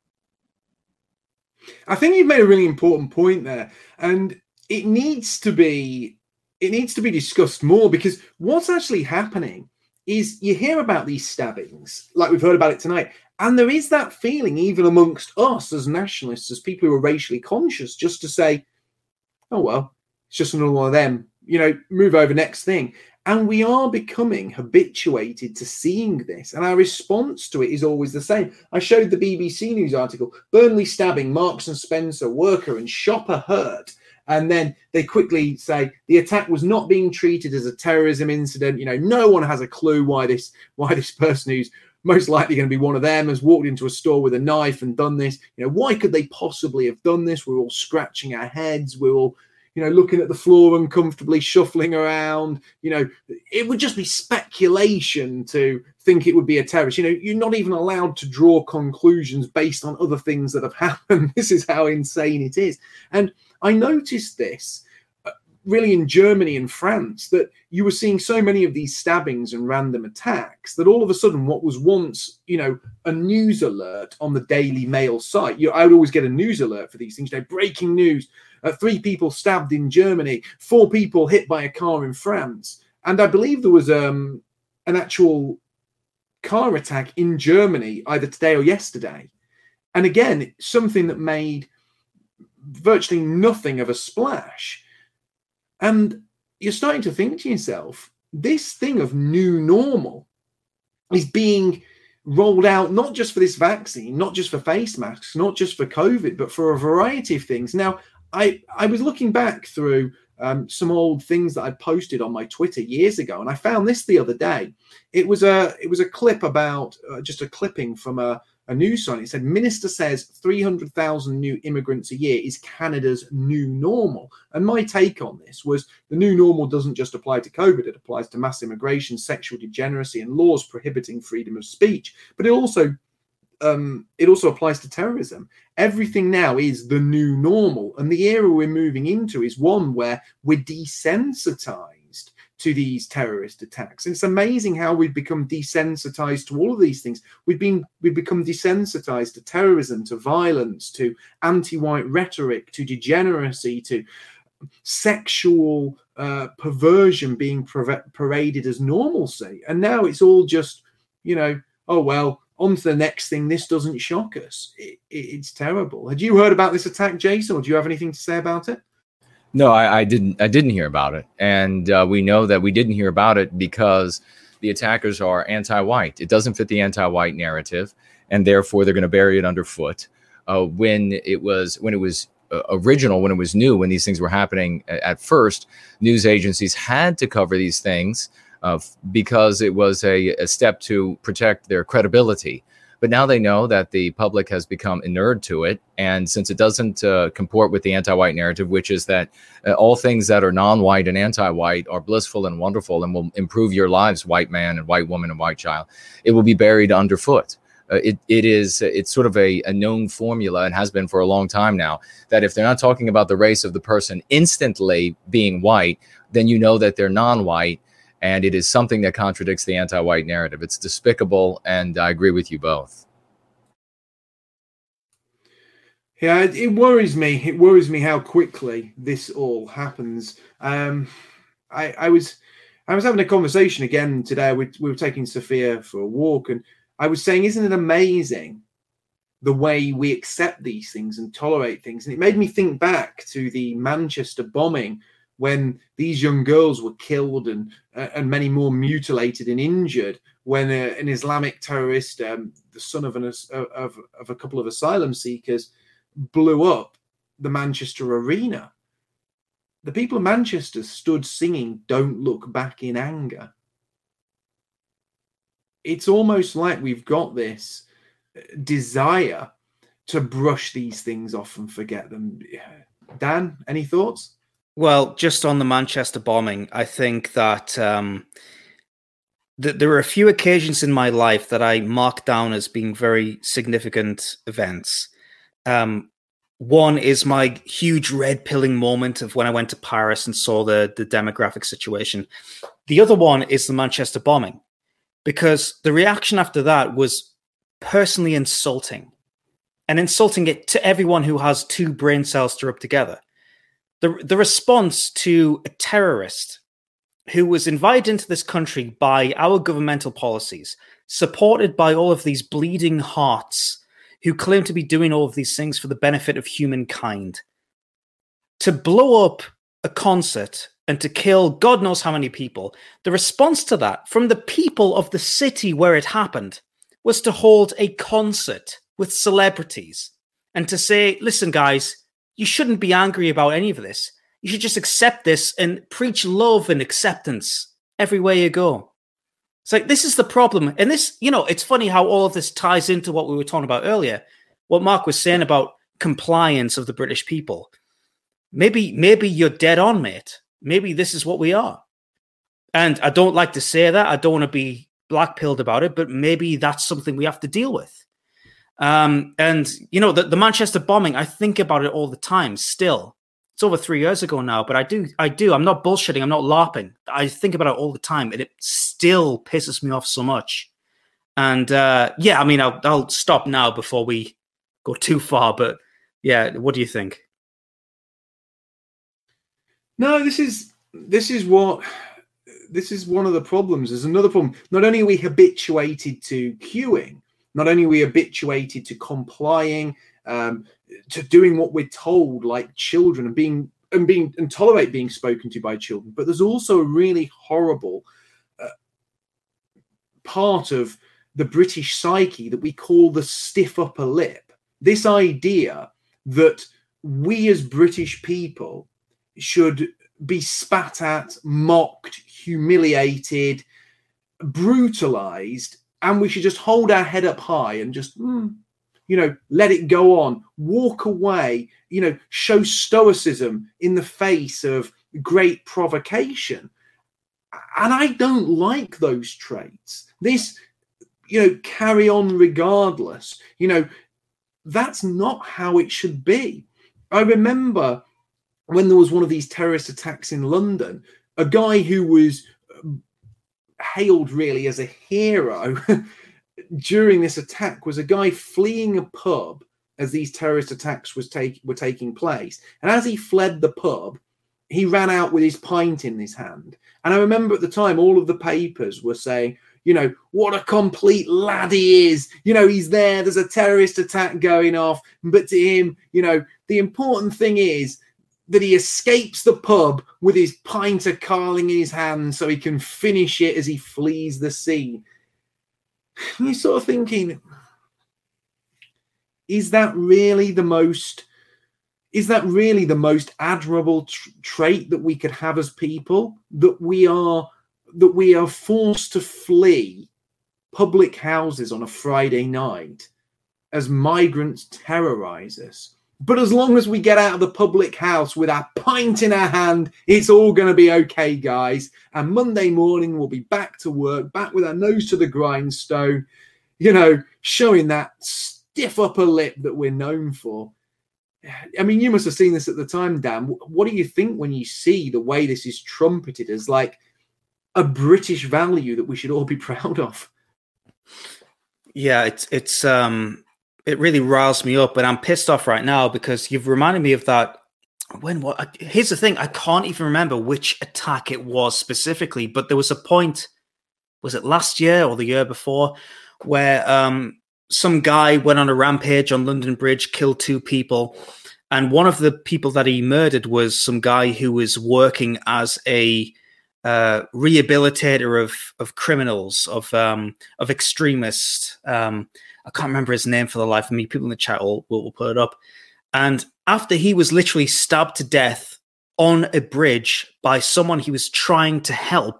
Speaker 1: I think you've made a really important point there, and it needs to be. It needs to be discussed more, because what's actually happening is you hear about these stabbings, like we've heard about it tonight, and there is that feeling even amongst us as nationalists, as people who are racially conscious, just to say, oh, well, it's just another one of them, you know, move over, next thing. And we are becoming habituated to seeing this, and our response to it is always the same. I showed the B B C News article, Burnley stabbing, Marks and Spencer, worker and shopper hurt. And then they quickly say the attack was not being treated as a terrorism incident. You know, no one has a clue why this why this person who's most likely going to be one of them has walked into a store with a knife and done this. You know, why could they possibly have done this? We're all scratching our heads. We're all, you know, looking at the floor uncomfortably, shuffling around. You know, it would just be speculation to think it would be a terrorist. You know, you're not even allowed to draw conclusions based on other things that have happened. This is how insane it is. And I noticed this uh, really in Germany and France, that you were seeing so many of these stabbings and random attacks that all of a sudden what was once, you know, a news alert on the Daily Mail site, you know, I would always get a news alert for these things, you know, breaking news, uh, three people stabbed in Germany, four people hit by a car in France. And I believe there was um, an actual car attack in Germany either today or yesterday. And again, something that made virtually nothing of a splash. And you're starting to think to yourself, this thing of new normal is being rolled out not just for this vaccine, not just for face masks, not just for COVID, but for a variety of things. Now, I, I was looking back through um, some old things that I'd posted on my Twitter years ago, and I found this the other day. It was a it was a clip about uh, just a clipping from a a news site. It said, Minister says three hundred thousand new immigrants a year is Canada's new normal. And my take on this was the new normal doesn't just apply to COVID. It applies to mass immigration, sexual degeneracy, and laws prohibiting freedom of speech. But it also um, it also applies to terrorism. Everything now is the new normal. And the era we're moving into is one where we're desensitized to these terrorist attacks. And it's amazing how we've become desensitized to all of these things. We've been we've become desensitized to terrorism, to violence, to anti-white rhetoric, to degeneracy, to sexual uh, perversion being paraded as normalcy. And now it's all just, you know, oh, well, on to the next thing. This doesn't shock us. It, it, it's terrible. Had you heard about this attack, Jason, or do you have anything to say about it?
Speaker 2: No, I, I didn't. I didn't hear about it, and uh, we know that we didn't hear about it because the attackers are anti-white. It doesn't fit the anti-white narrative, and therefore they're going to bury it underfoot. Uh, when it was when it was uh, original, when it was new, when these things were happening at first, news agencies had to cover these things uh, because it was a, a step to protect their credibility. But now they know that the public has become inured to it. And since it doesn't uh, comport with the anti-white narrative, which is that uh, all things that are non-white and anti-white are blissful and wonderful and will improve your lives, white man and white woman and white child, it will be buried underfoot. Uh, it it is it's sort of a, a known formula and has been for a long time now that if they're not talking about the race of the person instantly being white, then you know that they're non-white. And it is something that contradicts the anti-white narrative. It's despicable, and I agree with you both.
Speaker 1: Yeah, it, it worries me. It worries me how quickly this all happens. Um, I, I was I was having a conversation again today. We, we were taking Sophia for a walk, and I was saying, isn't it amazing the way we accept these things and tolerate things? And it made me think back to the Manchester bombing, when these young girls were killed and uh, and many more mutilated and injured, when uh, an Islamic terrorist, um, the son of, an, of, of a couple of asylum seekers, blew up the Manchester arena. The people of Manchester stood singing "Don't Look Back" in anger. It's almost like we've got this desire to brush these things off and forget them. Dan, any thoughts?
Speaker 3: Well, just on the Manchester bombing, I think that um, th- there are a few occasions in my life that I mark down as being very significant events. Um, one is my huge red pilling moment of when I went to Paris and saw the, the demographic situation. The other one is the Manchester bombing, because the reaction after that was personally insulting, and insulting it to everyone who has two brain cells to rub together. The, the response to a terrorist who was invited into this country by our governmental policies, supported by all of these bleeding hearts who claim to be doing all of these things for the benefit of humankind, to blow up a concert and to kill God knows how many people, the response to that from the people of the city where it happened was to hold a concert with celebrities and to say, listen, guys, you shouldn't be angry about any of this. You should just accept this and preach love and acceptance everywhere you go. It's like, this is the problem. And this, you know, it's funny how all of this ties into what we were talking about earlier, what Mark was saying about compliance of the British people. Maybe, maybe you're dead on, mate. Maybe this is what we are. And I don't like to say that. I don't want to be black-pilled about it, but maybe that's something we have to deal with. Um, and, you know, the, the Manchester bombing, I think about it all the time still. It's over three years ago now, but I do, I do. I'm not bullshitting. I'm not LARPing. I think about it all the time, and it still pisses me off so much. And, uh, yeah, I mean, I'll, I'll stop now before we go too far, but yeah, what do you think?
Speaker 1: No, this is, this is what, this is one of the problems. There's another problem. Not only are we habituated to queuing, not only are we habituated to complying, um, to doing what we're told, like children, and being and being and tolerate being spoken to by children, but there's also a really horrible uh, part of the British psyche that we call the stiff upper lip. This idea that we as British people should be spat at, mocked, humiliated, brutalized, and we should just hold our head up high and just, mm, you know, let it go on, walk away, you know, show stoicism in the face of great provocation. And I don't like those traits. This, you know, carry on regardless, you know, that's not how it should be. I remember when there was one of these terrorist attacks in London, a guy who was hailed really as a hero during this attack was a guy fleeing a pub as these terrorist attacks was take, were taking place. And as he fled the pub, he ran out with his pint in his hand. And I remember at the time, all of the papers were saying, you know, what a complete lad he is. You know, he's there, there's a terrorist attack going off. But to him, you know, the important thing is that he escapes the pub with his pint of Carling in his hand so he can finish it as he flees the scene. And you're sort of thinking, is that really the most, is that really the most admirable tr- trait that we could have as people? That we are, that we are forced to flee public houses on a Friday night as migrants terrorize us. But as long as we get out of the public house with our pint in our hand, it's all going to be okay, guys. And Monday morning, we'll be back to work, back with our nose to the grindstone, you know, showing that stiff upper lip that we're known for. I mean, you must have seen this at the time, Dan. What do you think when you see the way this is trumpeted as like a British value that we should all be proud of.
Speaker 3: Yeah, it's it's um it really riles me up, and I'm pissed off right now because you've reminded me of that. When what? Here's the thing: I can't even remember which attack it was specifically, but there was a point. Was it last year or the year before, where um, some guy went on a rampage on London Bridge, killed two people, and one of the people that he murdered was some guy who was working as a uh, rehabilitator of of criminals, of um, of extremists. Um, I can't remember his name for the life of me. People in the chat will will put it up. And after he was literally stabbed to death on a bridge by someone he was trying to help,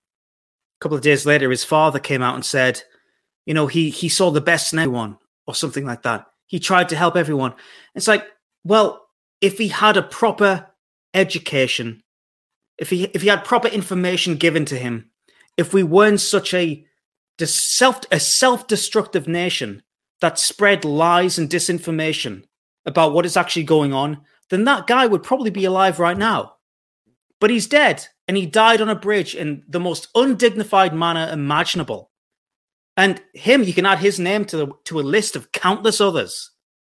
Speaker 3: a couple of days later, his father came out and said, you know, he he saw the best in everyone or something like that. He tried to help everyone. It's like, well, if he had a proper education, if he if he had proper information given to him, if we weren't such a self a self-destructive nation that spread lies and disinformation about what is actually going on, then that guy would probably be alive right now. But he's dead, and he died on a bridge in the most undignified manner imaginable. And him, you can add his name to, the, to a list of countless others.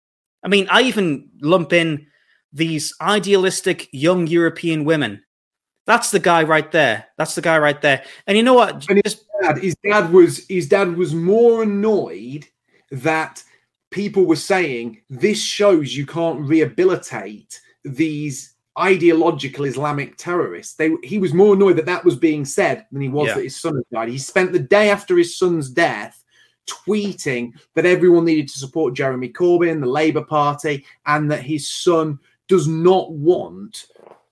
Speaker 3: I mean, I even lump in these idealistic young European women. That's the guy right there. That's the guy right there. And you know what?
Speaker 1: And his dad, his dad was his dad was more annoyed that people were saying this shows you can't rehabilitate these ideological Islamic terrorists. They he was more annoyed that that was being said than he was yeah. that his son had died. He spent the day after his son's death tweeting that everyone needed to support Jeremy Corbyn, the Labour Party, and that his son does not want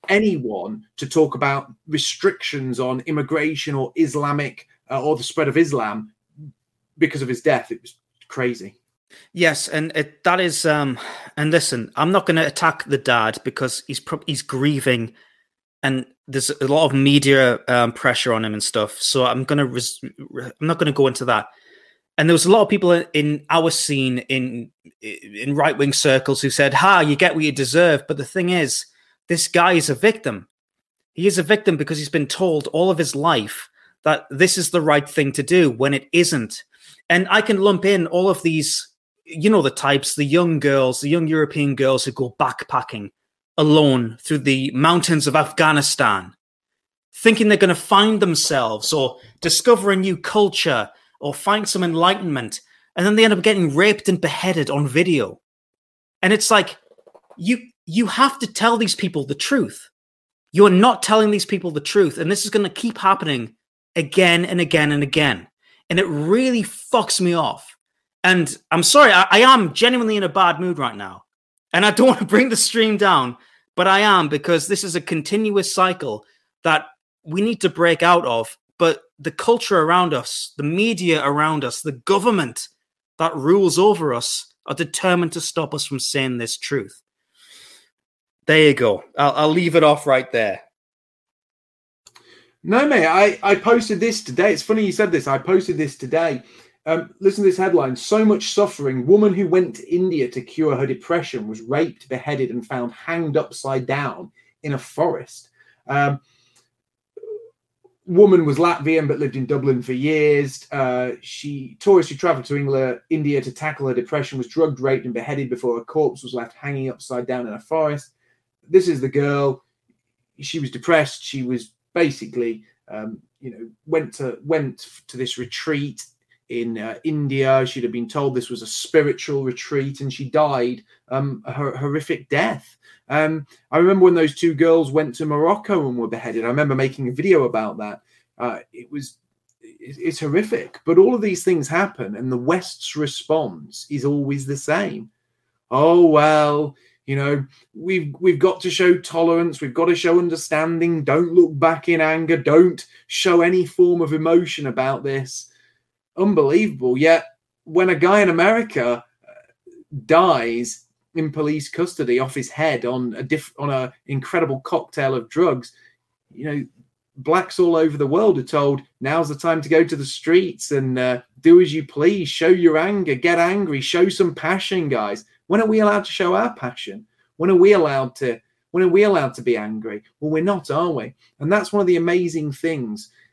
Speaker 1: anyone to talk about restrictions on immigration or Islamic uh, or the spread of Islam because of his death. It was crazy.
Speaker 3: Yes, and it, that is. Um, and listen, I'm not going to attack the dad because he's pro- he's grieving, and there's a lot of media um, pressure on him and stuff. So I'm going to res- I'm not going to go into that. And there was a lot of people in our scene in in right wing circles who said, "Ha, you get what you deserve." But the thing is, this guy is a victim. He is a victim because he's been told all of his life that this is the right thing to do when it isn't. And I can lump in all of these, you know, the types, the young girls, the young European girls who go backpacking alone through the mountains of Afghanistan, thinking they're going to find themselves or discover a new culture or find some enlightenment. And then they end up getting raped and beheaded on video. And it's like, you, you have to tell these people the truth. You are not telling these people the truth. And this is going to keep happening again and again and again. And it really fucks me off. And I'm sorry, I, I am genuinely in a bad mood right now. And I don't want to bring the stream down, but I am, because this is a continuous cycle that we need to break out of. But the culture around us, the media around us, the government that rules over us are determined to stop us from saying this truth. There you go. I'll, I'll leave it off right there.
Speaker 1: No, mate, I, I posted this today. It's funny you said this. I posted this today. Um, listen to this headline. So much suffering. Woman who went to India to cure her depression was raped, beheaded, and found hanged upside down in a forest. Um, woman was Latvian but lived in Dublin for years. Uh, she tourist who travelled to England, India to tackle her depression was drugged, raped, and beheaded before her corpse was left hanging upside down in a forest. This is the girl. She was depressed. She was basically, um, you know, went to went to this retreat in uh, India. She'd have been told this was a spiritual retreat, and she died um, a hor- horrific death. Um, I remember when those two girls went to Morocco and were beheaded. I remember making a video about that. Uh, it was it, it's horrific, but all of these things happen, and the West's response is always the same. Oh well. You know, we've we've got to show tolerance. We've got to show understanding. Don't look back in anger. Don't show any form of emotion about this. Unbelievable. Yet when a guy in America dies in police custody off his head on a diff, on a incredible cocktail of drugs, you know, blacks all over the world are told now's the time to go to the streets and uh, do as you please. Show your anger. Get angry. Show some passion, guys. When are we allowed to show our passion? When are we allowed to? When are we allowed to be angry? Well, we're not, are we? And that's one of the amazing things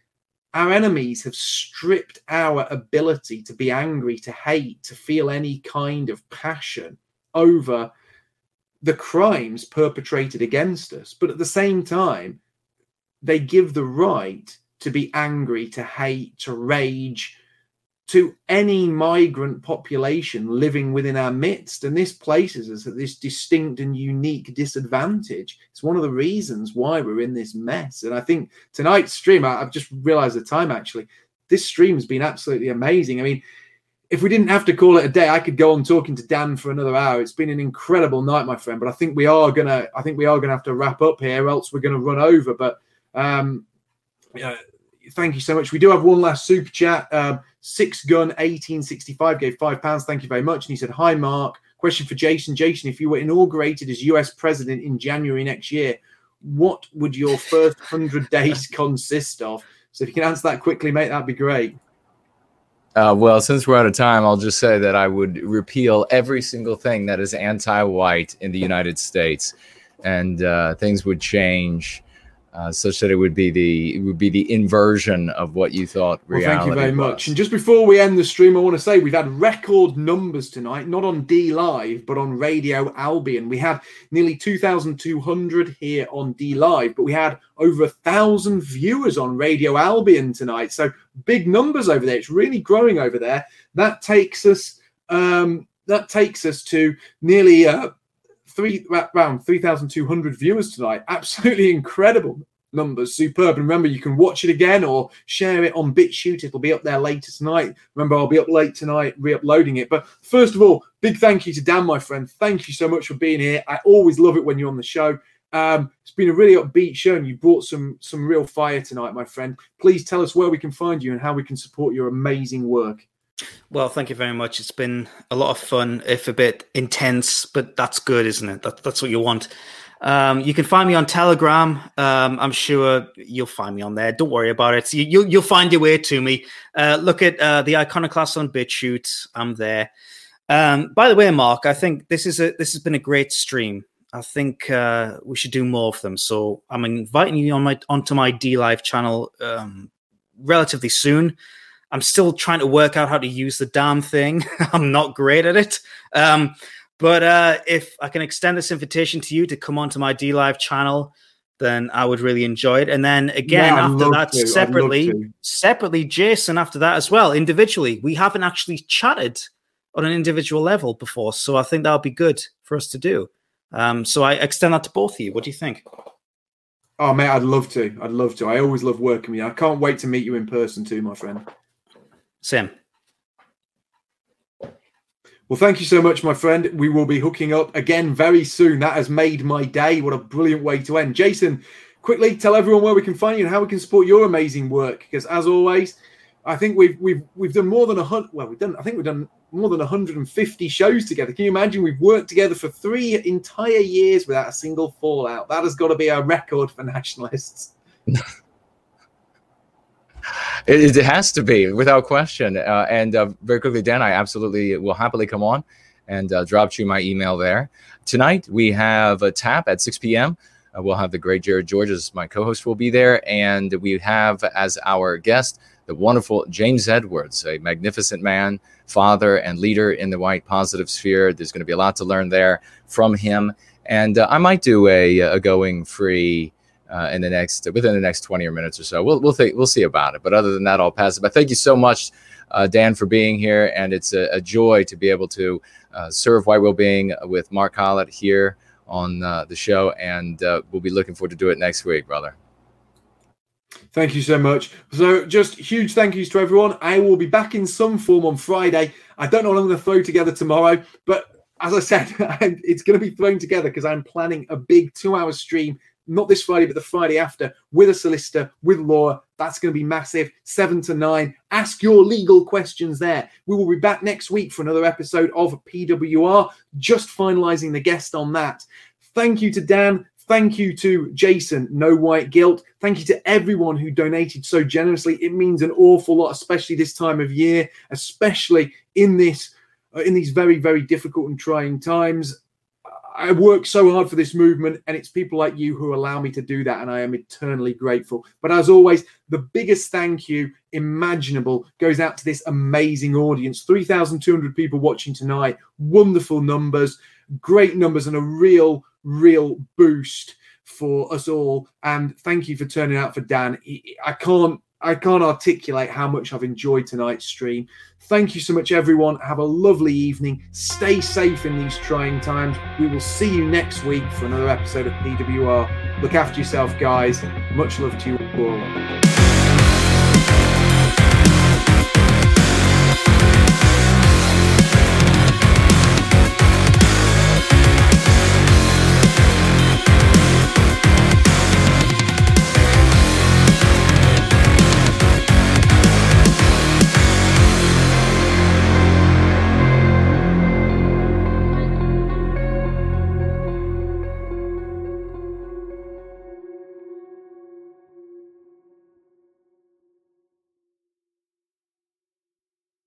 Speaker 1: our enemies have stripped our ability to be angry, to hate, to feel any kind of passion over the crimes perpetrated against us. But at the same time, they give the right to be angry, to hate, to rage to any migrant population living within our midst. And this places us at this distinct and unique disadvantage. It's one of the reasons why we're in this mess. And I think tonight's stream, I've just realized the time actually, this stream has been absolutely amazing. I mean, if we didn't have to call it a day, I could go on talking to Dan for another hour. It's been an incredible night, my friend. But I think we are gonna, I think we are gonna have to wrap up here, or else we're gonna run over. But um, yeah, thank you so much. We do have one last super chat. Um, Six Gun eighteen sixty-five gave five pounds. Thank you very much. And he said, "Hi, Mark. Question for Jason. Jason, if you were inaugurated as U S president in January next year, what would your first hundred days consist of?" So if you can answer that quickly, mate, that'd be great.
Speaker 2: Uh, well, since we're out of time, I'll just say that I would repeal every single thing that is anti-white in the United States, and uh, things would change uh, such that it would be the it would be the inversion of what you thought reality was.
Speaker 1: Well, thank you very much. And just before we end the stream, I want to say we've had record numbers tonight, not on D Live, but on Radio Albion. We had nearly two thousand two hundred here on D Live, but we had over a thousand viewers on Radio Albion tonight. So big numbers over there. It's really growing over there. That takes us um, that takes us to nearly uh, three around three thousand two hundred viewers tonight. Absolutely incredible numbers, superb. And remember, you can watch it again or share it on BitChute. It'll be up there later tonight. Remember, I'll be up late tonight re-uploading it. But first of all, big thank you to Dan, my friend. Thank you so much for being here. I always love it when you're on the show. Um, it's been a really upbeat show, and you brought some some real fire tonight, my friend. Please tell us where we can find you and how we can support your amazing work.
Speaker 3: Well, thank you very much. It's been a lot of fun, if a bit intense, but that's good, isn't it? That, that's what you want. Um, you can find me on Telegram. Um, I'm sure you'll find me on there. Don't worry about it. You, you'll, you'll find your way to me. Uh, look at uh, the Iconoclast on BitChute. I'm there. Um, by the way, Mark, I think this is a this has been a great stream. I think uh, we should do more of them. So I'm inviting you on my onto my D Live channel um, relatively soon. I'm still trying to work out how to use the damn thing. I'm not great at it. Um, but uh, if I can extend this invitation to you to come onto my D Live channel, then I would really enjoy it. And then again, yeah, after that, to. separately, separately, Jason, after that as well, individually. We haven't actually chatted on an individual level before. So I think that would be good for us to do. Um, so I extend that to both of you. What do you think?
Speaker 1: Oh, mate, I'd love to. I'd love to. I always love working with you. I can't wait to meet you in person too, my friend.
Speaker 3: Sam.
Speaker 1: Well, thank you so much, my friend. We will be hooking up again very soon. That has made my day. What a brilliant way to end. Jason, quickly tell everyone where we can find you and how we can support your amazing work. Because as always, I think we've we've we've done more than a hundred. Well, we've done. I think we've done more than one hundred fifty shows together. Can you imagine? We've worked together for three entire years without a single fallout. That has got to be a record for nationalists.
Speaker 2: It, it has to be, without question. Uh, and uh, very quickly, Dan, I absolutely will happily come on and uh, drop you my email there. Tonight, we have a tap at six p.m. Uh, we'll have the great Jared Georges, my co-host, will be there. And we have as our guest the wonderful James Edwards, a magnificent man, father, and leader in the white positive sphere. There's going to be a lot to learn there from him. And uh, I might do a, a going free Uh, in the next within the next twenty or minutes or so. We'll we'll think we'll see about it. But other than that, I'll pass it. But thank you so much, uh, Dan, for being here, and it's a, a joy to be able to uh, serve White Wellbeing with Mark Collett here on uh, the show, and uh, we'll be looking forward to do it next week, brother.
Speaker 1: Thank you so much. So just huge thank yous to everyone. I will be back in some form on Friday. I don't know what I'm going to throw together tomorrow, but as I said, it's going to be thrown together because I'm planning a big two-hour stream. Not this Friday, but the Friday after, with a solicitor, with law. That's going to be massive. Seven to nine. Ask your legal questions there. We will be back next week for another episode of P W R. Just finalizing the guest on that. Thank you to Dan. Thank you to Jason, No White Guilt. Thank you to everyone who donated so generously. It means an awful lot, especially this time of year, especially in this, uh, in these very, very difficult and trying times. I work so hard for this movement, and it's people like you who allow me to do that, and I am eternally grateful. But as always, the biggest thank you imaginable goes out to this amazing audience. three thousand two hundred people watching tonight. Wonderful numbers, great numbers, and a real, real boost for us all. And thank you for turning out for Dan. I can't I can't articulate how much I've enjoyed tonight's stream. Thank you so much, everyone. Have a lovely evening. Stay safe in these trying times. We will see you next week for another episode of P W R. Look after yourself, guys. Much love to you all.